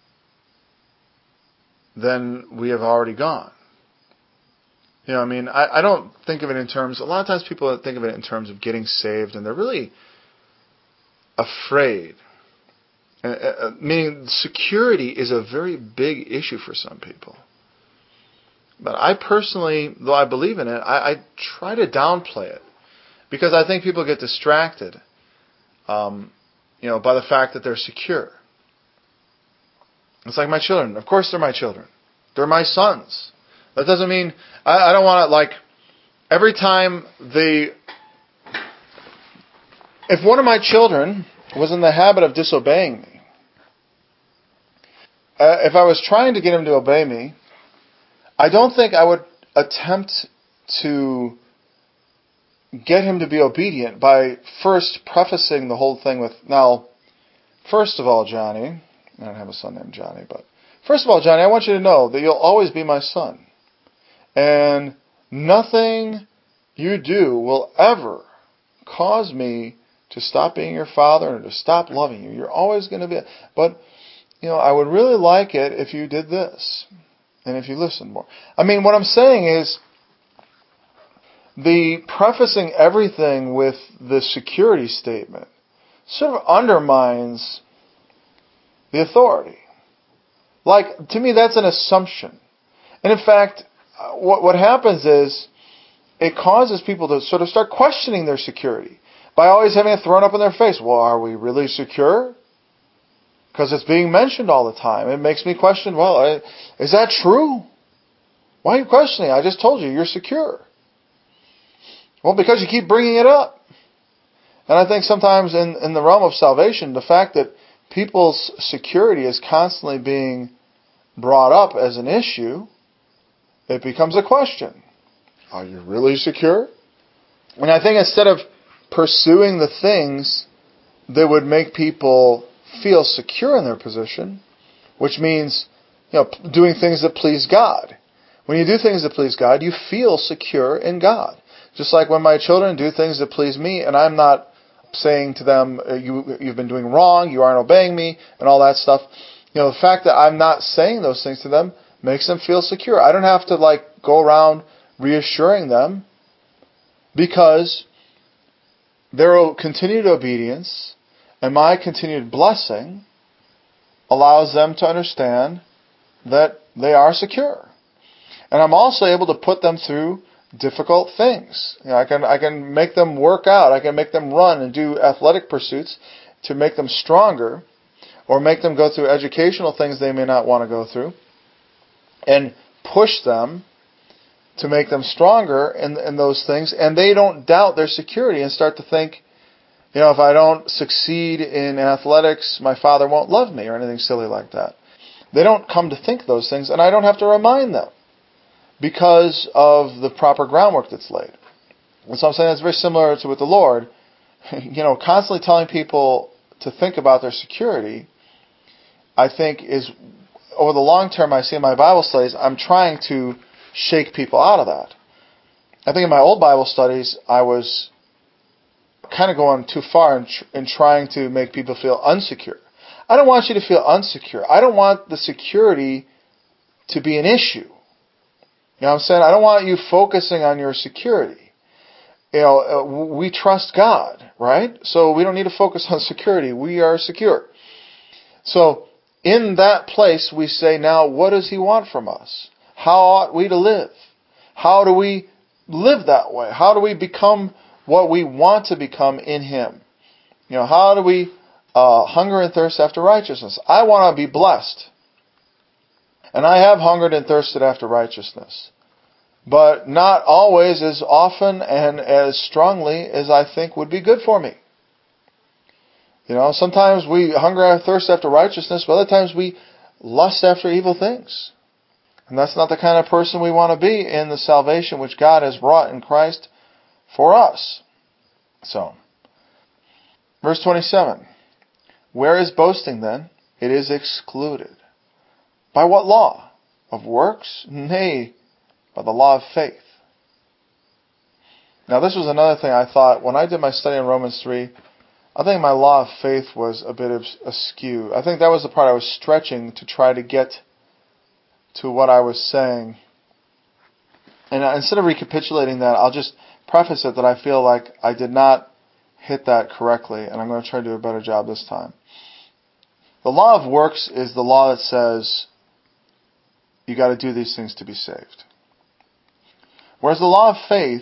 than we have already gone. You know, I mean, I, I don't think of it in terms, a lot of times people think of it in terms of getting saved, and they're really afraid. Uh, uh, meaning security is a very big issue for some people. But I personally, though I believe in it, I, I try to downplay it because I think people get distracted, um, you know, by the fact that they're secure. It's like my children. Of course, they're my children. They're my sons. That doesn't mean I, I don't want to like every time the if one of my children was in the habit of disobeying me, uh, if I was trying to get him to obey me, I don't think I would attempt to get him to be obedient by first prefacing the whole thing with, now, first of all, Johnny, I don't have a son named Johnny, but first of all, Johnny, I want you to know that you'll always be my son. And nothing you do will ever cause me to stop being your father or to stop loving you. You're always going to be, but, you know, I would really like it if you did this. And if you listened more. I mean, what I'm saying is, the prefacing everything with the security statement sort of undermines the authority. Like, to me, that's an assumption. And in fact, what what happens is, it causes people to sort of start questioning their security by always having it thrown up in their face. Well, are we really secure? Because it's being mentioned all the time. It makes me question, well, I, is that true? Why are you questioning? I just told you, you're secure. Well, because you keep bringing it up. And I think sometimes in, in the realm of salvation, the fact that people's security is constantly being brought up as an issue, it becomes a question. Are you really secure? And I think instead of pursuing the things that would make people feel secure in their position, which means, you know, doing things that please God. When you do things that please God, you feel secure in God. Just like when my children do things that please me, and I'm not saying to them, you, you've been doing wrong, you aren't obeying me, and all that stuff. You know, the fact that I'm not saying those things to them makes them feel secure. I don't have to, like, go around reassuring them, because their continued obedience and my continued blessing allows them to understand that they are secure. And I'm also able to put them through difficult things. You know, I can I can make them work out. I can make them run and do athletic pursuits to make them stronger, or make them go through educational things they may not want to go through, and push them to make them stronger in, in those things, and they don't doubt their security and start to think, you know, if I don't succeed in athletics, my father won't love me, or anything silly like that. They don't come to think those things, and I don't have to remind them, because of the proper groundwork that's laid. And so I'm saying it's very similar to with the Lord. You know, constantly telling people to think about their security, I think is, over the long term, I see in my Bible studies, I'm trying to shake people out of that. I think in my old Bible studies, I was kind of going too far in, tr- in trying to make people feel unsecure. I don't want you to feel unsecure. I don't want the security to be an issue. You know what I'm saying? I don't want you focusing on your security. You know, we trust God, right? So we don't need to focus on security. We are secure. So in that place, we say, now, what does He want from us? How ought we to live? How do we live that way? How do we become what we want to become in Him? You know, how do we uh, hunger and thirst after righteousness? I want to be blessed. And I have hungered and thirsted after righteousness. But not always as often and as strongly as I think would be good for me. You know, sometimes we hunger and thirst after righteousness, but other times we lust after evil things. And that's not the kind of person we want to be in the salvation which God has wrought in Christ for us. So, verse twenty-seven. Where is boasting then? It is excluded. By what law? Of works? Nay, by the law of faith. Now this was another thing I thought, when I did my study in Romans three, I think my law of faith was a bit askew. I think that was the part I was stretching to try to get to what I was saying. And instead of recapitulating that, I'll just preface it that I feel like I did not hit that correctly, and I'm going to try to do a better job this time. The law of works is the law that says you got to do these things to be saved. Whereas the law of faith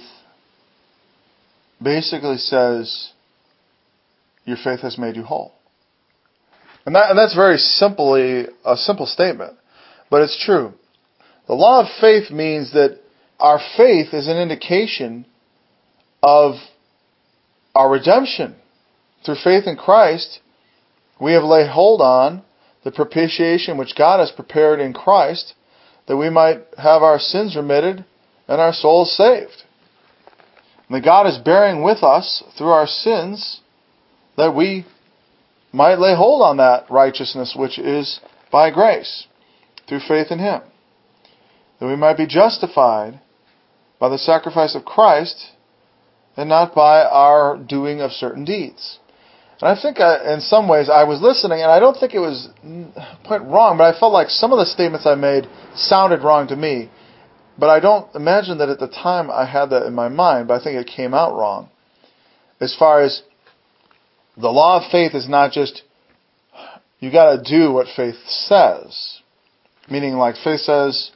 basically says your faith has made you whole. And, that, and that's very simply a simple statement, but it's true. The law of faith means that our faith is an indication of our redemption. Through faith in Christ, we have laid hold on the propitiation which God has prepared in Christ, that we might have our sins remitted and our souls saved. And that God is bearing with us through our sins, that we might lay hold on that righteousness which is by grace, through faith in Him. That we might be justified by the sacrifice of Christ and not by our doing of certain deeds. And I think I, in some ways I was listening, and I don't think it was quite wrong, but I felt like some of the statements I made sounded wrong to me. But I don't imagine that at the time I had that in my mind, but I think it came out wrong. As far as the law of faith is not just, you got to do what faith says. Meaning, like faith says,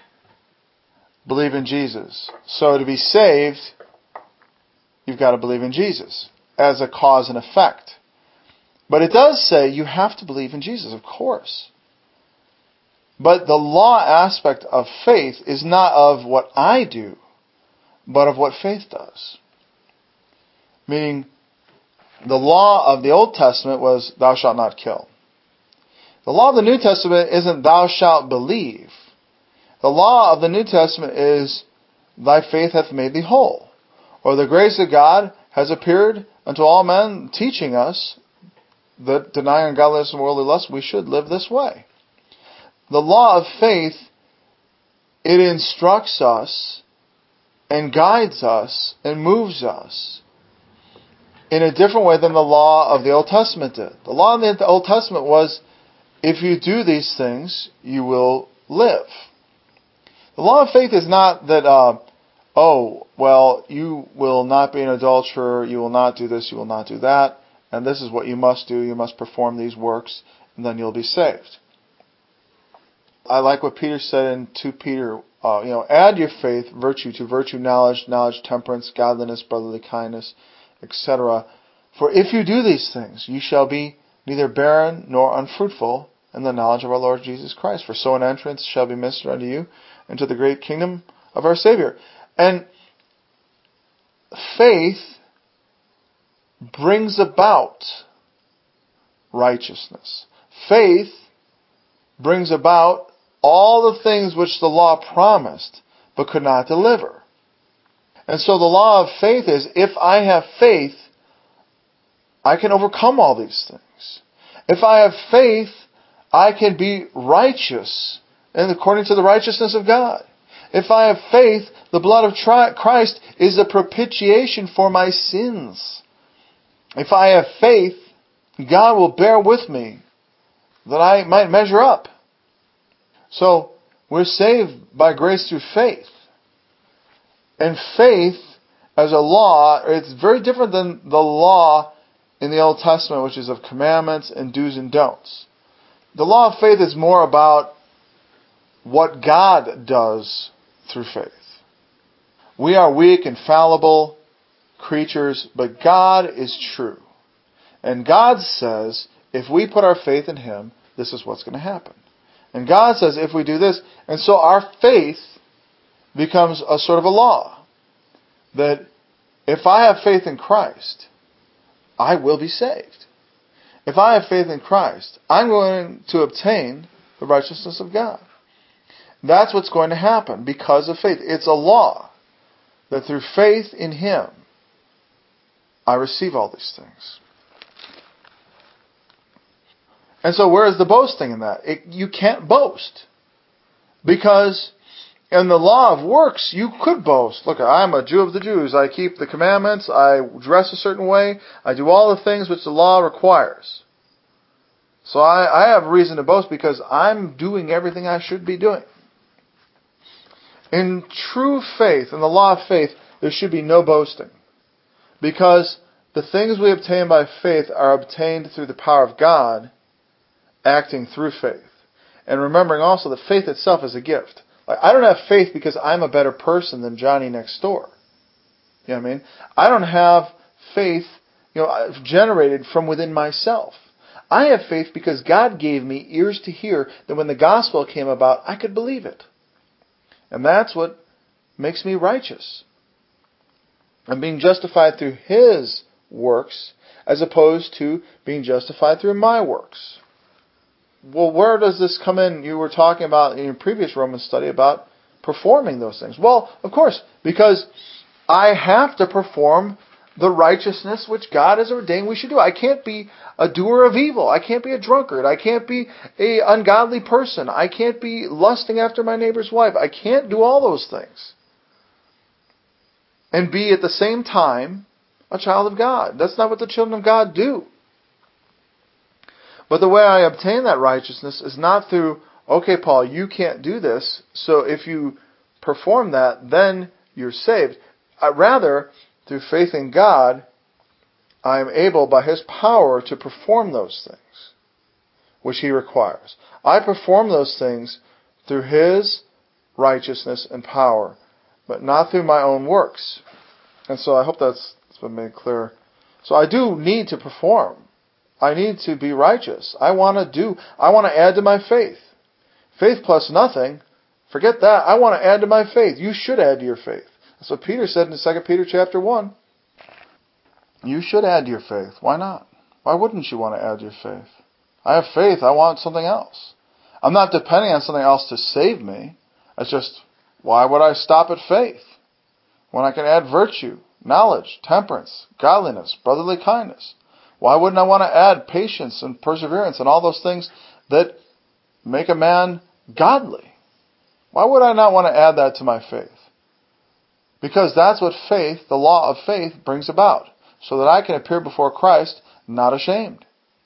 believe in Jesus. So to be saved, you've got to believe in Jesus as a cause and effect. But it does say you have to believe in Jesus, of course. But the law aspect of faith is not of what I do, but of what faith does. Meaning, the law of the Old Testament was, thou shalt not kill. The law of the New Testament isn't, thou shalt believe. The law of the New Testament is, thy faith hath made thee whole. Or the grace of God has appeared unto all men, teaching us that denying ungodliness and worldly lust, we should live this way. The law of faith, it instructs us and guides us and moves us in a different way than the law of the Old Testament did. The law in the Old Testament was, if you do these things, you will live. The law of faith is not that, uh, oh, well, you will not be an adulterer, you will not do this, you will not do that, and this is what you must do, you must perform these works, and then you'll be saved. I like what Peter said in Second Peter, uh, you know, add your faith, virtue to virtue, knowledge, knowledge, temperance, godliness, brotherly kindness, et cetera. For if you do these things, you shall be neither barren nor unfruitful in the knowledge of our Lord Jesus Christ. For so an entrance shall be ministered unto you into the great kingdom of our Savior. And faith brings about righteousness. Faith brings about all the things which the law promised but could not deliver. And so the law of faith is, if I have faith, I can overcome all these things. If I have faith, I can be righteous and according to the righteousness of God. If I have faith, the blood of Christ is a propitiation for my sins. If I have faith, God will bear with me that I might measure up. So, we're saved by grace through faith. And faith, as a law, it's very different than the law in the Old Testament, which is of commandments and do's and don'ts. The law of faith is more about what God does through faith. We are weak and fallible creatures, but God is true. And God says, if we put our faith in Him, this is what's going to happen. And God says, if we do this, and so our faith becomes a sort of a law. That if I have faith in Christ, I will be saved. If I have faith in Christ, I'm going to obtain the righteousness of God. That's what's going to happen because of faith. It's a law that through faith in Him, I receive all these things. And so where is the boasting in that? It, you can't boast. Because in the law of works, you could boast. Look, I'm a Jew of the Jews. I keep the commandments. I dress a certain way. I do all the things which the law requires. So I, I have reason to boast because I'm doing everything I should be doing. In true faith, in the law of faith, there should be no boasting. Because the things we obtain by faith are obtained through the power of God, acting through faith. And remembering also that faith itself is a gift. Like, I don't have faith because I'm a better person than Johnny next door. You know what I mean? I don't have faith, you know, generated from within myself. I have faith because God gave me ears to hear that when the gospel came about, I could believe it. And that's what makes me righteous. I'm being justified through His works as opposed to being justified through my works. Well, where does this come in? You were talking about in your previous Romans study about performing those things. Well, of course, because I have to perform the righteousness which God has ordained we should do. I can't be a doer of evil. I can't be a drunkard. I can't be an ungodly person. I can't be lusting after my neighbor's wife. I can't do all those things and be at the same time a child of God. That's not what the children of God do. But the way I obtain that righteousness is not through, okay, Paul, you can't do this, so if you perform that, then you're saved. Uh, rather, through faith in God, I am able by His power to perform those things which He requires. I perform those things through His righteousness and power, but not through my own works. And so I hope that's, that's been made clear. So I do need to perform. I need to be righteous. I want to do, I want to add to my faith. Faith plus nothing, forget that. I want to add to my faith. You should add to your faith. That's what Peter said in Second Peter chapter one. You should add to your faith. Why not? Why wouldn't you want to add to your faith? I have faith. I want something else. I'm not depending on something else to save me. It's just, why would I stop at faith when I can add virtue, knowledge, temperance, godliness, brotherly kindness? Why wouldn't I want to add patience and perseverance and all those things that make a man godly? Why would I not want to add that to my faith? Because that's what faith, the law of faith, brings about, so that I can appear before Christ not ashamed.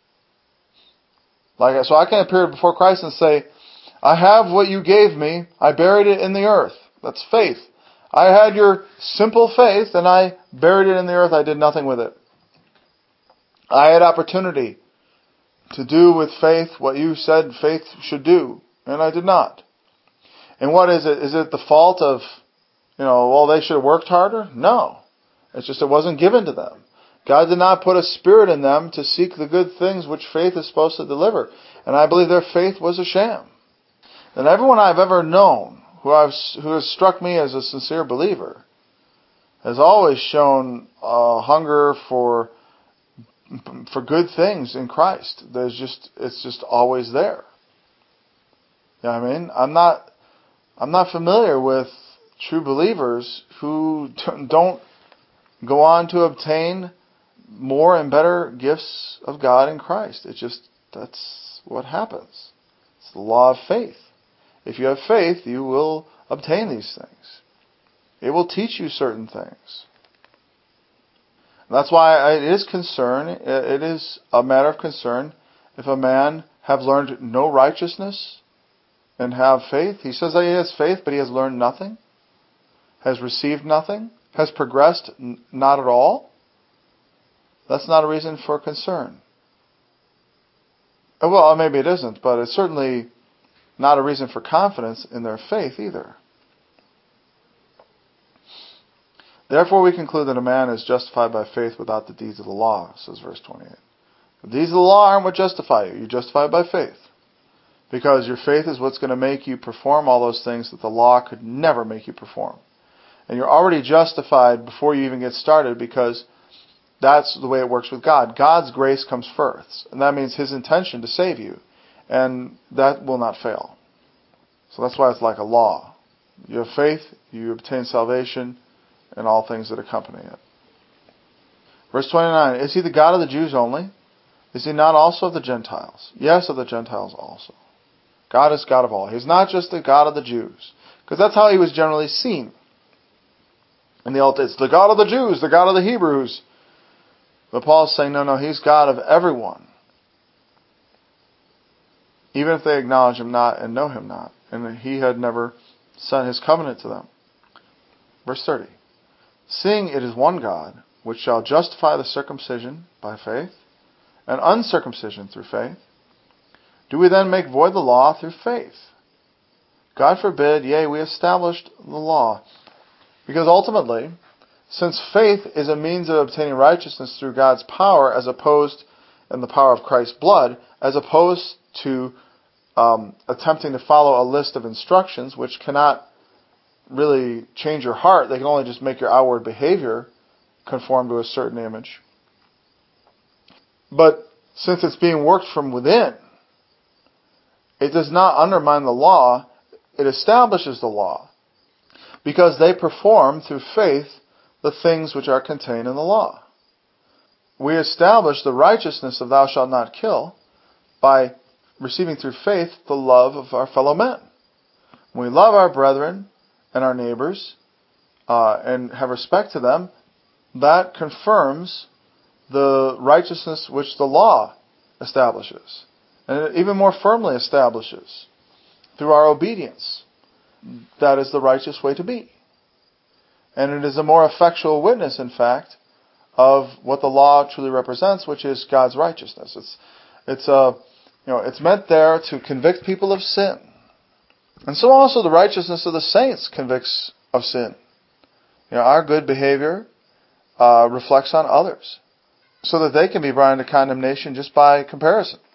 Like, so I can appear before Christ and say, I have what you gave me, I buried it in the earth. That's faith. I had your simple faith and I buried it in the earth, I did nothing with it. I had opportunity to do with faith what you said faith should do, and I did not. And what is it? Is it the fault of, you know, well, they should have worked harder? No. It's just it wasn't given to them. God did not put a spirit in them to seek the good things which faith is supposed to deliver. And I believe their faith was a sham. And everyone I've ever known who, I've, who has struck me as a sincere believer has always shown a hunger for for good things in Christ. There's just it's just always there. You know what I mean? I'm not I'm not familiar with true believers who don't go on to obtain more and better gifts of God in Christ. It's just, that's what happens. It's the law of faith. If you have faith, you will obtain these things. It will teach you certain things. That's why it is concern, it is a matter of concern if a man have learned no righteousness and have faith. He says that he has faith, but he has learned nothing, has received nothing, has progressed n- not at all. That's not a reason for concern. Well, maybe it isn't, but it's certainly not a reason for confidence in their faith either. Therefore we conclude that a man is justified by faith without the deeds of the law, says verse twenty-eight. The deeds of the law aren't what justify you. You're justified by faith. Because your faith is what's going to make you perform all those things that the law could never make you perform. And you're already justified before you even get started, because that's the way it works with God. God's grace comes first. And that means His intention to save you. And that will not fail. So that's why it's like a law. You have faith, you obtain salvation, and all things that accompany it. Verse twenty-nine, is He the God of the Jews only? Is He not also of the Gentiles? Yes, of the Gentiles also. God is God of all. He's not just the God of the Jews. Because that's how He was generally seen. In the Old Testament, it's the God of the Jews, the God of the Hebrews. But Paul is saying, no, no, He's God of everyone. Even if they acknowledge Him not and know Him not. And He had never sent His covenant to them. Verse thirty. Seeing it is one God, which shall justify the circumcision by faith, and uncircumcision through faith, do we then make void the law through faith? God forbid, yea, we established the law. Because ultimately, since faith is a means of obtaining righteousness through God's power, as opposed, in the power of Christ's blood, as opposed to um, attempting to follow a list of instructions, which cannot really change your heart, they can only just make your outward behavior conform to a certain image. But since it's being worked from within, it does not undermine the law, it establishes the law. Because they perform through faith the things which are contained in the law. We establish the righteousness of thou shalt not kill by receiving through faith the love of our fellow men. When we love our brethren and our neighbors uh, and have respect to them, that confirms the righteousness which the law establishes. And it even more firmly establishes through our obedience. That is the righteous way to be. And it is a more effectual witness, in fact, of what the law truly represents, which is God's righteousness. It's it's a you know it's meant there to convict people of sin. And so also the righteousness of the saints convicts of sin. You know, our good behavior uh, reflects on others, so that they can be brought into condemnation just by comparison.